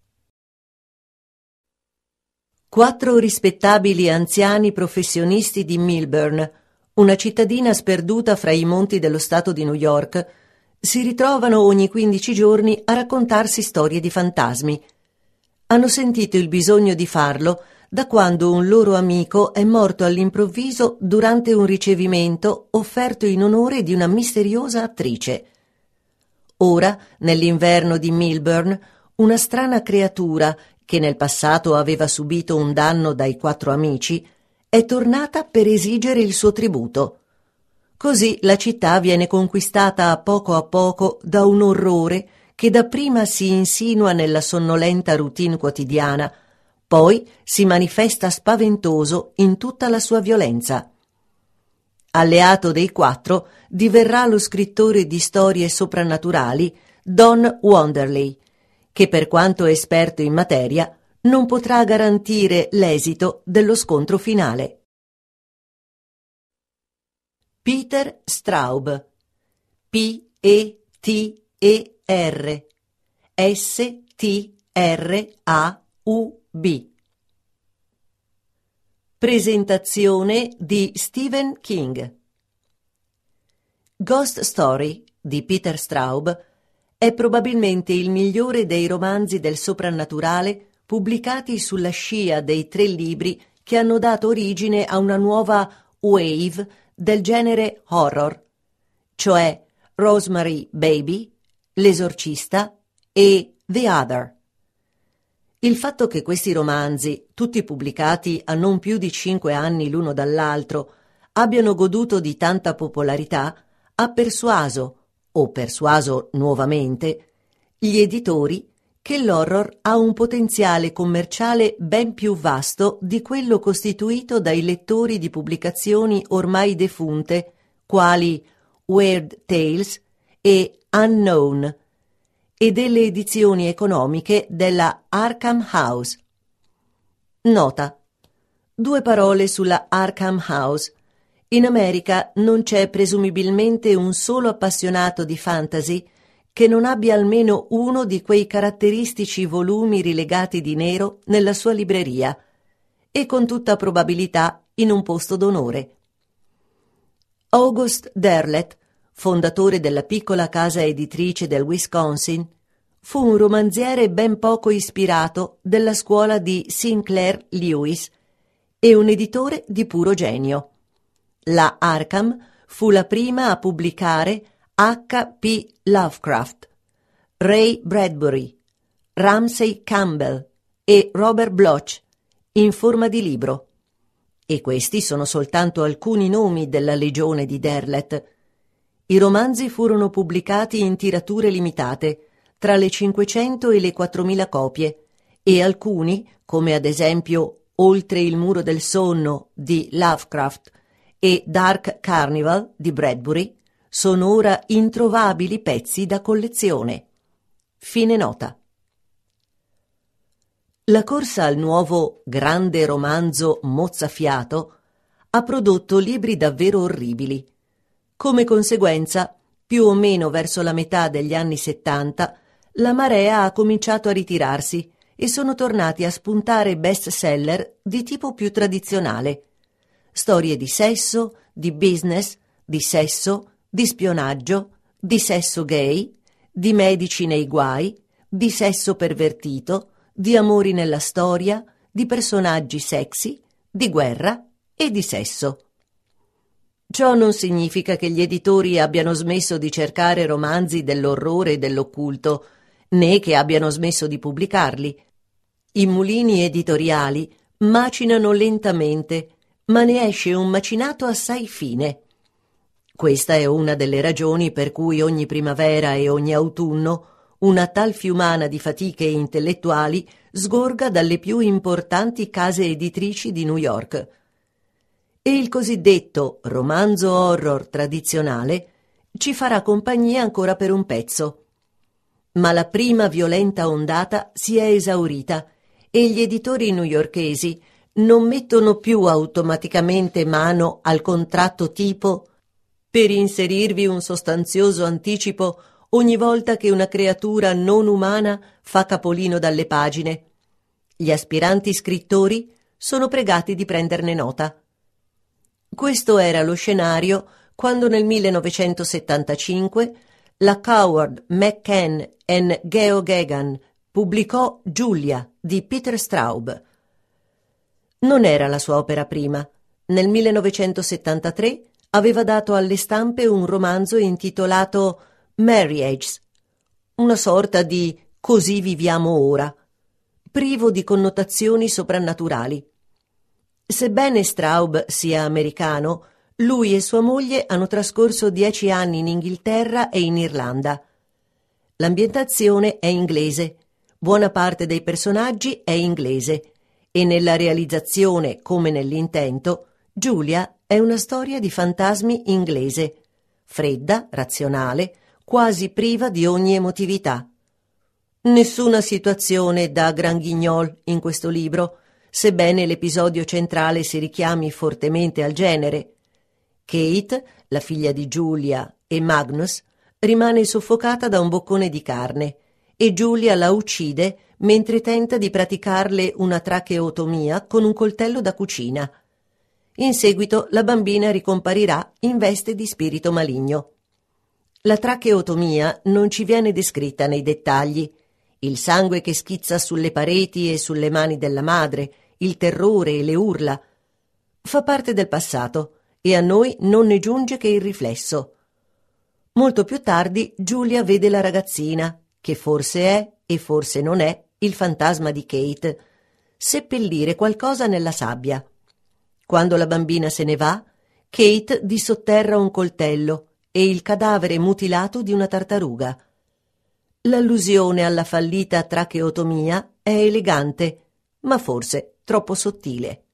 4 rispettabili anziani professionisti di Millburn, una cittadina sperduta fra i monti dello stato di New York, si ritrovano ogni 15 giorni a raccontarsi storie di fantasmi. Hanno sentito il bisogno di farlo da quando un loro amico è morto all'improvviso durante un ricevimento offerto in onore di una misteriosa attrice. Ora, nell'inverno di Millburn, una strana creatura, che nel passato aveva subito un danno dai 4 amici, è tornata per esigere il suo tributo. Così la città viene conquistata a poco da un orrore che dapprima si insinua nella sonnolenta routine quotidiana, poi si manifesta spaventoso in tutta la sua violenza. Alleato dei 4 diverrà lo scrittore di storie soprannaturali Don Wonderly, che per quanto esperto in materia non potrà garantire l'esito dello scontro finale. Peter Straub, P-E-T-E-R S-T-R-A-U-B. Presentazione di Stephen King. Ghost Story di Peter Straub è probabilmente il migliore dei romanzi del soprannaturale pubblicati sulla scia dei 3 libri che hanno dato origine a una nuova wave del genere horror, cioè Rosemary Baby, L'esorcista e The Other. Il fatto che questi romanzi, tutti pubblicati a non più di 5 anni l'uno dall'altro, abbiano goduto di tanta popolarità, ha persuaso nuovamente, gli editori che l'horror ha un potenziale commerciale ben più vasto di quello costituito dai lettori di pubblicazioni ormai defunte, quali Weird Tales e Unknown, e delle edizioni economiche della Arkham House. Nota: 2 parole sulla Arkham House. In America non c'è presumibilmente un solo appassionato di fantasy che non abbia almeno uno di quei caratteristici volumi rilegati di nero nella sua libreria, e con tutta probabilità in un posto d'onore. August Derleth, fondatore della piccola casa editrice del Wisconsin, fu un romanziere ben poco ispirato della scuola di Sinclair Lewis e un editore di puro genio. La Arkham fu la prima a pubblicare H.P. Lovecraft, Ray Bradbury, Ramsey Campbell e Robert Bloch in forma di libro. E questi sono soltanto alcuni nomi della legione di Derleth. I romanzi furono pubblicati in tirature limitate, tra le 500 e le 4.000 copie, e alcuni, come ad esempio Oltre il muro del sonno di Lovecraft e Dark Carnival di Bradbury, sono ora introvabili pezzi da collezione. Fine nota. La corsa al nuovo grande romanzo mozzafiato ha prodotto libri davvero orribili. Come conseguenza, più o meno verso la metà degli anni 70, la marea ha cominciato a ritirarsi e sono tornati a spuntare best-seller di tipo più tradizionale. Storie di sesso, di business, di sesso, di spionaggio, di sesso gay, di medici nei guai, di sesso pervertito, di amori nella storia, di personaggi sexy, di guerra e di sesso. Ciò non significa che gli editori abbiano smesso di cercare romanzi dell'orrore e dell'occulto, né che abbiano smesso di pubblicarli. I mulini editoriali macinano lentamente, ma ne esce un macinato assai fine. Questa è una delle ragioni per cui ogni primavera e ogni autunno una tal fiumana di fatiche intellettuali sgorga dalle più importanti case editrici di New York. E il cosiddetto romanzo horror tradizionale ci farà compagnia ancora per un pezzo. Ma la prima violenta ondata si è esaurita e gli editori newyorkesi non mettono più automaticamente mano al contratto tipo per inserirvi un sostanzioso anticipo ogni volta che una creatura non umana fa capolino dalle pagine. Gli aspiranti scrittori sono pregati di prenderne nota. Questo era lo scenario quando nel 1975 la Coward, McCann e Geo Geoghegan pubblicò Giulia di Peter Straub. Non era la sua opera prima. Nel 1973 aveva dato alle stampe un romanzo intitolato Marriages, una sorta di Così viviamo ora, privo di connotazioni soprannaturali. Sebbene Straub sia americano, lui e sua moglie hanno trascorso 10 anni in Inghilterra e in Irlanda. L'ambientazione è inglese, buona parte dei personaggi è inglese e nella realizzazione, come nell'intento, Giulia è una storia di fantasmi inglese, fredda, razionale, quasi priva di ogni emotività. Nessuna situazione da gran guignol in questo libro, sebbene l'episodio centrale si richiami fortemente al genere. Kate, la figlia di Giulia e Magnus, rimane soffocata da un boccone di carne e Giulia la uccide mentre tenta di praticarle una tracheotomia con un coltello da cucina. In seguito la bambina ricomparirà in veste di spirito maligno. La tracheotomia non ci viene descritta nei dettagli. Il sangue che schizza sulle pareti e sulle mani della madre, il terrore e le urla. Fa parte del passato e a noi non ne giunge che il riflesso. Molto più tardi Giulia vede la ragazzina, che forse è e forse non è il fantasma di Kate, seppellire qualcosa nella sabbia. Quando la bambina se ne va, Kate dissotterra un coltello e il cadavere mutilato di una tartaruga. L'allusione alla fallita tracheotomia è elegante, ma forse troppo sottile.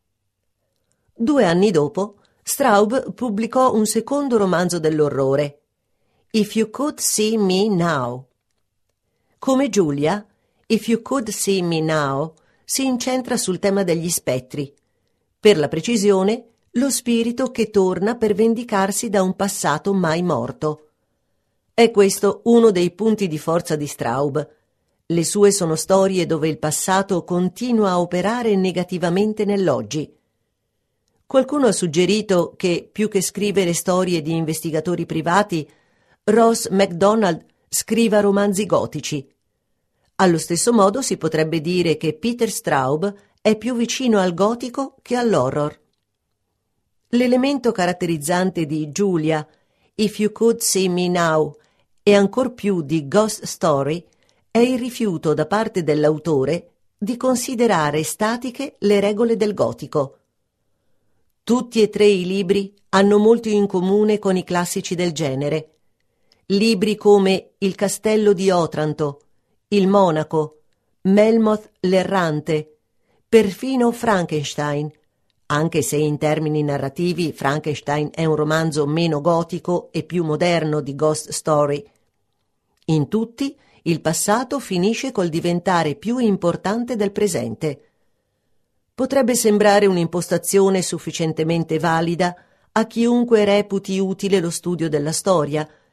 2 anni dopo, Straub pubblicò un secondo romanzo dell'orrore, If You Could See Me Now. Come Giulia, If You Could See Me Now si incentra sul tema degli spettri. Per la precisione, lo spirito che torna per vendicarsi da un passato mai morto. È questo uno dei punti di forza di Straub. Le sue sono storie dove il passato continua a operare negativamente nell'oggi. Qualcuno ha suggerito che, più che scrivere storie di investigatori privati, Ross MacDonald scriva romanzi gotici. Allo stesso modo si potrebbe dire che Peter Straub è più vicino al gotico che all'horror. L'elemento caratterizzante di Giulia, If You Could See Me Now, e ancor più di Ghost Story, è il rifiuto da parte dell'autore di considerare statiche le regole del gotico. Tutti e 3 i libri hanno molto in comune con i classici del genere. Libri come Il castello di Otranto, Il monaco, Melmoth l'errante, perfino Frankenstein, anche se in termini narrativi Frankenstein è un romanzo meno gotico e più moderno di Ghost Story. In tutti, il passato finisce col diventare più importante del presente. Potrebbe sembrare un'impostazione sufficientemente valida a chiunque reputi utile lo studio della storia,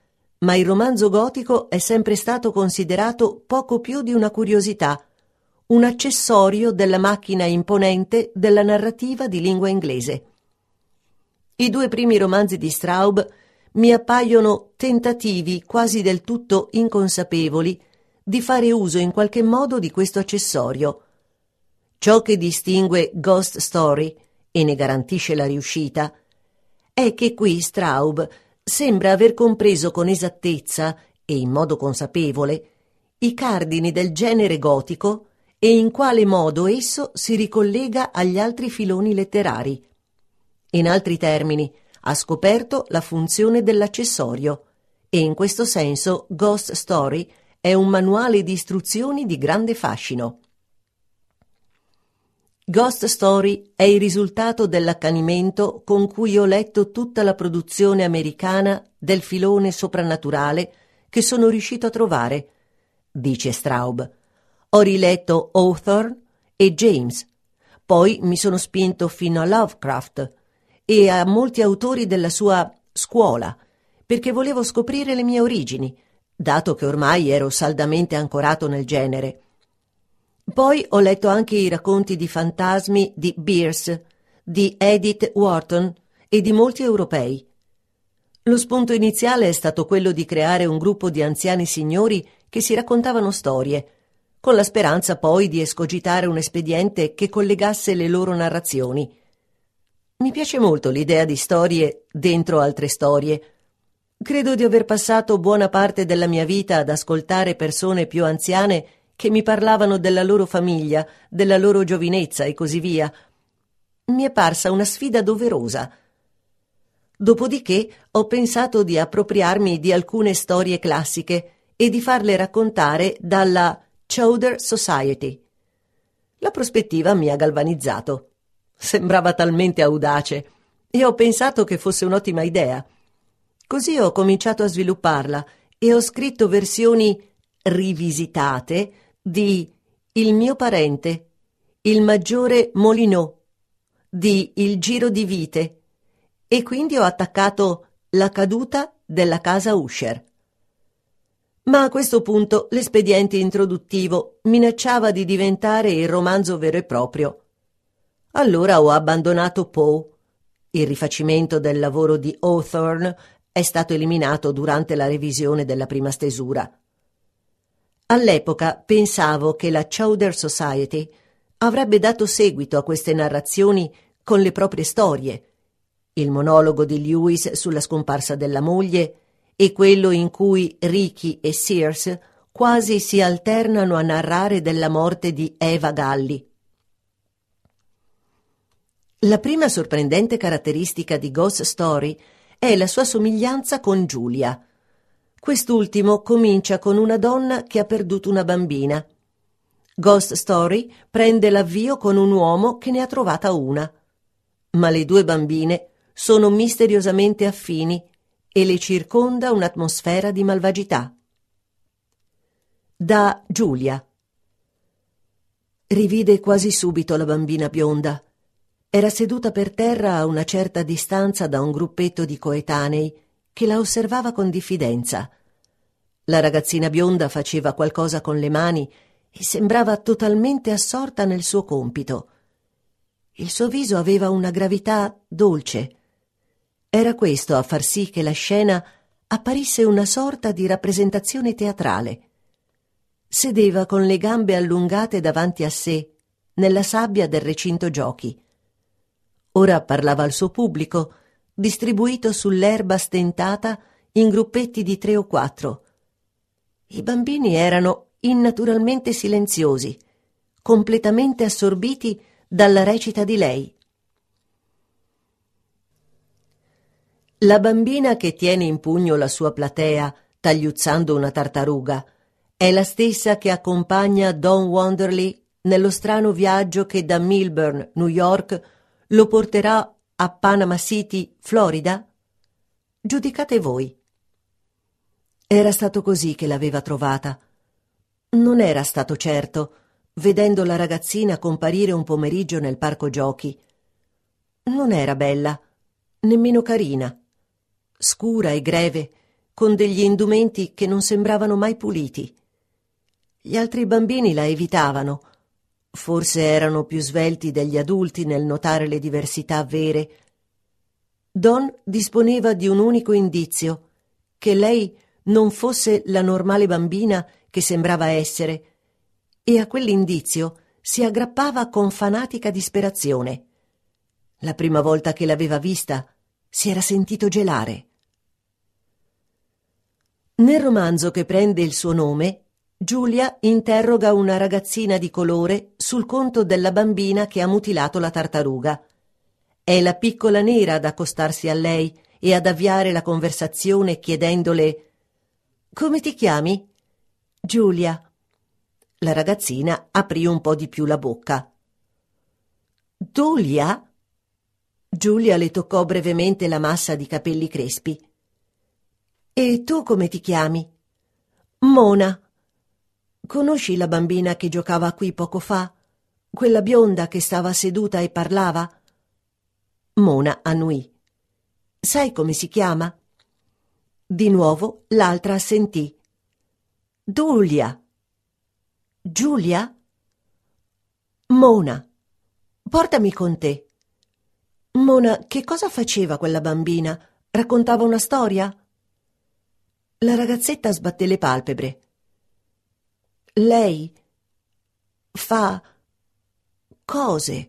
ma il romanzo gotico è sempre stato considerato poco più di una curiosità, un accessorio della macchina imponente della narrativa di lingua inglese. I 2 primi romanzi di Straub mi appaiono tentativi quasi del tutto inconsapevoli di fare uso in qualche modo di questo accessorio. Ciò che distingue Ghost Story, e ne garantisce la riuscita, è che qui Straub sembra aver compreso con esattezza e in modo consapevole i cardini del genere gotico e in quale modo esso si ricollega agli altri filoni letterari. In altri termini, ha scoperto la funzione dell'accessorio e in questo senso Ghost Story è un manuale di istruzioni di grande fascino. Ghost Story è il risultato dell'accanimento con cui ho letto tutta la produzione americana del filone soprannaturale che sono riuscito a trovare, dice Straub. Ho riletto Hawthorne e James, poi mi sono spinto fino a Lovecraft e a molti autori della sua scuola, perché volevo scoprire le mie origini, dato che ormai ero saldamente ancorato nel genere. Poi ho letto anche i racconti di fantasmi di Bierce, di Edith Wharton e di molti europei. Lo spunto iniziale è stato quello di creare un gruppo di anziani signori che si raccontavano storie, con la speranza poi di escogitare un espediente che collegasse le loro narrazioni. Mi piace molto l'idea di storie dentro altre storie. Credo di aver passato buona parte della mia vita ad ascoltare persone più anziane che mi parlavano della loro famiglia, della loro giovinezza e così via. Mi è parsa una sfida doverosa. Dopodiché ho pensato di appropriarmi di alcune storie classiche e di farle raccontare dalla Chowder Society. La prospettiva mi ha galvanizzato. Sembrava talmente audace e ho pensato che fosse un'ottima idea. Così ho cominciato a svilupparla e ho scritto versioni rivisitate di Il mio parente, Il maggiore Molineux, di Il giro di vite, e quindi ho attaccato La caduta della casa Usher. Ma a questo punto l'espediente introduttivo minacciava di diventare il romanzo vero e proprio. Allora ho abbandonato Poe. Il rifacimento del lavoro di Hawthorne è stato eliminato durante la revisione della prima stesura. All'epoca pensavo che la Chowder Society avrebbe dato seguito a queste narrazioni con le proprie storie, il monologo di Lewis sulla scomparsa della moglie e quello in cui Ricky e Sears quasi si alternano a narrare della morte di Eva Galli. La prima sorprendente caratteristica di Ghost Story è la sua somiglianza con Giulia. Quest'ultimo comincia con una donna che ha perduto una bambina. Ghost Story prende l'avvio con un uomo che ne ha trovata una. Ma le 2 bambine sono misteriosamente affini e le circonda un'atmosfera di malvagità. Da Giulia. Rivide quasi subito la bambina bionda. Era seduta per terra a una certa distanza da un gruppetto di coetanei che la osservava con diffidenza. La ragazzina bionda faceva qualcosa con le mani e sembrava totalmente assorta nel suo compito. Il suo viso aveva una gravità dolce. Era questo a far sì che la scena apparisse una sorta di rappresentazione teatrale. Sedeva con le gambe allungate davanti a sé, nella sabbia del recinto giochi. Ora parlava al suo pubblico, distribuito sull'erba stentata in gruppetti di 3 o 4. I bambini erano innaturalmente silenziosi, completamente assorbiti dalla recita di lei. La bambina che tiene in pugno la sua platea, tagliuzzando una tartaruga, è la stessa che accompagna Don Wanderley nello strano viaggio che da Milburn, New York, lo porterà a Panama City, Florida? Giudicate voi. Era stato così che l'aveva trovata. Non era stato certo, vedendo la ragazzina comparire un pomeriggio nel parco giochi. Non era bella, nemmeno carina. Scura e greve, con degli indumenti che non sembravano mai puliti. Gli altri bambini la evitavano. Forse erano più svelti degli adulti nel notare le diversità vere. Dawn disponeva di un unico indizio, che lei non fosse la normale bambina che sembrava essere, e a quell'indizio si aggrappava con fanatica disperazione. La prima volta che l'aveva vista si era sentito gelare. Nel romanzo che prende il suo nome, Giulia interroga una ragazzina di colore sul conto della bambina che ha mutilato la tartaruga. È la piccola nera ad accostarsi a lei e ad avviare la conversazione chiedendole: «Come ti chiami?» «Giulia». La ragazzina aprì un po' di più la bocca. «Giulia?» Giulia le toccò brevemente la massa di capelli crespi. «E tu come ti chiami?» «Mona». «Conosci la bambina che giocava qui poco fa? Quella bionda che stava seduta e parlava?» Mona annuì. «Sai come si chiama?» Di nuovo l'altra assentì. «Giulia». «Giulia?» «Mona, portami con te». «Mona, che cosa faceva quella bambina? Raccontava una storia?» La ragazzetta sbatté le palpebre. «Lei fa cose».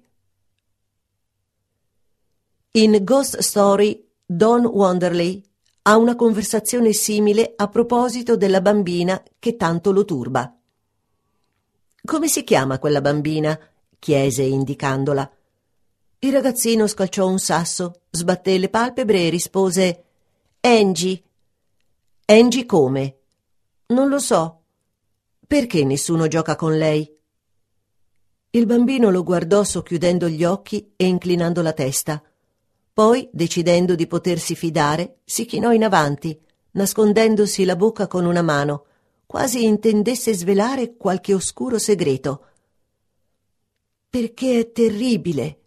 In Ghost Story, Dawn Wonderly ha una conversazione simile a proposito della bambina che tanto lo turba. «Come si chiama quella bambina?» chiese indicandola. Il ragazzino scalciò un sasso, sbatté le palpebre e rispose: «Angie». «Angie come?» «Non lo so». «Perché nessuno gioca con lei?» Il bambino lo guardò socchiudendo gli occhi e inclinando la testa. Poi, decidendo di potersi fidare, si chinò in avanti, nascondendosi la bocca con una mano, quasi intendesse svelare qualche oscuro segreto. «Perché è terribile».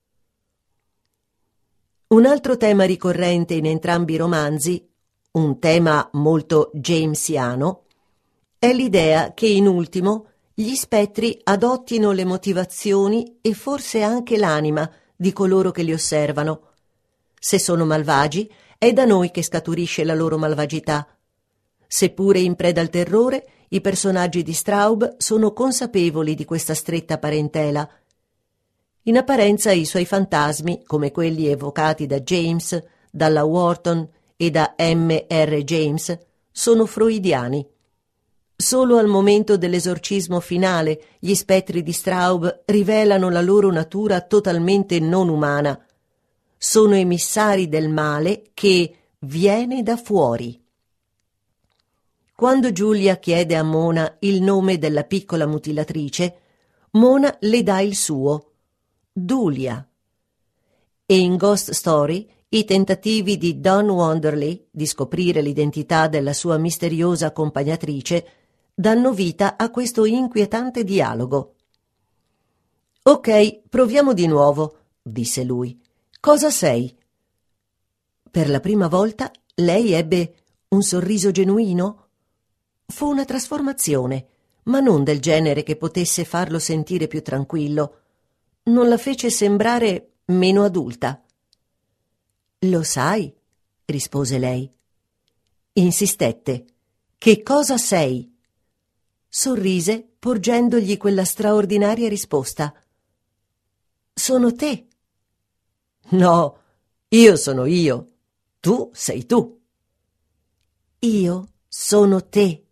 Un altro tema ricorrente in entrambi i romanzi, un tema molto jamesiano, è l'idea che in ultimo gli spettri adottino le motivazioni e forse anche l'anima di coloro che li osservano. Se sono malvagi, è da noi che scaturisce la loro malvagità. Seppure in preda al terrore, i personaggi di Straub sono consapevoli di questa stretta parentela. In apparenza i suoi fantasmi, come quelli evocati da James, dalla Wharton e da M.R. James, sono freudiani. Solo al momento dell'esorcismo finale gli spettri di Straub rivelano la loro natura totalmente non umana. Sono emissari del male che viene da fuori. Quando Giulia chiede a Mona il nome della piccola mutilatrice, Mona le dà il suo, Giulia. E in Ghost Story i tentativi di Dawn Wonderly di scoprire l'identità della sua misteriosa accompagnatrice danno vita a questo inquietante dialogo. «Ok, proviamo di nuovo», disse lui. «Cosa sei?» Per la prima volta lei ebbe un sorriso genuino. Fu una trasformazione, ma non del genere che potesse farlo sentire più tranquillo. Non la fece sembrare meno adulta. «Lo sai?» rispose lei. Insistette. «Che cosa sei?» Sorrise, porgendogli quella straordinaria risposta. «Sono te». «No, io sono io. Tu sei tu». «Io sono te».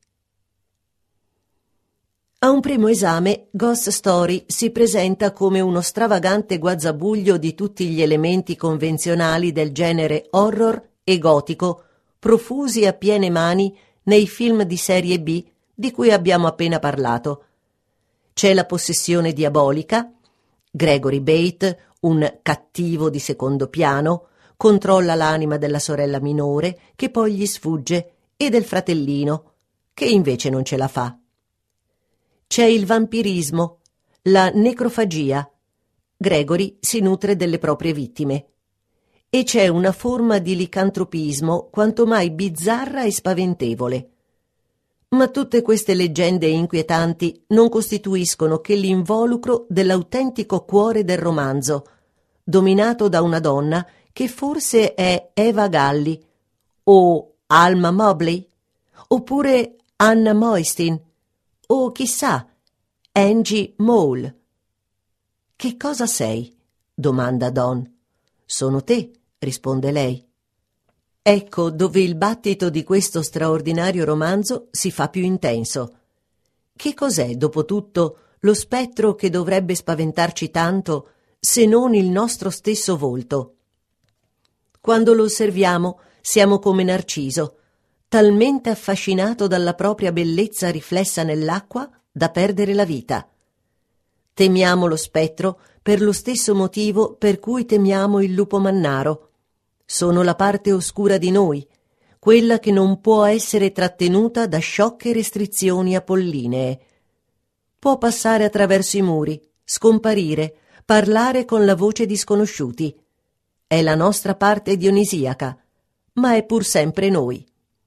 A un primo esame, Ghost Story si presenta come uno stravagante guazzabuglio di tutti gli elementi convenzionali del genere horror e gotico, profusi a piene mani nei film di serie B di cui abbiamo appena parlato. C'è la possessione diabolica. Gregory Bate, un cattivo di secondo piano, controlla l'anima della sorella minore, che poi gli sfugge, e del fratellino, che invece non ce la fa. C'è il vampirismo, la necrofagia. Gregory si nutre delle proprie vittime. e c'è una forma di licantropismo quanto mai bizzarra e spaventevole. Ma tutte queste leggende inquietanti non costituiscono che l'involucro dell'autentico cuore del romanzo, dominato da una donna che forse è Eva Galli, o Alma Mobley, oppure Anna Moistin, o chissà, Angie Mole. «Che cosa sei?» domanda Don. «Sono te», risponde lei. Ecco dove il battito di questo straordinario romanzo si fa più intenso. Che cos'è, dopo tutto, lo spettro che dovrebbe spaventarci tanto, se non il nostro stesso volto? Quando lo osserviamo, siamo come Narciso, talmente affascinato dalla propria bellezza riflessa nell'acqua da perdere la vita. Temiamo lo spettro per lo stesso motivo per cui temiamo il lupo mannaro. Sono la parte oscura di noi, quella che non può essere trattenuta da sciocche restrizioni apollinee. Può passare attraverso i muri, scomparire, parlare con la voce di sconosciuti. È la nostra parte dionisiaca, ma è pur sempre noi.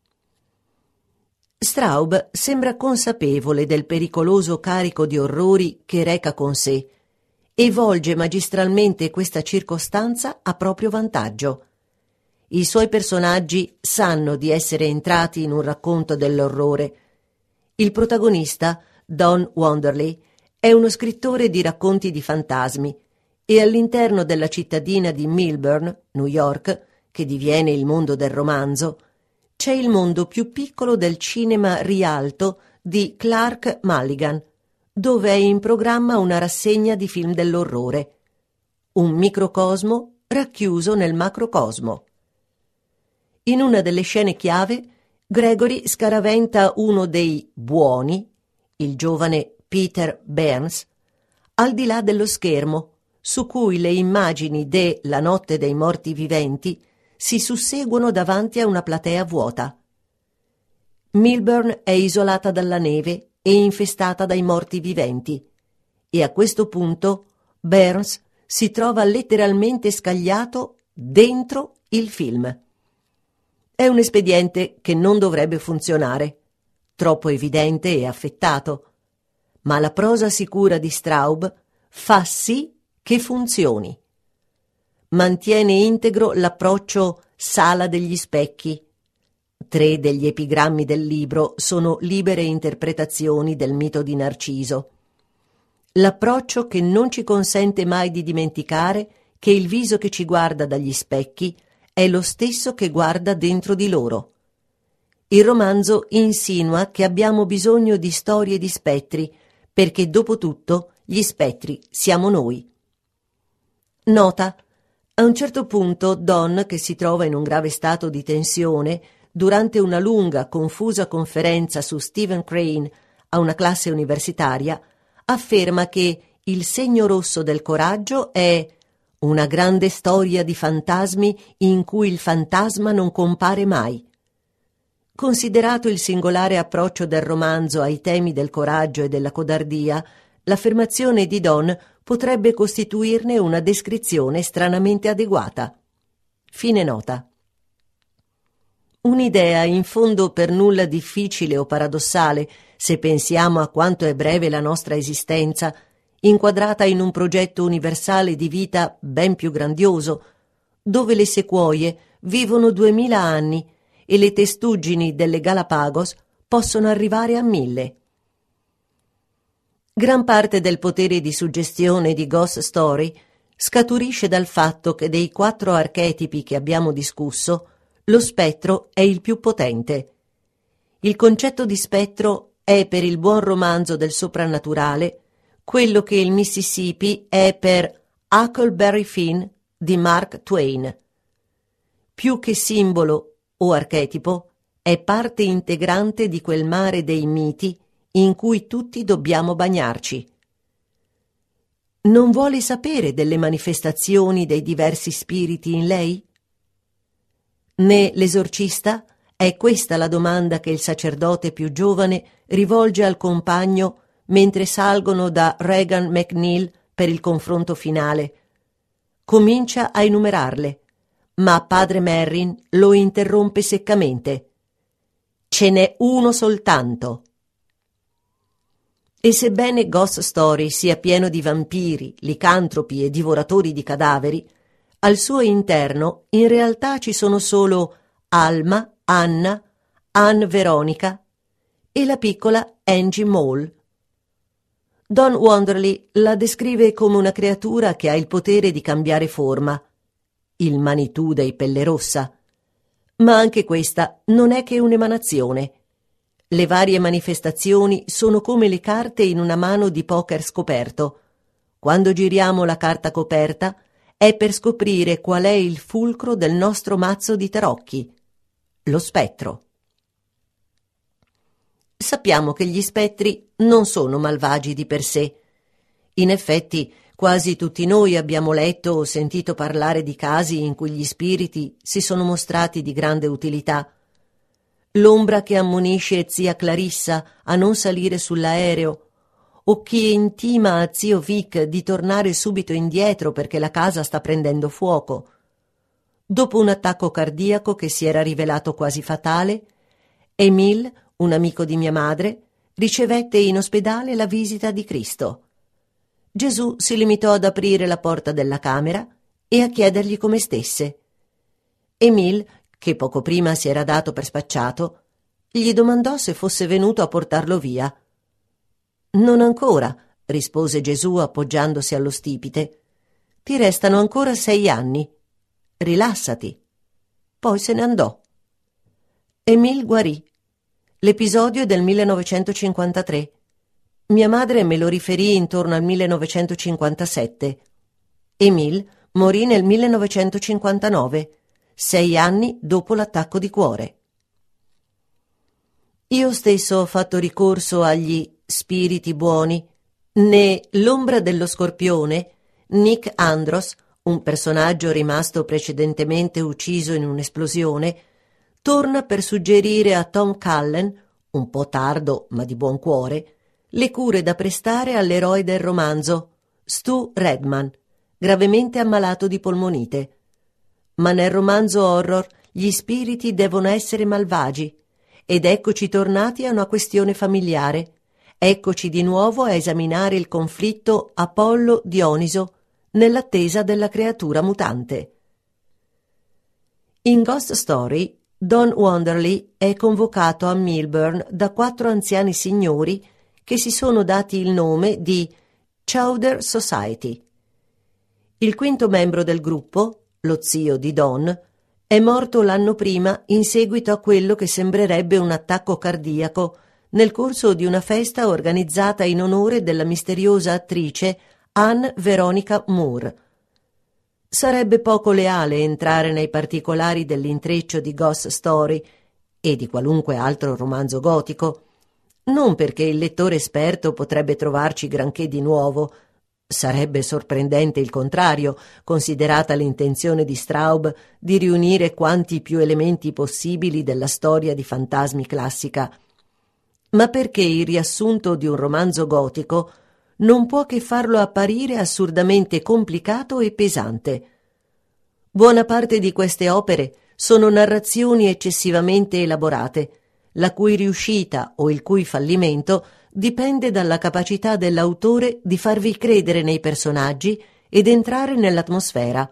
Straub sembra consapevole del pericoloso carico di orrori che reca con sé e volge magistralmente questa circostanza a proprio vantaggio. I suoi personaggi sanno di essere entrati in un racconto dell'orrore. Il protagonista, Don Wanderley, è uno scrittore di racconti di fantasmi e all'interno della cittadina di Millburn, New York, che diviene il mondo del romanzo, c'è il mondo più piccolo del cinema Rialto di Clark Mulligan, dove è in programma una rassegna di film dell'orrore. Un microcosmo racchiuso nel macrocosmo. In una delle scene chiave, Gregory scaraventa uno dei buoni, il giovane Peter Burns, al di là dello schermo, su cui le immagini de La notte dei morti viventi si susseguono davanti a una platea vuota. Millburn è isolata dalla neve e infestata dai morti viventi, e a questo punto Burns si trova letteralmente scagliato dentro il film. È un espediente che non dovrebbe funzionare, troppo evidente e affettato, ma la prosa sicura di Straub fa sì che funzioni. Mantiene integro l'approccio sala degli specchi. 3 degli epigrammi del libro sono libere interpretazioni del mito di Narciso. L'approccio che non ci consente mai di dimenticare che il viso che ci guarda dagli specchi è lo stesso che guarda dentro di loro. Il romanzo insinua che abbiamo bisogno di storie di spettri, perché dopo tutto gli spettri siamo noi. Nota: a un certo punto Don, che si trova in un grave stato di tensione durante una lunga, confusa conferenza su Stephen Crane a una classe universitaria, afferma che Il segno rosso del coraggio è una grande storia di fantasmi in cui il fantasma non compare mai. Considerato il singolare approccio del romanzo ai temi del coraggio e della codardia, l'affermazione di Don potrebbe costituirne una descrizione stranamente adeguata. Fine nota. Un'idea in fondo per nulla difficile o paradossale, se pensiamo a quanto è breve la nostra esistenza, inquadrata in un progetto universale di vita ben più grandioso, dove le sequoie vivono 2000 anni e le testuggini delle Galapagos possono arrivare a 1000. Gran parte del potere di suggestione di Ghost Story scaturisce dal fatto che dei 4 archetipi che abbiamo discusso, lo spettro è il più potente. Il concetto di spettro è per il buon romanzo del soprannaturale quello che il Mississippi è per Huckleberry Finn di Mark Twain. Più che simbolo o archetipo, è parte integrante di quel mare dei miti in cui tutti dobbiamo bagnarci. Non vuole sapere delle manifestazioni dei diversi spiriti in lei? Né l'esorcista? È questa la domanda che il sacerdote più giovane rivolge al compagno mentre salgono da Regan McNeil per il confronto finale. Comincia a enumerarle, ma padre Merrin lo interrompe seccamente. Ce n'è uno soltanto. E sebbene Ghost Story sia pieno di vampiri, licantropi e divoratori di cadaveri, al suo interno in realtà ci sono solo Alma, Anna, Anne Veronica e la piccola Angie Mole. Don Wonderly la descrive come una creatura che ha il potere di cambiare forma, il Manitou dei Pelle Rossa, ma anche questa non è che un'emanazione. Le varie manifestazioni sono come le carte in una mano di poker scoperto. Quando giriamo la carta coperta è per scoprire qual è il fulcro del nostro mazzo di tarocchi, lo spettro. Sappiamo che gli spettri non sono malvagi di per sé. In effetti, quasi tutti noi abbiamo letto o sentito parlare di casi in cui gli spiriti si sono mostrati di grande utilità. L'ombra che ammonisce zia Clarissa a non salire sull'aereo, o chi intima a zio Vic di tornare subito indietro perché la casa sta prendendo fuoco. Dopo un attacco cardiaco che si era rivelato quasi fatale, Emile, un amico di mia madre, ricevette in ospedale la visita di Cristo. Gesù si limitò ad aprire la porta della camera e a chiedergli come stesse. Emile, che poco prima si era dato per spacciato, gli domandò se fosse venuto a portarlo via. «Non ancora», rispose Gesù appoggiandosi allo stipite. «Ti restano ancora 6 anni. Rilassati». Poi se ne andò. Emile guarì. L'episodio è del 1953. Mia madre me lo riferì intorno al 1957. Emile morì nel 1959, 6 anni dopo l'attacco di cuore. Io stesso ho fatto ricorso agli spiriti buoni. Né l'ombra dello Scorpione, Nick Andros, un personaggio rimasto precedentemente ucciso in un'esplosione, torna per suggerire a Tom Cullen, un po' tardo ma di buon cuore, le cure da prestare all'eroe del romanzo, Stu Redman, gravemente ammalato di polmonite. Ma nel romanzo horror gli spiriti devono essere malvagi, ed eccoci tornati a una questione familiare. Eccoci di nuovo a esaminare il conflitto Apollo-Dioniso nell'attesa della creatura mutante. In Ghost Story, Don Wonderly è convocato a Milburn da 4 anziani signori che si sono dati il nome di Chowder Society. Il 5º membro del gruppo, lo zio di Don, è morto l'anno prima in seguito a quello che sembrerebbe un attacco cardiaco nel corso di una festa organizzata in onore della misteriosa attrice Anne Veronica Moore. Sarebbe poco leale entrare nei particolari dell'intreccio di Ghost Story e di qualunque altro romanzo gotico, non perché il lettore esperto potrebbe trovarci granché di nuovo. Sarebbe sorprendente il contrario, considerata l'intenzione di Straub di riunire quanti più elementi possibili della storia di fantasmi classica, ma perché il riassunto di un romanzo gotico non può che farlo apparire assurdamente complicato e pesante. Buona parte di queste opere sono narrazioni eccessivamente elaborate, la cui riuscita o il cui fallimento dipende dalla capacità dell'autore di farvi credere nei personaggi ed entrare nell'atmosfera.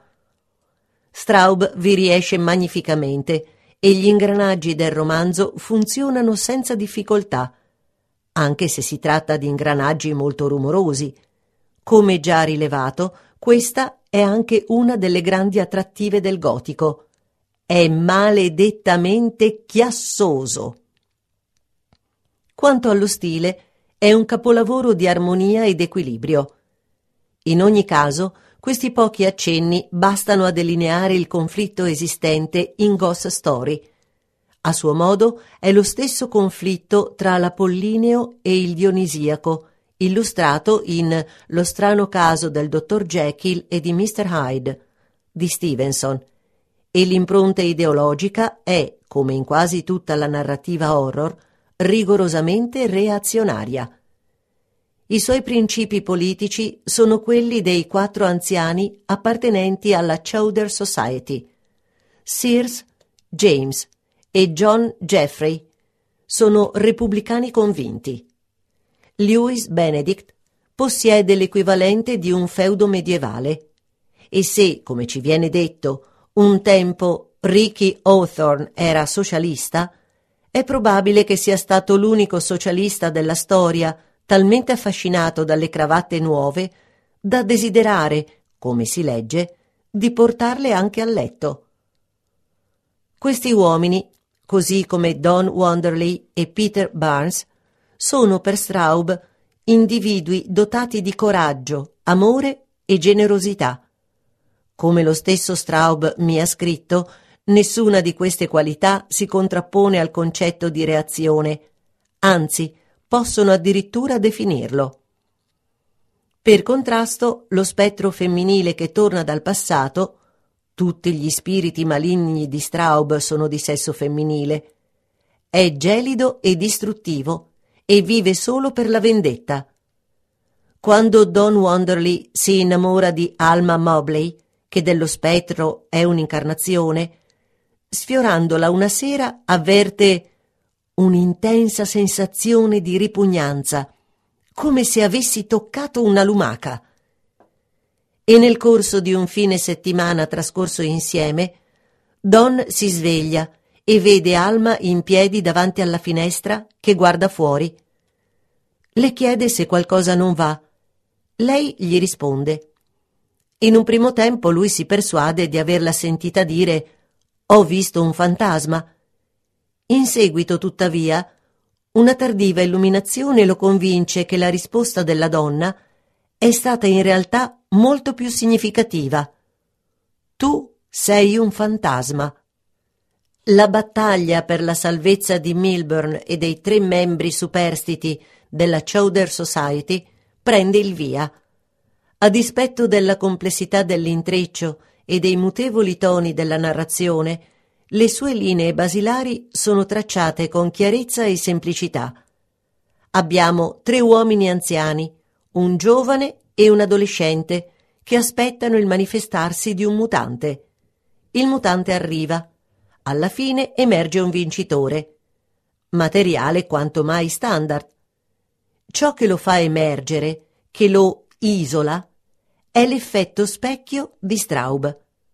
Straub vi riesce magnificamente e gli ingranaggi del romanzo funzionano senza difficoltà, anche se si tratta di ingranaggi molto rumorosi. Come già rilevato, questa è anche una delle grandi attrattive del gotico. È maledettamente chiassoso. Quanto allo stile, è un capolavoro di armonia ed equilibrio. In ogni caso, questi pochi accenni bastano a delineare il conflitto esistente in Ghost Story. A suo modo è lo stesso conflitto tra l'apollineo e il dionisiaco, illustrato in Lo strano caso del dottor Jekyll e di Mr. Hyde di Stevenson, e l'impronta ideologica è, come in quasi tutta la narrativa horror, rigorosamente reazionaria. I suoi principi politici sono quelli dei 4 anziani appartenenti alla Chowder Society. Sears, James e John Jeffrey sono repubblicani convinti. Lewis Benedict possiede l'equivalente di un feudo medievale e se, come ci viene detto, un tempo Ricky Hawthorne era socialista, è probabile che sia stato l'unico socialista della storia talmente affascinato dalle cravatte nuove da desiderare, come si legge, di portarle anche a letto. Questi uomini, così come Don Wanderley e Peter Barnes, sono per Straub individui dotati di coraggio, amore e generosità. Come lo stesso Straub mi ha scritto, nessuna di queste qualità si contrappone al concetto di reazione, anzi, possono addirittura definirlo. Per contrasto, lo spettro femminile che torna dal passato, tutti gli spiriti maligni di Straub sono di sesso femminile, è gelido e distruttivo e vive solo per la vendetta. Quando Don Wanderley si innamora di Alma Mobley, che dello spettro è un'incarnazione, sfiorandola una sera avverte un'intensa sensazione di ripugnanza, come se avessi toccato una lumaca. E nel corso di un fine settimana trascorso insieme, Don si sveglia e vede Alma in piedi davanti alla finestra che guarda fuori. Le chiede se qualcosa non va. Lei gli risponde. In un primo tempo lui si persuade di averla sentita dire «Ho visto un fantasma». In seguito, tuttavia, una tardiva illuminazione lo convince che la risposta della donna è stata in realtà molto più significativa. «Tu sei un fantasma». La battaglia per la salvezza di Milburn e dei 3 membri superstiti della Chowder Society prende il via. A dispetto della complessità dell'intreccio e dei mutevoli toni della narrazione, le sue linee basilari sono tracciate con chiarezza e semplicità. Abbiamo 3 uomini anziani, un giovane e un adolescente, che aspettano il manifestarsi di un mutante. Il mutante arriva. Alla fine emerge un vincitore. Materiale quanto mai standard. Ciò che lo fa emergere, che lo isola, è l'effetto specchio di Straub.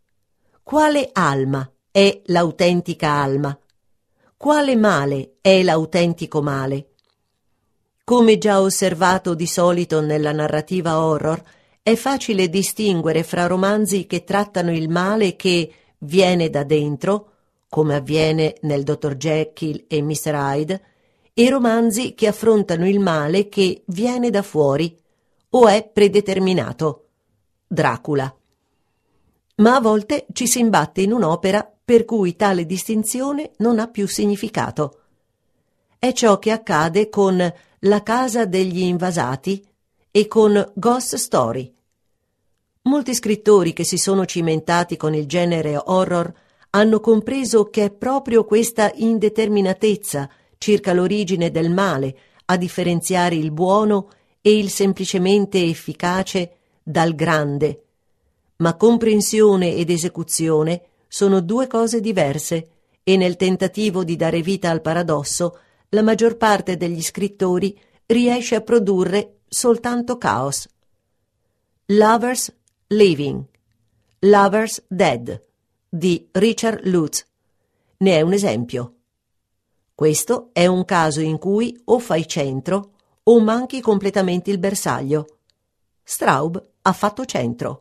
Quale alma è l'autentica alma? Quale male è l'autentico male? Come già osservato di solito nella narrativa horror, è facile distinguere fra romanzi che trattano il male che viene da dentro, come avviene nel Dr. Jekyll e Mr. Hyde, e romanzi che affrontano il male che viene da fuori o è predeterminato. Dracula. Ma a volte ci si imbatte in un'opera per cui tale distinzione non ha più significato. È ciò che accade con La casa degli invasati e con Ghost Story. Molti scrittori che si sono cimentati con il genere horror hanno compreso che è proprio questa indeterminatezza circa l'origine del male a differenziare il buono e il semplicemente efficace dal grande. Ma comprensione ed esecuzione sono 2 cose diverse e nel tentativo di dare vita al paradosso la maggior parte degli scrittori riesce a produrre soltanto caos. Lovers Living, Lovers Dead di Richard Lutz ne è un esempio. Questo è un caso in cui o fai centro o manchi completamente il bersaglio. Straub ha fatto centro.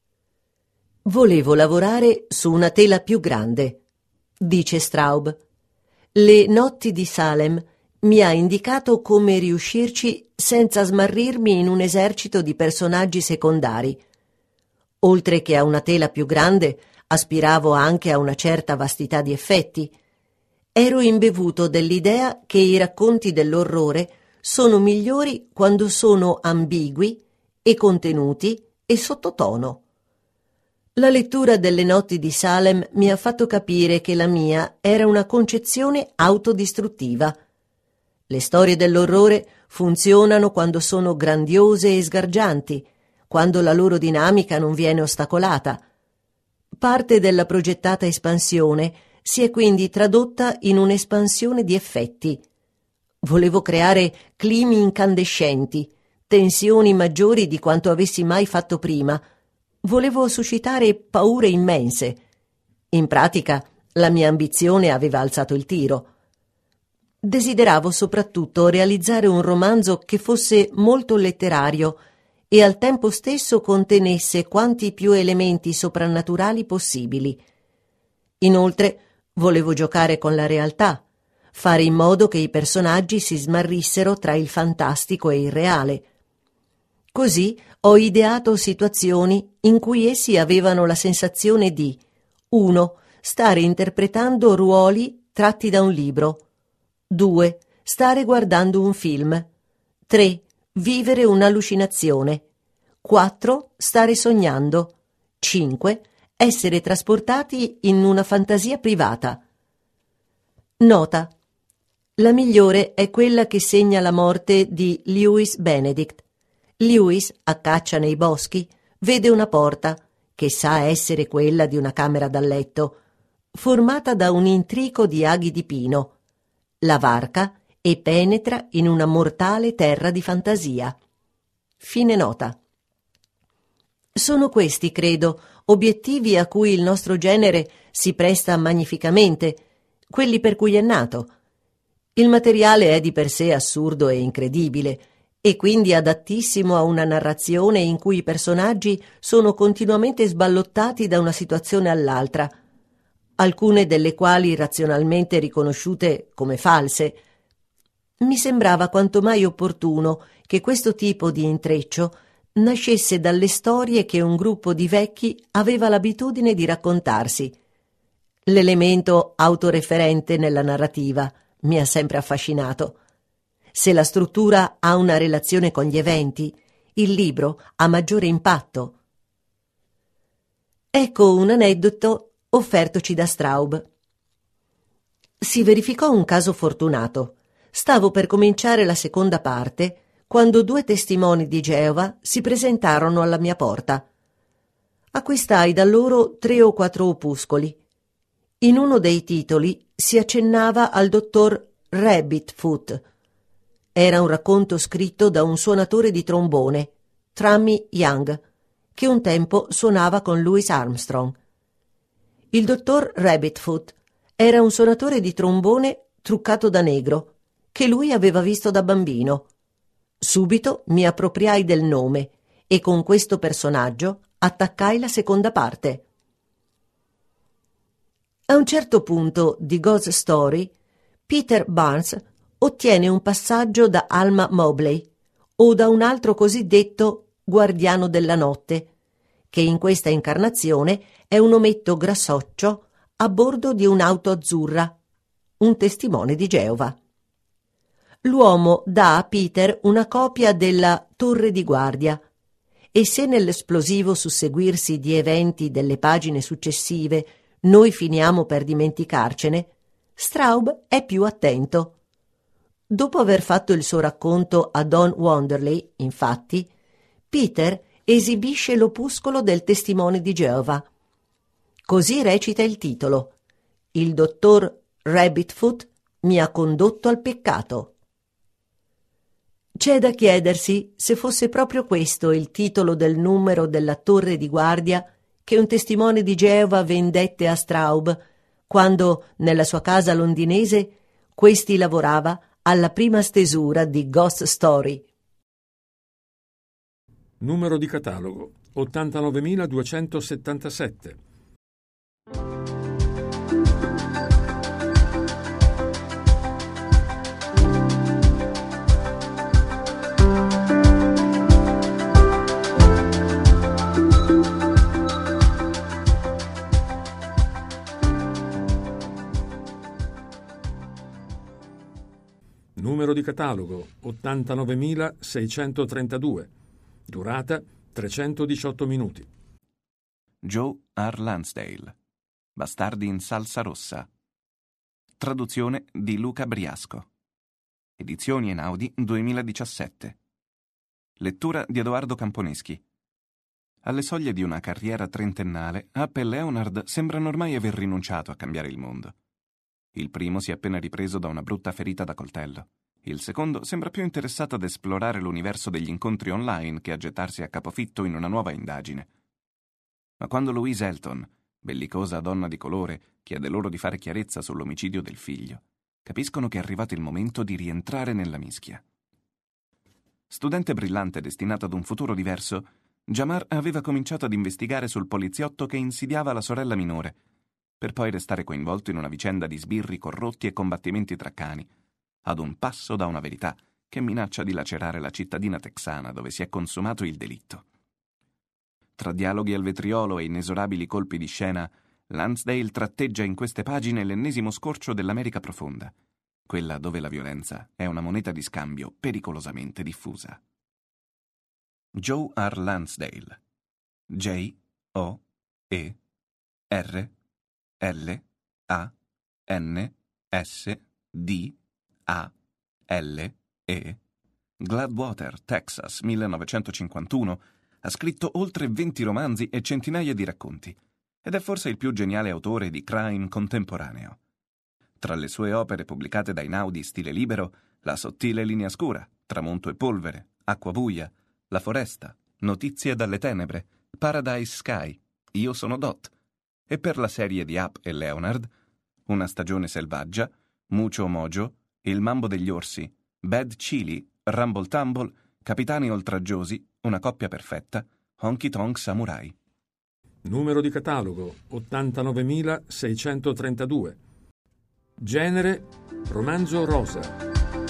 Volevo lavorare su una tela più grande, dice Straub. Le notti di Salem mi ha indicato come riuscirci senza smarrirmi in un esercito di personaggi secondari. Oltre che a una tela più grande, aspiravo anche a una certa vastità di effetti. Ero imbevuto dell'idea che i racconti dell'orrore sono migliori quando sono ambigui e contenuti e sottotono. La lettura delle notti di Salem mi ha fatto capire che la mia era una concezione autodistruttiva. Le storie dell'orrore funzionano quando sono grandiose e sgargianti, quando la loro dinamica non viene ostacolata. Parte della progettata espansione si è quindi tradotta in un'espansione di effetti. Volevo creare climi incandescenti, tensioni maggiori di quanto avessi mai fatto prima. Volevo suscitare paure immense. In pratica, la mia ambizione aveva alzato il tiro. Desideravo soprattutto realizzare un romanzo che fosse molto letterario e al tempo stesso contenesse quanti più elementi soprannaturali possibili. Inoltre, volevo giocare con la realtà, fare in modo che i personaggi si smarrissero tra il fantastico e il reale. Così ho ideato situazioni in cui essi avevano la sensazione di 1. Stare interpretando ruoli tratti da un libro, 2. Stare guardando un film, 3. Vivere un'allucinazione, 4. Stare sognando, 5. Essere trasportati in una fantasia privata. Nota: la migliore è quella che segna la morte di Lewis Benedict. Lewis, a caccia nei boschi, vede una porta, che sa essere quella di una camera da letto, formata da un intrico di aghi di pino. La varca e penetra in una mortale terra di fantasia. Fine nota. Sono questi, credo, obiettivi a cui il nostro genere si presta magnificamente, quelli per cui è nato. Il materiale è di per sé assurdo e incredibile, e quindi adattissimo a una narrazione in cui i personaggi sono continuamente sballottati da una situazione all'altra, alcune delle quali razionalmente riconosciute come false. Mi sembrava quanto mai opportuno che questo tipo di intreccio nascesse dalle storie che un gruppo di vecchi aveva l'abitudine di raccontarsi. L'elemento autoreferente nella narrativa mi ha sempre affascinato. Se la struttura ha una relazione con gli eventi, il libro ha maggiore impatto. Ecco un aneddoto offertoci da Straub. Si verificò un caso fortunato. Stavo per cominciare la seconda parte quando 2 testimoni di Geova si presentarono alla mia porta. Acquistai da loro 3 o 4 opuscoli. In uno dei titoli si accennava al dottor Rabbitfoot. Era un racconto scritto da un suonatore di trombone, Trummy Young, che un tempo suonava con Louis Armstrong. Il dottor Rabbitfoot era un suonatore di trombone truccato da negro, che lui aveva visto da bambino. Subito mi appropriai del nome e con questo personaggio attaccai la seconda parte. A un certo punto di Ghost Story, Peter Barnes ottiene un passaggio da Alma Mobley o da un altro cosiddetto guardiano della notte, che in questa incarnazione è un ometto grassoccio a bordo di un'auto azzurra, un testimone di Geova. L'uomo dà a Peter una copia della torre di guardia e se nell'esplosivo susseguirsi di eventi delle pagine successive noi finiamo per dimenticarcene, Straub è più attento. Dopo aver fatto il suo racconto a Don Wanderley, infatti, Peter esibisce l'opuscolo del testimone di Geova. Così recita il titolo: Il dottor Rabbitfoot mi ha condotto al peccato. C'è da chiedersi se fosse proprio questo il titolo del numero della torre di guardia che un testimone di Geova vendette a Straub quando, nella sua casa londinese, questi lavorava alla prima stesura di Ghost Story. Numero di catalogo 89.277. Numero di catalogo 89.632. Durata 318 minuti. Joe R. Lansdale. Bastardi in salsa rossa. Traduzione di Luca Briasco. Edizioni Einaudi 2017. Lettura di Edoardo Camponeschi. Alle soglie di una carriera trentennale, Up e Leonard sembrano ormai aver rinunciato a cambiare il mondo. Il primo si è appena ripreso da una brutta ferita da coltello. Il secondo sembra più interessato ad esplorare l'universo degli incontri online che a gettarsi a capofitto in una nuova indagine. Ma quando Louise Elton, bellicosa donna di colore, chiede loro di fare chiarezza sull'omicidio del figlio, capiscono che è arrivato il momento di rientrare nella mischia. Studente brillante destinato ad un futuro diverso, Jamar aveva cominciato ad investigare sul poliziotto che insidiava la sorella minore, per poi restare coinvolto in una vicenda di sbirri corrotti e combattimenti tra cani, ad un passo da una verità che minaccia di lacerare la cittadina texana dove si è consumato il delitto. Tra dialoghi al vetriolo e inesorabili colpi di scena, Lansdale tratteggia in queste pagine l'ennesimo scorcio dell'America profonda, quella dove la violenza è una moneta di scambio pericolosamente diffusa. Joe R. Lansdale. J-O-E-R-L-A-N-S-D-A-L-E. Gladwater, Texas, 1951, ha scritto oltre 20 romanzi e centinaia di racconti, ed è forse il più geniale autore di crime contemporaneo. Tra le sue opere pubblicate da Einaudi stile libero, La sottile linea scura, Tramonto e polvere, Acqua buia, La foresta, Notizie dalle tenebre, Paradise Sky, Io sono Dot, e per la serie di Up e Leonard, Una stagione selvaggia, Mucho Mojo, Il mambo degli orsi, Bad Chili, Rumble Tumble, Capitani oltraggiosi, Una coppia perfetta, Honky Tonk Samurai. Numero di catalogo 89.632. Genere romanzo rosa.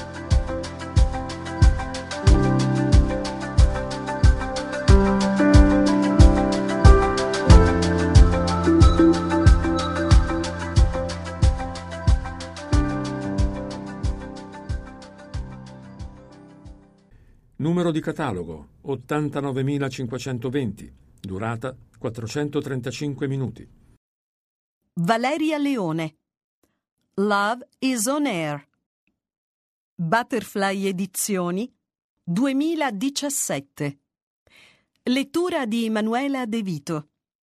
Numero di catalogo 89.520. Durata 435 minuti. Valeria Leone. Love is on Air. Butterfly Edizioni 2017. Lettura di Manuela De Vito.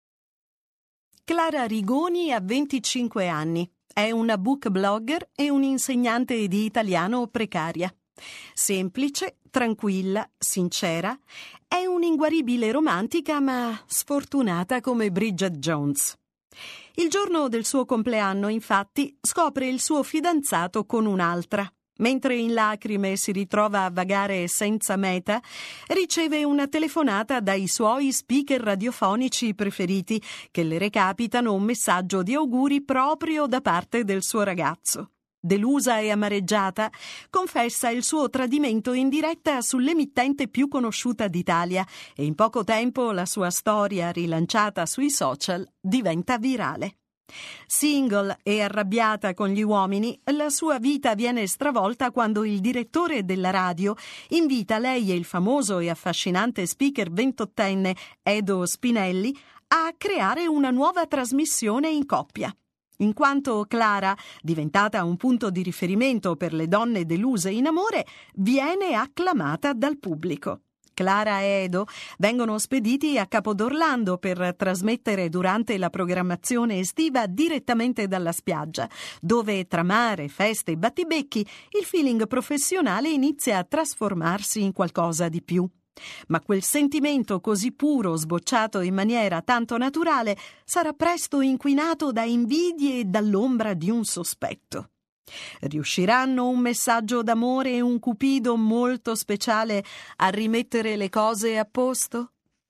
Clara Rigoni ha 25 anni. È una book blogger e un'insegnante di italiano precaria. Semplice, tranquilla, sincera, è un'inguaribile romantica ma sfortunata come Bridget Jones. Il giorno del suo compleanno, infatti, scopre il suo fidanzato con un'altra. Mentre in lacrime si ritrova a vagare senza meta, riceve una telefonata dai suoi speaker radiofonici preferiti che le recapitano un messaggio di auguri proprio da parte del suo ragazzo. Delusa e amareggiata, confessa il suo tradimento in diretta sull'emittente più conosciuta d'Italia e in poco tempo la sua storia, rilanciata sui social, diventa virale. Single e arrabbiata con gli uomini, la sua vita viene stravolta quando il direttore della radio invita lei e il famoso e affascinante speaker 28enne Edo Spinelli a creare una nuova trasmissione in coppia. In quanto Clara, diventata un punto di riferimento per le donne deluse in amore, viene acclamata dal pubblico. Clara e Edo vengono spediti a Capodorlando per trasmettere durante la programmazione estiva direttamente dalla spiaggia, dove tra mare, feste e battibecchi il feeling professionale inizia a trasformarsi in qualcosa di più. Ma quel sentimento così puro, sbocciato in maniera tanto naturale, sarà presto inquinato da invidie e dall'ombra di un sospetto. Riusciranno un messaggio d'amore e un cupido molto speciale a rimettere le cose a posto?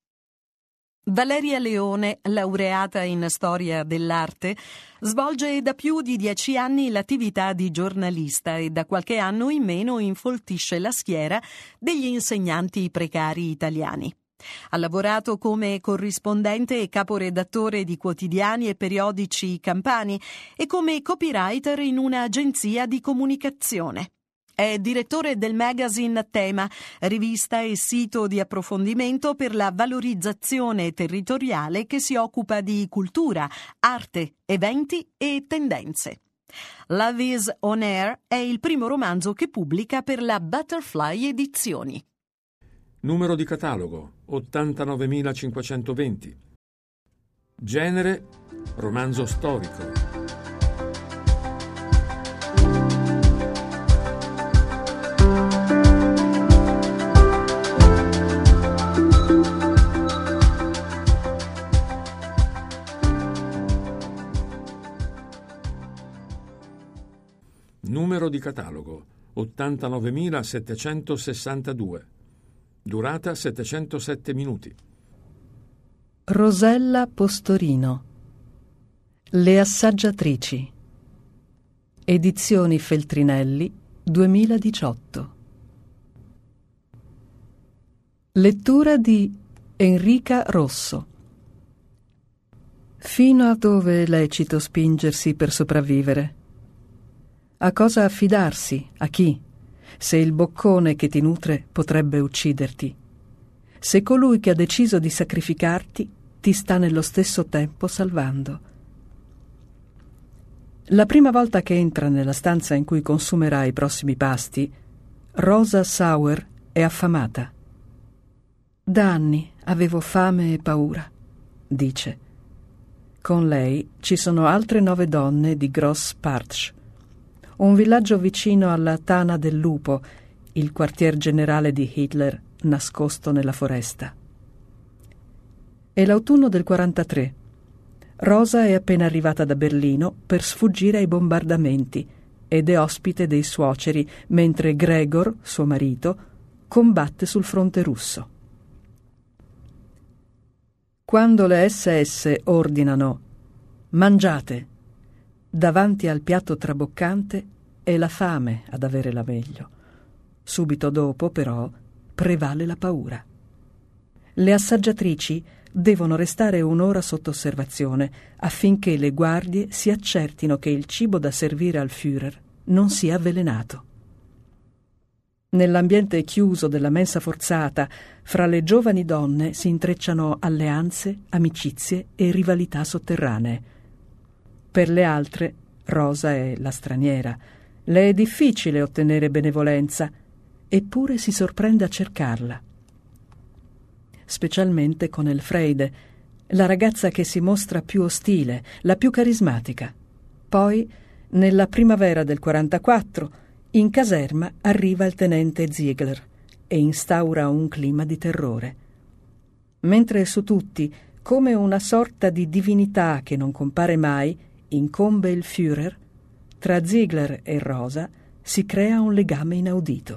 Valeria Leone, laureata in storia dell'arte, svolge da più di 10 anni l'attività di giornalista e da qualche anno in meno infoltisce la schiera degli insegnanti precari italiani. Ha lavorato come corrispondente e caporedattore di quotidiani e periodici campani e come copywriter in un'agenzia di comunicazione. È direttore del magazine Tema, rivista e sito di approfondimento per la valorizzazione territoriale che si occupa di cultura, arte, eventi e tendenze. Love is on Air è il primo romanzo che pubblica per la Butterfly Edizioni. Numero di catalogo 89520. Genere romanzo storico. Numero di catalogo 89762. Durata 707 minuti. Rosella Postorino. Le assaggiatrici. Edizioni Feltrinelli 2018. Lettura di Enrica Rosso. Fino a dove è lecito spingersi per sopravvivere? A cosa affidarsi? A chi? Se il boccone che ti nutre potrebbe ucciderti. Se colui che ha deciso di sacrificarti ti sta nello stesso tempo salvando. La prima volta che entra nella stanza in cui consumerà i prossimi pasti, Rosa Sauer è affamata. Da anni avevo fame e paura, dice. Con lei ci sono altre 9 donne di Gross Partsch, un villaggio vicino alla Tana del Lupo, il quartier generale di Hitler nascosto nella foresta. È l'autunno del 43. Rosa è appena arrivata da Berlino per sfuggire ai bombardamenti ed è ospite dei suoceri, mentre Gregor, suo marito, combatte sul fronte russo. Quando le SS ordinano «mangiate», davanti al piatto traboccante è la fame ad avere la meglio. Subito dopo, però, prevale la paura. Le assaggiatrici devono restare un'ora sotto osservazione affinché le guardie si accertino che il cibo da servire al Führer non sia avvelenato. Nell'ambiente chiuso della mensa forzata, fra le giovani donne si intrecciano alleanze, amicizie e rivalità sotterranee. Per le altre, Rosa è la straniera, le è difficile ottenere benevolenza, eppure si sorprende a cercarla. Specialmente con Elfriede, la ragazza che si mostra più ostile, la più carismatica. Poi, nella primavera del 44, in caserma arriva il tenente Ziegler e instaura un clima di terrore. Mentre su tutti, come una sorta di divinità che non compare mai, incombe il Führer, tra Ziegler e Rosa si crea un legame inaudito.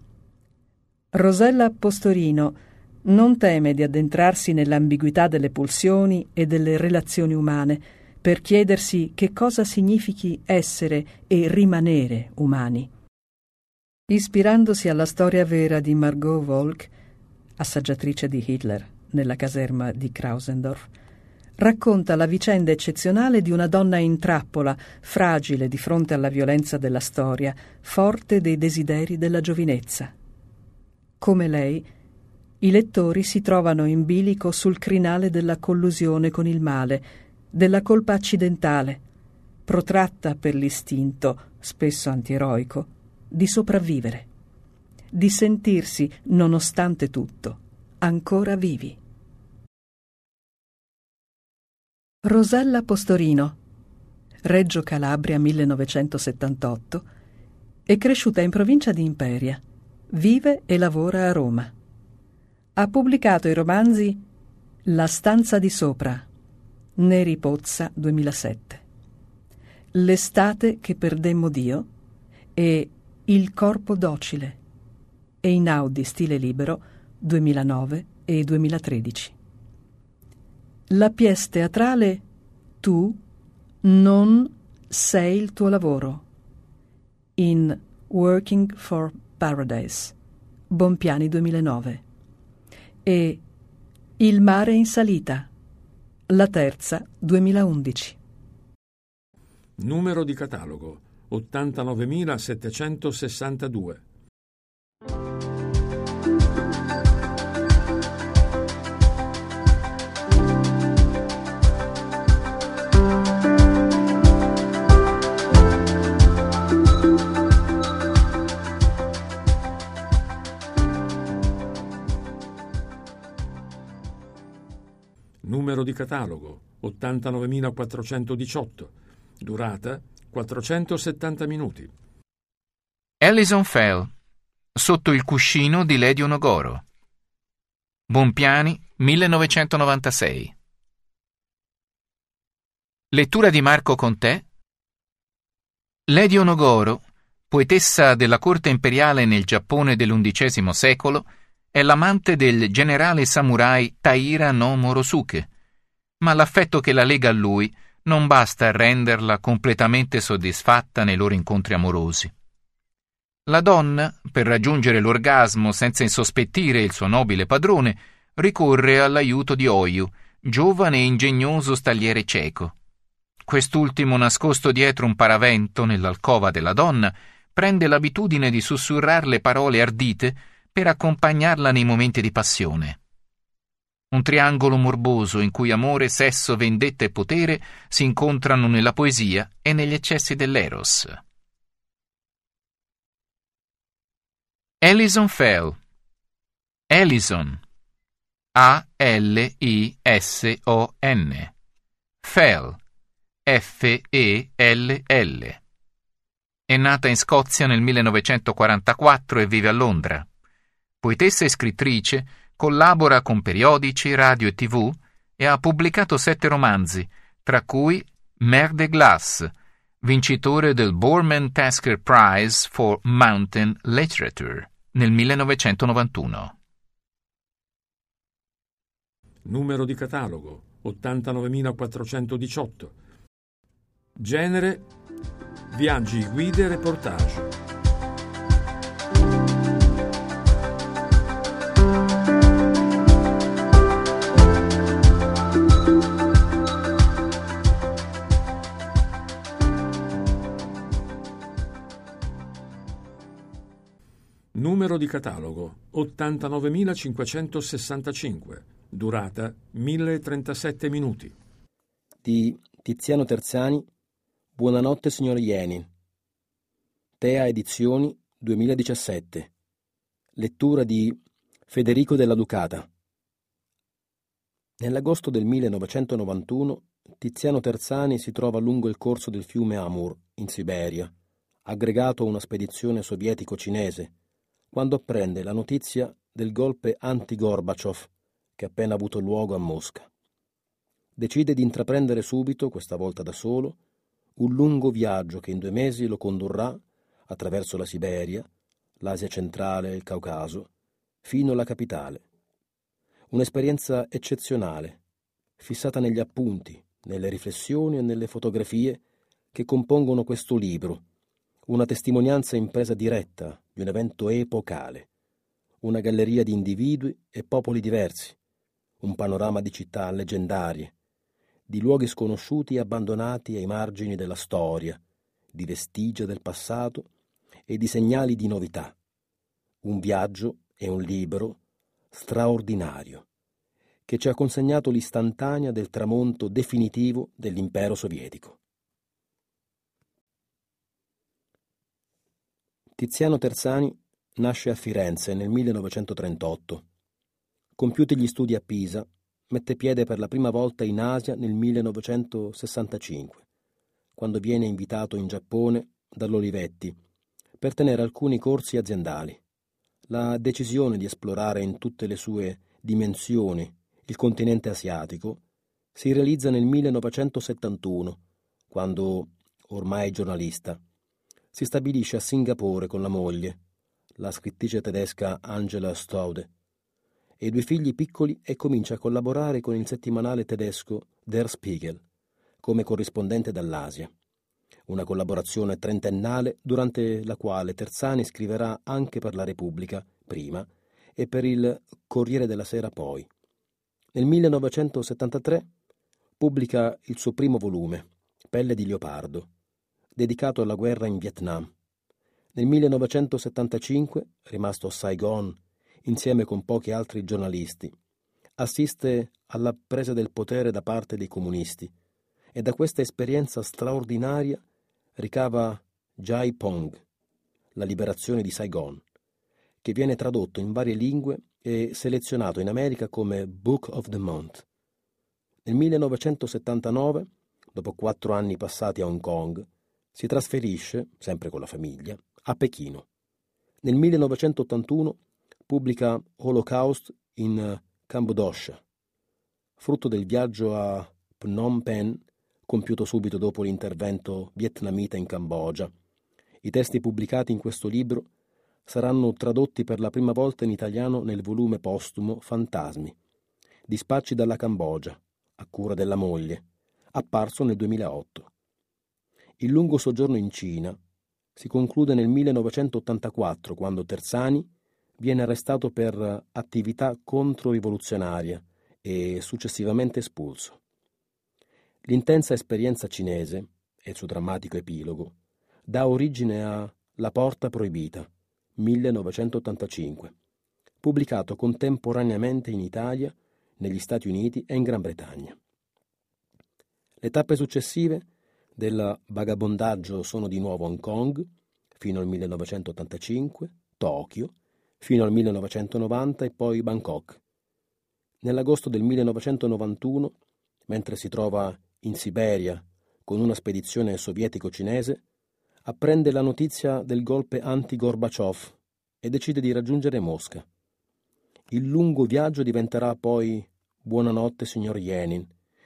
Rosella Postorino non teme di addentrarsi nell'ambiguità delle pulsioni e delle relazioni umane per chiedersi che cosa significhi essere e rimanere umani. Ispirandosi alla storia vera di Margot Wolk, assaggiatrice di Hitler nella caserma di Krausendorf, racconta la vicenda eccezionale di una donna in trappola, fragile di fronte alla violenza della storia, forte dei desideri della giovinezza. Come lei, i lettori si trovano in bilico sul crinale della collusione con il male, della colpa accidentale, protratta per l'istinto, spesso antieroico, di sopravvivere, di sentirsi, nonostante tutto, ancora vivi. Rosella Postorino, Reggio Calabria 1978, è cresciuta in provincia di Imperia, vive e lavora a Roma. Ha pubblicato i romanzi La stanza di sopra, Neri Pozza 2007, L'estate che perdemmo Dio e Il corpo docile, Einaudi stile libero 2009 e 2013. La pièce teatrale Tu non sei il tuo lavoro, in Working for Paradise, Bompiani 2009, e Il mare in salita, La terza 2011. Numero di catalogo 89762. Numero di catalogo 89.418. Durata 470 minuti. Alison Fell, Sotto il cuscino di Lady Onogoro. Bompiani, 1996. Lettura di Marco Conté. Lady Onogoro, poetessa della corte imperiale nel Giappone dell'XI secolo, è l'amante del generale samurai Taira no Morosuke, ma l'affetto che la lega a lui non basta a renderla completamente soddisfatta nei loro incontri amorosi. La donna, per raggiungere l'orgasmo senza insospettire il suo nobile padrone, ricorre all'aiuto di Oyu, giovane e ingegnoso stagliere cieco. Quest'ultimo, nascosto dietro un paravento nell'alcova della donna, prende l'abitudine di sussurrarle parole ardite per accompagnarla nei momenti di passione. Un triangolo morboso in cui amore, sesso, vendetta e potere si incontrano nella poesia e negli eccessi dell'eros. Alison Fell. Alison. A-L-I-S-O-N. Fell. F-E-L-L. È nata in Scozia nel 1944 e vive a Londra. Poetessa e scrittrice, collabora con periodici, radio e TV e ha pubblicato 7 romanzi, tra cui Mer de Glace, vincitore del Borman Tasker Prize for Mountain Literature nel 1991. Numero di catalogo 89.418. Genere: viaggi, guide e reportage. Numero di catalogo 89.565. Durata 1037 minuti. Di Tiziano Terzani. Buonanotte signor Ieni. Tea Edizioni 2017. Lettura di Federico della Ducata. Nell'agosto del 1991 Tiziano Terzani si trova lungo il corso del fiume Amur, in Siberia, aggregato a una spedizione sovietico-cinese, quando apprende la notizia del golpe anti-Gorbaciov che ha appena avuto luogo a Mosca. Decide di intraprendere subito, questa volta da solo, un lungo viaggio che in 2 mesi lo condurrà attraverso la Siberia, l'Asia centrale e il Caucaso, fino alla capitale. Un'esperienza eccezionale, fissata negli appunti, nelle riflessioni e nelle fotografie che compongono questo libro, una testimonianza in presa diretta di un evento epocale, una galleria di individui e popoli diversi, un panorama di città leggendarie, di luoghi sconosciuti e abbandonati ai margini della storia, di vestigia del passato e di segnali di novità. Un viaggio e un libro straordinario, che ci ha consegnato l'istantanea del tramonto definitivo dell'impero sovietico. Tiziano Terzani nasce a Firenze nel 1938. Compiuti gli studi a Pisa, mette piede per la prima volta in Asia nel 1965, quando viene invitato in Giappone dall'Olivetti per tenere alcuni corsi aziendali. La decisione di esplorare in tutte le sue dimensioni il continente asiatico si realizza nel 1971, quando, ormai giornalista, si stabilisce a Singapore con la moglie, la scrittrice tedesca Angela Staude, e i 2 figli piccoli, e comincia a collaborare con il settimanale tedesco Der Spiegel come corrispondente dall'Asia. Una collaborazione trentennale durante la quale Terzani scriverà anche per la Repubblica prima e per il Corriere della Sera poi. Nel 1973 pubblica il suo primo volume, Pelle di leopardo, dedicato alla guerra in Vietnam. Nel 1975, rimasto a Saigon insieme con pochi altri giornalisti, assiste alla presa del potere da parte dei comunisti e da questa esperienza straordinaria ricava Jai Pong, la liberazione di Saigon, che viene tradotto in varie lingue e selezionato in America come Book of the Month. Nel 1979, dopo 4 anni passati a Hong Kong, si trasferisce, sempre con la famiglia, a Pechino. Nel 1981 pubblica Holocaust in Kambodscha, frutto del viaggio a Phnom Penh compiuto subito dopo l'intervento vietnamita in Cambogia. I testi pubblicati in questo libro saranno tradotti per la prima volta in italiano nel volume postumo Fantasmi, Dispacci dalla Cambogia, a cura della moglie, apparso nel 2008. Il lungo soggiorno in Cina si conclude nel 1984, quando Terzani viene arrestato per attività controrivoluzionaria e successivamente espulso. L'intensa esperienza cinese e il suo drammatico epilogo dà origine a La porta proibita, 1985, pubblicato contemporaneamente in Italia, negli Stati Uniti e in Gran Bretagna. Le tappe successive del vagabondaggio sono di nuovo Hong Kong, fino al 1985, Tokyo, fino al 1990 e poi Bangkok. Nell'agosto del 1991, mentre si trova in Siberia con una spedizione sovietico-cinese, apprende la notizia del golpe anti-Gorbaciov e decide di raggiungere Mosca. Il lungo viaggio diventerà poi Buonanotte signor Lenin,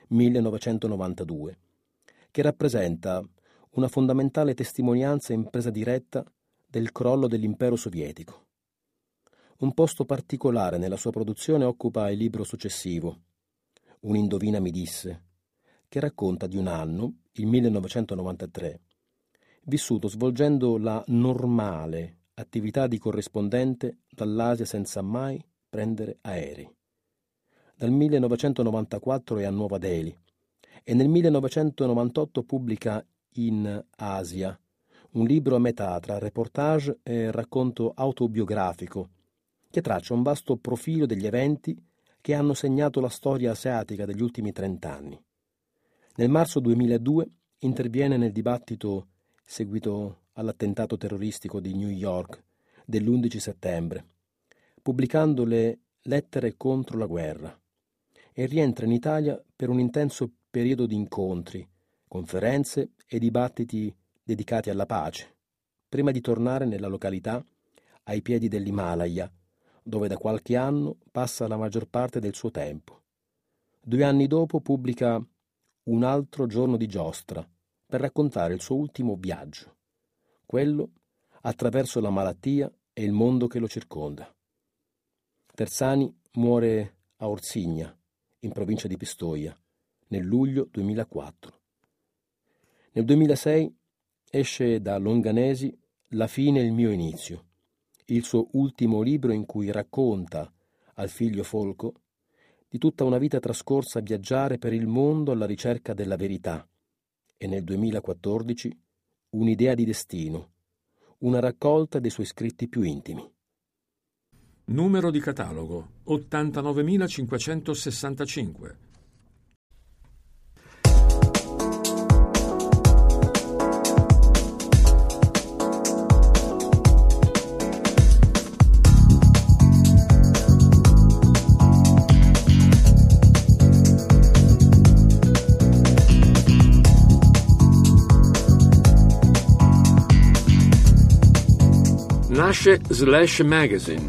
1992, che rappresenta una fondamentale testimonianza in presa diretta del crollo dell'impero sovietico. Un posto particolare nella sua produzione occupa il libro successivo, Un'indovina mi disse, che racconta di un anno, il 1993, vissuto svolgendo la normale attività di corrispondente dall'Asia senza mai prendere aerei. Dal 1994 è a Nuova Delhi e nel 1998 pubblica In Asia, un libro a metà tra reportage e racconto autobiografico che traccia un vasto profilo degli eventi che hanno segnato la storia asiatica degli ultimi 30 anni. Nel marzo 2002 interviene nel dibattito seguito all'attentato terroristico di New York dell'11 settembre, pubblicando le Lettere contro la guerra, e rientra in Italia per un intenso periodo di incontri, conferenze e dibattiti dedicati alla pace, prima di tornare nella località ai piedi dell'Himalaya, dove da qualche anno passa la maggior parte del suo tempo. 2 anni dopo pubblica Un altro giorno di giostra, per raccontare il suo ultimo viaggio, quello attraverso la malattia e il mondo che lo circonda. Terzani muore a Orsigna, in provincia di Pistoia, nel luglio 2004. Nel 2006 esce da Longanesi La fine e il mio inizio, il suo ultimo libro in cui racconta al figlio Folco di tutta una vita trascorsa a viaggiare per il mondo alla ricerca della verità, e nel 2014 Un'idea di destino, una raccolta dei suoi scritti più intimi. Numero di catalogo 89.565. Nasce Slash Magazine.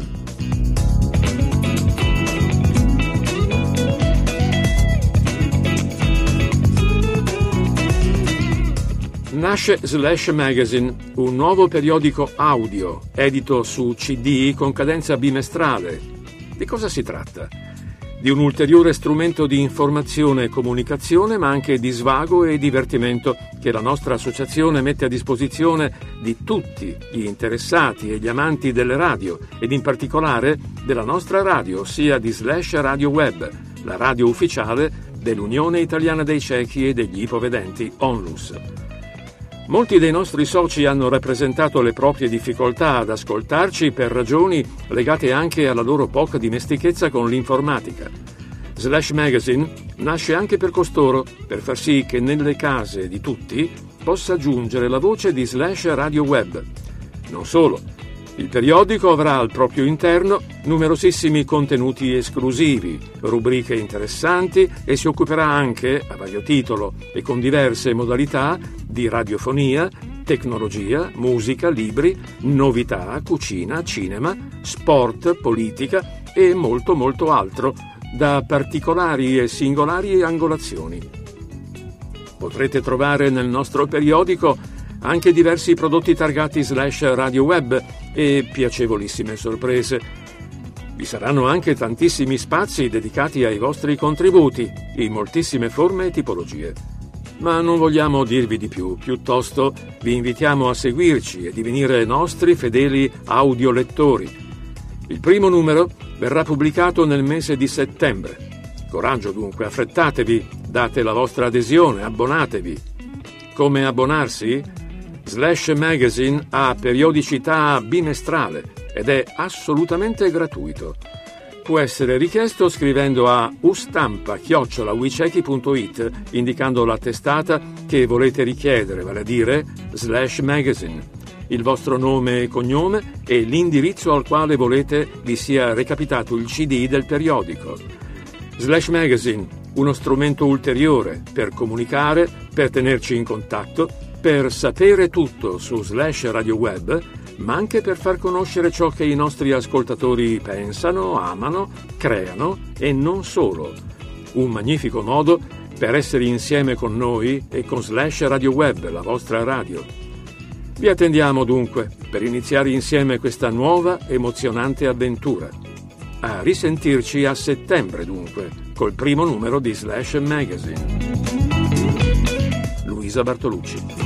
Nasce Slash Magazine, un nuovo periodico audio, edito su CD con cadenza bimestrale. Di cosa si tratta? Di un ulteriore strumento di informazione e comunicazione, ma anche di svago e divertimento che la nostra associazione mette a disposizione di tutti gli interessati e gli amanti delle radio, ed in particolare della nostra radio, ossia di Slash Radio Web, la radio ufficiale dell'Unione Italiana dei Ciechi e degli Ipovedenti, ONLUS. Molti dei nostri soci hanno rappresentato le proprie difficoltà ad ascoltarci per ragioni legate anche alla loro poca dimestichezza con l'informatica. Slash Magazine nasce anche per costoro, per far sì che nelle case di tutti possa giungere la voce di Slash Radio Web. Non solo, Il periodico avrà al proprio interno numerosissimi contenuti esclusivi, rubriche interessanti e si occuperà anche, a vario titolo e con diverse modalità, di radiofonia, tecnologia, musica, libri, novità, cucina, cinema, sport, politica e molto molto altro, da particolari e singolari angolazioni. Potrete trovare nel nostro periodico anche diversi prodotti targati /Radio Web e piacevolissime sorprese. Vi saranno anche tantissimi spazi dedicati ai vostri contributi, in moltissime forme e tipologie. Ma non vogliamo dirvi di più, piuttosto vi invitiamo a seguirci e divenire nostri fedeli audiolettori. Il primo numero verrà pubblicato nel mese di settembre. Coraggio dunque, affrettatevi, date la vostra adesione, abbonatevi. Come abbonarsi? /Magazine ha periodicità bimestrale ed è assolutamente gratuito. Può essere richiesto scrivendo a ustampa@wicheki.it indicando la testata che volete richiedere, vale a dire /Magazine, il vostro nome e cognome e l'indirizzo al quale volete vi sia recapitato il CD del periodico. /Magazine, uno strumento ulteriore per comunicare, per tenerci in contatto, per sapere tutto su /Radio Web, ma anche per far conoscere ciò che i nostri ascoltatori pensano, amano, creano e non solo. Un magnifico modo per essere insieme con noi e con /Radio Web, la vostra radio. Vi attendiamo dunque per iniziare insieme questa nuova, emozionante avventura. A risentirci a settembre dunque, col primo numero di /Magazine. Luisa Bartolucci.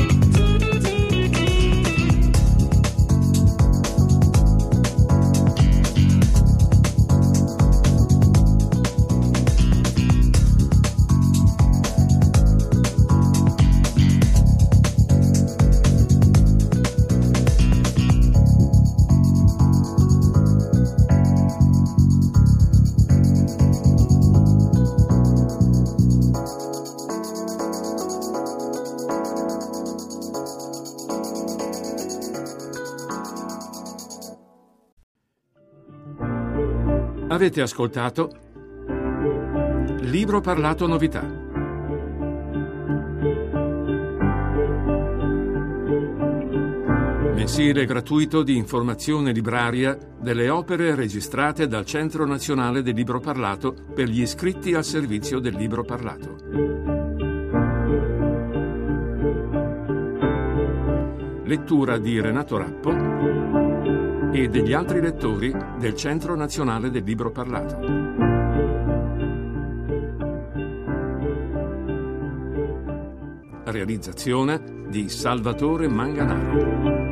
Avete ascoltato Libro Parlato Novità. Mensile gratuito di informazione libraria delle opere registrate dal Centro Nazionale del Libro Parlato per gli iscritti al servizio del libro parlato. Lettura di Renato Rappo e degli altri lettori del Centro Nazionale del Libro Parlato. Realizzazione di Salvatore Manganaro.